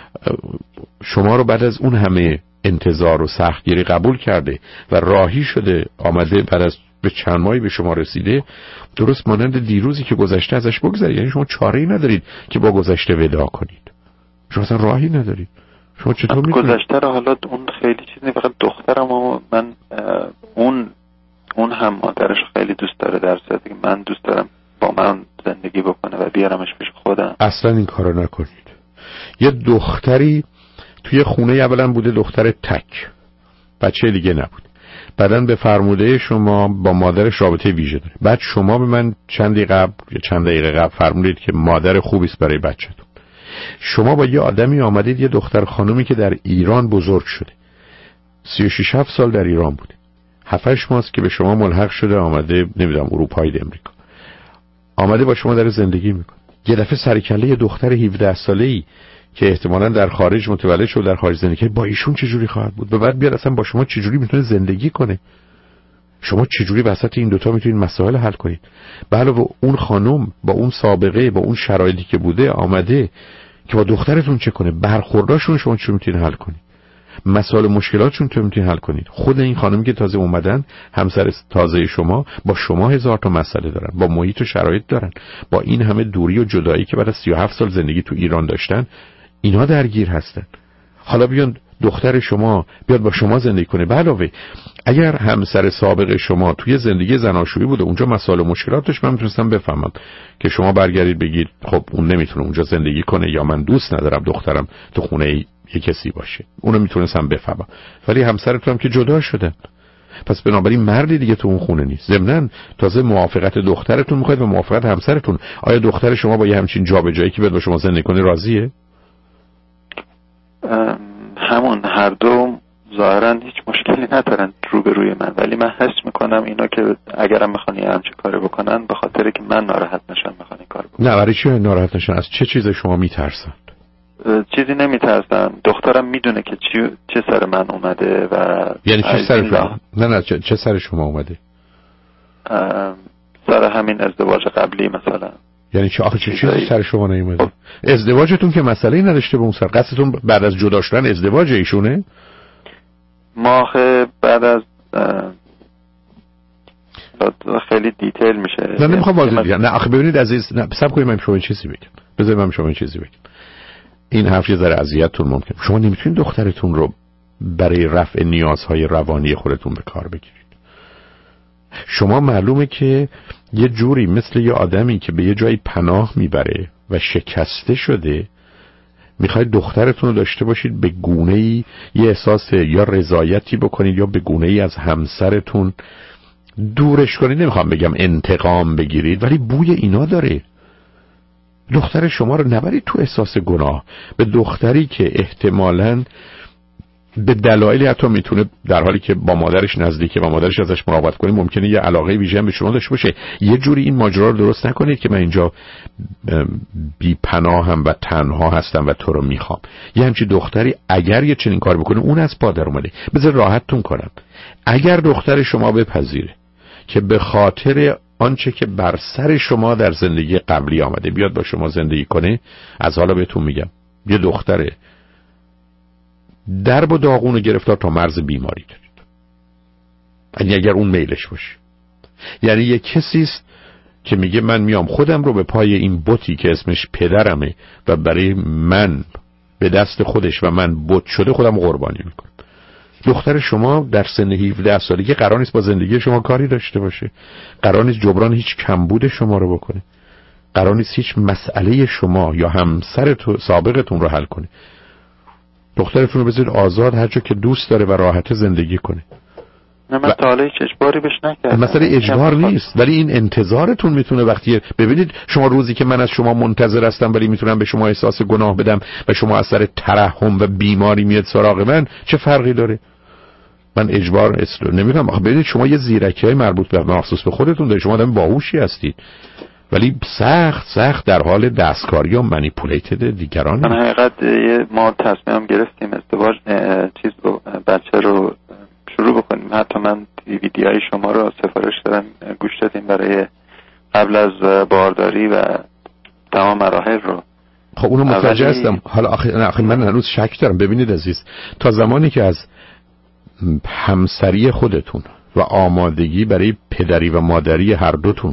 شما رو بعد از اون همه انتظار و سختگیری قبول کرده و راهی شده آمده، بعد از به چند ماهی به شما رسیده، درست مانند دیروزی که گذشته ازش بگذارید. یعنی شما چاره‌ای ندارید که با گذشته ودا کنید، شما اصلا راهی ندارید. شما چطور می‌کنید؟ گذشته رو حالا اون خیلی چیز نیست، فقط دخترم و من اون اون هم مادرش خیلی دوست داره، در صورتی که من دوست دارم با من زندگی بکنه و بیارمش پیش خودم. اصلا این کارو نکنید. یه دختری توی خونه اولا بوده دختر تک، بچه دیگه نبود، بعدن به فرموده شما با مادرش رابطه ویژه داره. بعد شما به من چند دقیقه قبل یا چند دقیقه قبل فرمودید که مادر خوبی است برای بچه‌تون. شما با یه آدمی آمدید، یه دختر خانومی که در ایران بزرگ شده، سی و شش هفت سال در ایران بوده، هفت هشت ماست که به شما ملحق شده آمده نمیدونم اروپای امریکا، آمده با شما در زندگی میکنه. یه دفعه سرکله یه دختر هفده ساله‌ای که احتمالاً در خارج متولد شده در خارج زندگی با ایشون چجوری خواهد بود؟ به بعد بیاد اصلا با شما چجوری میتونه زندگی کنه؟ شما چجوری وسط این دوتا میتونید مسائل حل کنید؟ به علاوه اون خانم با اون سابقه، با اون شرایطی که بوده آمده که با دخترتون چه کنه؟ برخورداشون شما چه میتونید حل کنید؟ مسائل مشکلاتشون چه میتونید حل کنید؟ خود این خانمی که تازه اومدن، همسر تازه شما، با شما هزار تا مسئله دارن، با محیط و شرایط دارن، با این همه دوری و جدایی که بعد از سی و هفت سال زندگی تو ایران داشتن، اینا درگیر هستن. حالا بیان دختر شما بیاد با شما زندگی کنه. به علاوه اگر همسر سابق شما توی زندگی زناشویی بوده، اونجا مسائل و مشکلاتش من میتونستم بفهمم که شما برگردید بگید خب اون نمیتونه اونجا زندگی کنه، یا من دوست ندارم دخترم تو خونه یه کسی باشه، اونو میتونستم بفهمم. ولی همسرتون هم که جدا شدن، پس بنابراین مردی دیگه تو اون خونه نیست. ضمناً تازه موافقت دخترتون میخواید و موافقت همسرتون. آیا دختر شما با یه همچین جابجایی که بیاد با شما زندگی کنه راضیه؟ همون هر دو ظاهرا هیچ مشکلی ندارن روبروی من، ولی من حس میکنم اینا که اگرم میخوان یه همچین کاری بکنن به خاطر که من ناراحت نشم میخوان این کار بکنن. نه برای چی ناراحت نشن؟ از چه چیز شما میترسن؟ چیزی نمیترسن، دخترم میدونه که چی چه سر من اومده و یعنی چه سر شما؟ نه نه چه, چه سر شما اومده؟ سر همین ازدواج قبلی مثلا. یعنی چه آخه چه چیزی سر شما نیومده؟ ازدواجتون که مسئله‌ای نداشته به اون سر، قصدتون بعد از جدا شدن ازدواج ایشونه؟ ما بعد از خیلی دیتیل میشه. نه نمیخوام واضح بگم. نه آخه ببینید عزیز، نه صبر کنید من شما این چیزی بگم. بذارید من شما این چیزی بگم. این حرف یه ذره اذیتتون ممکن. شما نمیتونید دخترتون رو برای رفع نیازهای روانی خودتون به کار بگیرید. شما معلومه که یه جوری مثل یه آدمی که به یه جایی پناه میبره و شکسته شده، میخواید دخترتون رو داشته باشید به گونه‌ای یه احساس یا رضایتی بکنید یا به گونه‌ای از همسرتون دورش کنید. نمیخوام بگم انتقام بگیرید، ولی بوی اینا داره. دختر شما رو نبرید تو احساس گناه. به دختری که احتمالاً به دلایلی حتی میتونه در حالی که با مادرش نزدیکه و مادرش ازش مراقبت کنه ممکنه یه علاقه ویژه‌ای به شما داشته باشه، یه جوری این ماجرا رو درست نکنید که من اینجا بی پناهم و تنها هستم و تو رو میخوام. یه همچین دختری اگر یه چنین کار بکنه اون از پا در اومده. بذار راحتتون کنم، اگر دختر شما بپذیره که به خاطر آنچه که بر سر شما در زندگی قبلی آمده بیاد با شما زندگی کنه، از حالا بهتون میگم یه دختره درب و داغون رو گرفتار تا مرز بیماری دارید. یعنی اگر اون میلش باشه، یعنی یه کسیست که میگه من میام خودم رو به پای این بتی که اسمش پدرمه و برای من به دست خودش و من بت شده خودم قربانی میکنم. دختر شما در سن هفده سالگی قرار نیست با زندگی شما کاری داشته باشه، قرار نیست جبران هیچ کمبود شما رو بکنه، قرار نیست هیچ مسئله شما یا همسر سابقتون رو حل کنه. دخترتون رو بذارید آزاد هر جا که دوست داره و راحت زندگی کنه. نه من تا حالا هیچ اجباری بهش نکردم. مسئله اجبار نیست، ولی این انتظارتون میتونه وقتی ببینید شما روزی که من از شما منتظر هستم ولی میتونم به شما احساس گناه بدم و شما از سر ترحم و بیماری میاد سراغ من، چه فرقی داره؟ من اجبار اصلا نمیگم. آخه ببینید شما یه زیرکی‌های مربوط به مخصوص به خودتون دارید، شما آدم باهوشی هستید ولی سخت سخت در حال دستکاری و منیپولیتد دیگران. من حقیقت ما تصمیم گرفتیم ازدواج چیز رو بچه رو شروع بکنیم. حتی من دیویدیای شما رو سفارش دادم گوش دادیم برای قبل از بارداری و تمام مراحل رو. خب اونو متوجه هستم. حالا آخه نه آخه من هنوز شک دارم. ببینید عزیز، تا زمانی که از همسری خودتون و آمادگی برای پدری و مادری هر دوتون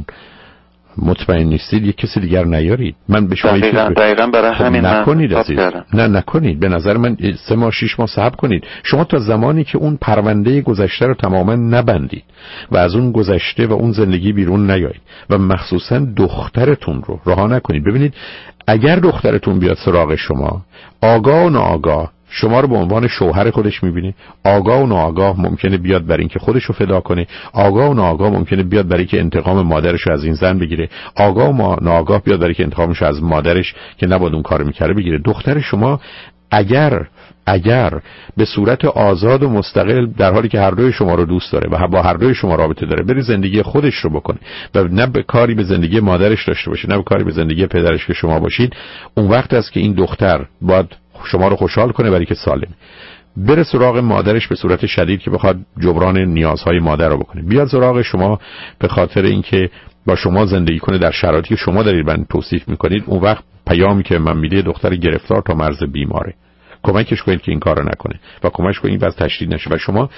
مطمئن نیستید یک کسی دیگر نیارید. من به شما دقیقاً, دقیقاً برای خب همین نکنید عزیز. نه نکنید. به نظر من سه ماه شش ماه صبر کنید. شما تا زمانی که اون پرونده گذشته رو تماما نبندید و از اون گذشته و اون زندگی بیرون نیایید و مخصوصا دخترتون رو رها نکنید. ببینید اگر دخترتون بیاد سراغ شما، آگاه و ناآگاه شما رو به عنوان شوهر خودش میبینه، آگاه و ناآگاه ممکنه بیاد برای اینکه خودش رو فدا کنه، آگاه و ناآگاه ممکنه بیاد برای اینکه انتقام مادرش رو از این زن بگیره، آگاه و ناآگاه بیاد برای اینکه انتقامش از مادرش که نباید اون کارو میکرده بگیره. دختر شما اگر اگر به صورت آزاد و مستقل در حالی که هر دوی شما رو دوست داره و با هر دوی شما رابطه داره بری زندگی خودش رو بکنه و نه به کاری به زندگی مادرش داشته باشه نه به کاری به زندگی پدرش که شما باشید، اون وقت است که این دختر باید شما رو خوشحال کنه برای که سالم بره سراغ مادرش به صورت شدید که بخواد جبران نیازهای مادر رو بکنه، بیاد سراغ شما به خاطر اینکه با شما زندگی کنه در شرایطی که شما دارید من توصیف میکنید. اون وقت پیامی که من میده دختر گرفتار تا مرز بیماره. کمکش کنید که این کارو نکنه و کمکش کنید باز تشدید نشه و شما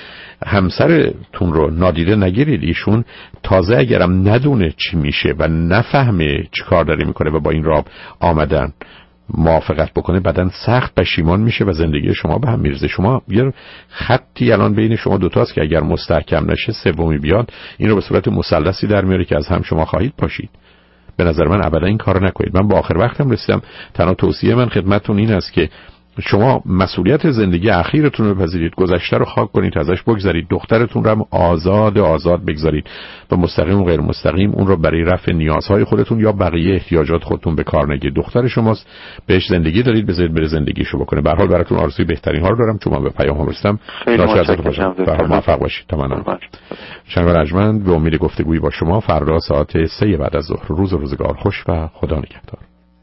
همسرتون رو نادیده نگیرید. ایشون تازه اگرم ندونه چی میشه و نفهمه چی کار داره میکنه و با این راه آمدن موافقت بکنه بعدن سخت پشیمان میشه و زندگی شما به هم میرزه. شما یه خطی الان بین شما دوتاست که اگر مستحکم نشه سومی بیاد این رو به صورت مثلثی در میاره که از هم شما خواهید پاشید. به نظر من ابدا این کارو نکنید. من با آخر وقتم رسیدم. تنها توصیه من خدمتتون این است که شما مسئولیت زندگی اخیرتون رو بپذیرید، گذشته رو خاک کنید، ازش بگذرید، دخترتون رو هم آزاد آزاد بگذارید و مستقیم و غیر مستقیم اون رو برای رفع نیازهای خودتون یا بقیه احتیاجات خودتون به کار نگیرید. دختر شماست، بهش زندگی دارید، بذارید بره زندگیشو بکنه. به هر حال براتون آرزوی بهترین ها رو دارم. چون من به پیام رسیدم. به هر موفق باشید. تمام. شنوار ارجمند، به امید گفتگویی با شما فردا ساعت سه بعد از ظهر. روز و روزگار خوش و خدا نگهدار.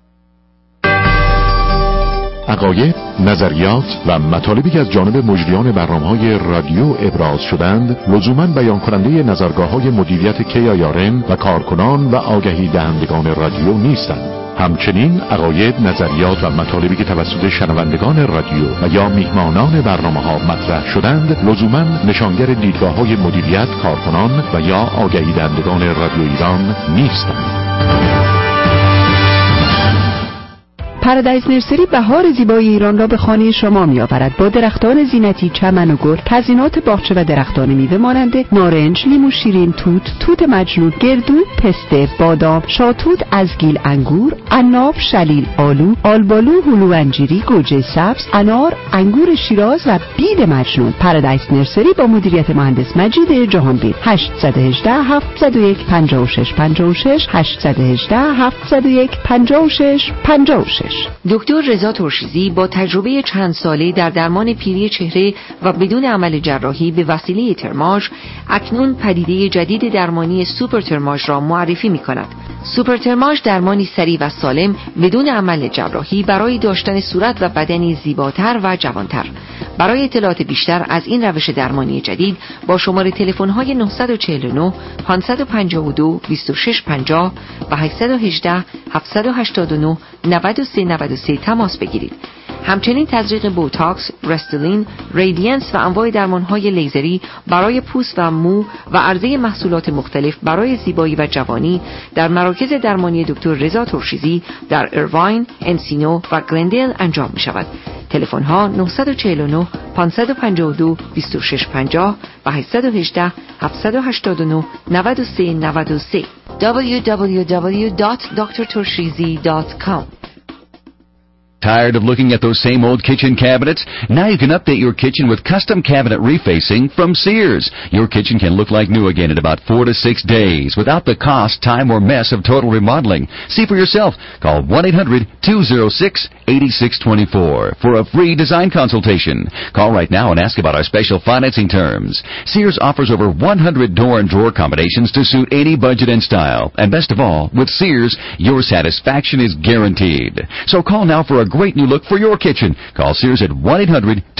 عقاید، نظریات و مطالبی که از جانب مجریان برنامه‌های رادیو ابراز شدند لزوماً بیان کننده نظرگاه‌های مدیریت کی آی آر ام و کارکنان و آگهی دهندگان رادیو نیستند. همچنین عقاید، نظریات و مطالبی که توسط شنوندگان رادیو و یا میهمانان برنامه‌ها مطرح شدند لزوماً نشانگر دیدگاه‌های مدیریت، کارکنان و یا آگهی دهندگان رادیو ایران نیستند. پارادایز نرسری بهار زیبای ایران را به خانه شما می آورد با درختان زینتی، چمن و گل، تزیینات باغچه و درختان میوه مانند نارنج، لیمو شیرین، توت، توت مجنون، گردو، پسته، بادام، شاتوت، ازگیل، انگور، عناب، شلیل، آلو، آلبالو، هلو انجیری، گوجه سبز، انار، انگور شیراز و بید مجنون. پارادایز نرسری با مدیریت مهندس مجید جهانبین. هشت یک هشت هفت صفر یک پنج شش پنج شش هشت یک هشت هفت صفر یک پنج شش پنج شش. دکتر رضا ترشیزی با تجربه چند ساله در درمان پیری چهره و بدون عمل جراحی به وسیله ترماژ اکنون پدیده جدید درمانی سوپر ترماژ را معرفی می کند. سوپر ترماژ درمانی سریع و سالم بدون عمل جراحی برای داشتن صورت و بدنی زیباتر و جوانتر. برای اطلاعات بیشتر از این روش درمانی جدید با شماره تلفن‌های نه چهار نه پنج پنج دو دو شش پنجاه و هشت یک هشت هفت هشت نه نه سه نه سه تماس بگیرید. همچنین تزریق بوتاکس، رستلین، ریدینس و انواع درمان‌های لیزری برای پوست و مو و عرضه محصولات مختلف برای زیبایی و جوانی در مراکز درمانی دکتر رضا ترشیزی در ایرواین، انسینو و گلندل انجام می‌شود. تلفن ها نه چهار نه پنج پنج دو دو شش پنجاه و هشت یک هشت هفت هشت نه نه سه نه سه دبلیو دبلیو دبلیو دات دکتر ترشیزی دات کام. Tired of looking at those same old kitchen cabinets? Now you can update your kitchen with custom cabinet refacing from Sears. Your kitchen can look like new again in about four to six days without the cost, time, or mess of total remodeling. See for yourself. Call one eight hundred two oh six eight six two four for a free design consultation. Call right now and ask about our special financing terms. Sears offers over one hundred door and drawer combinations to suit any budget and style. And best of all, with Sears, your satisfaction is guaranteed. So call now for a great new look for your kitchen. Call Sears at one eight hundred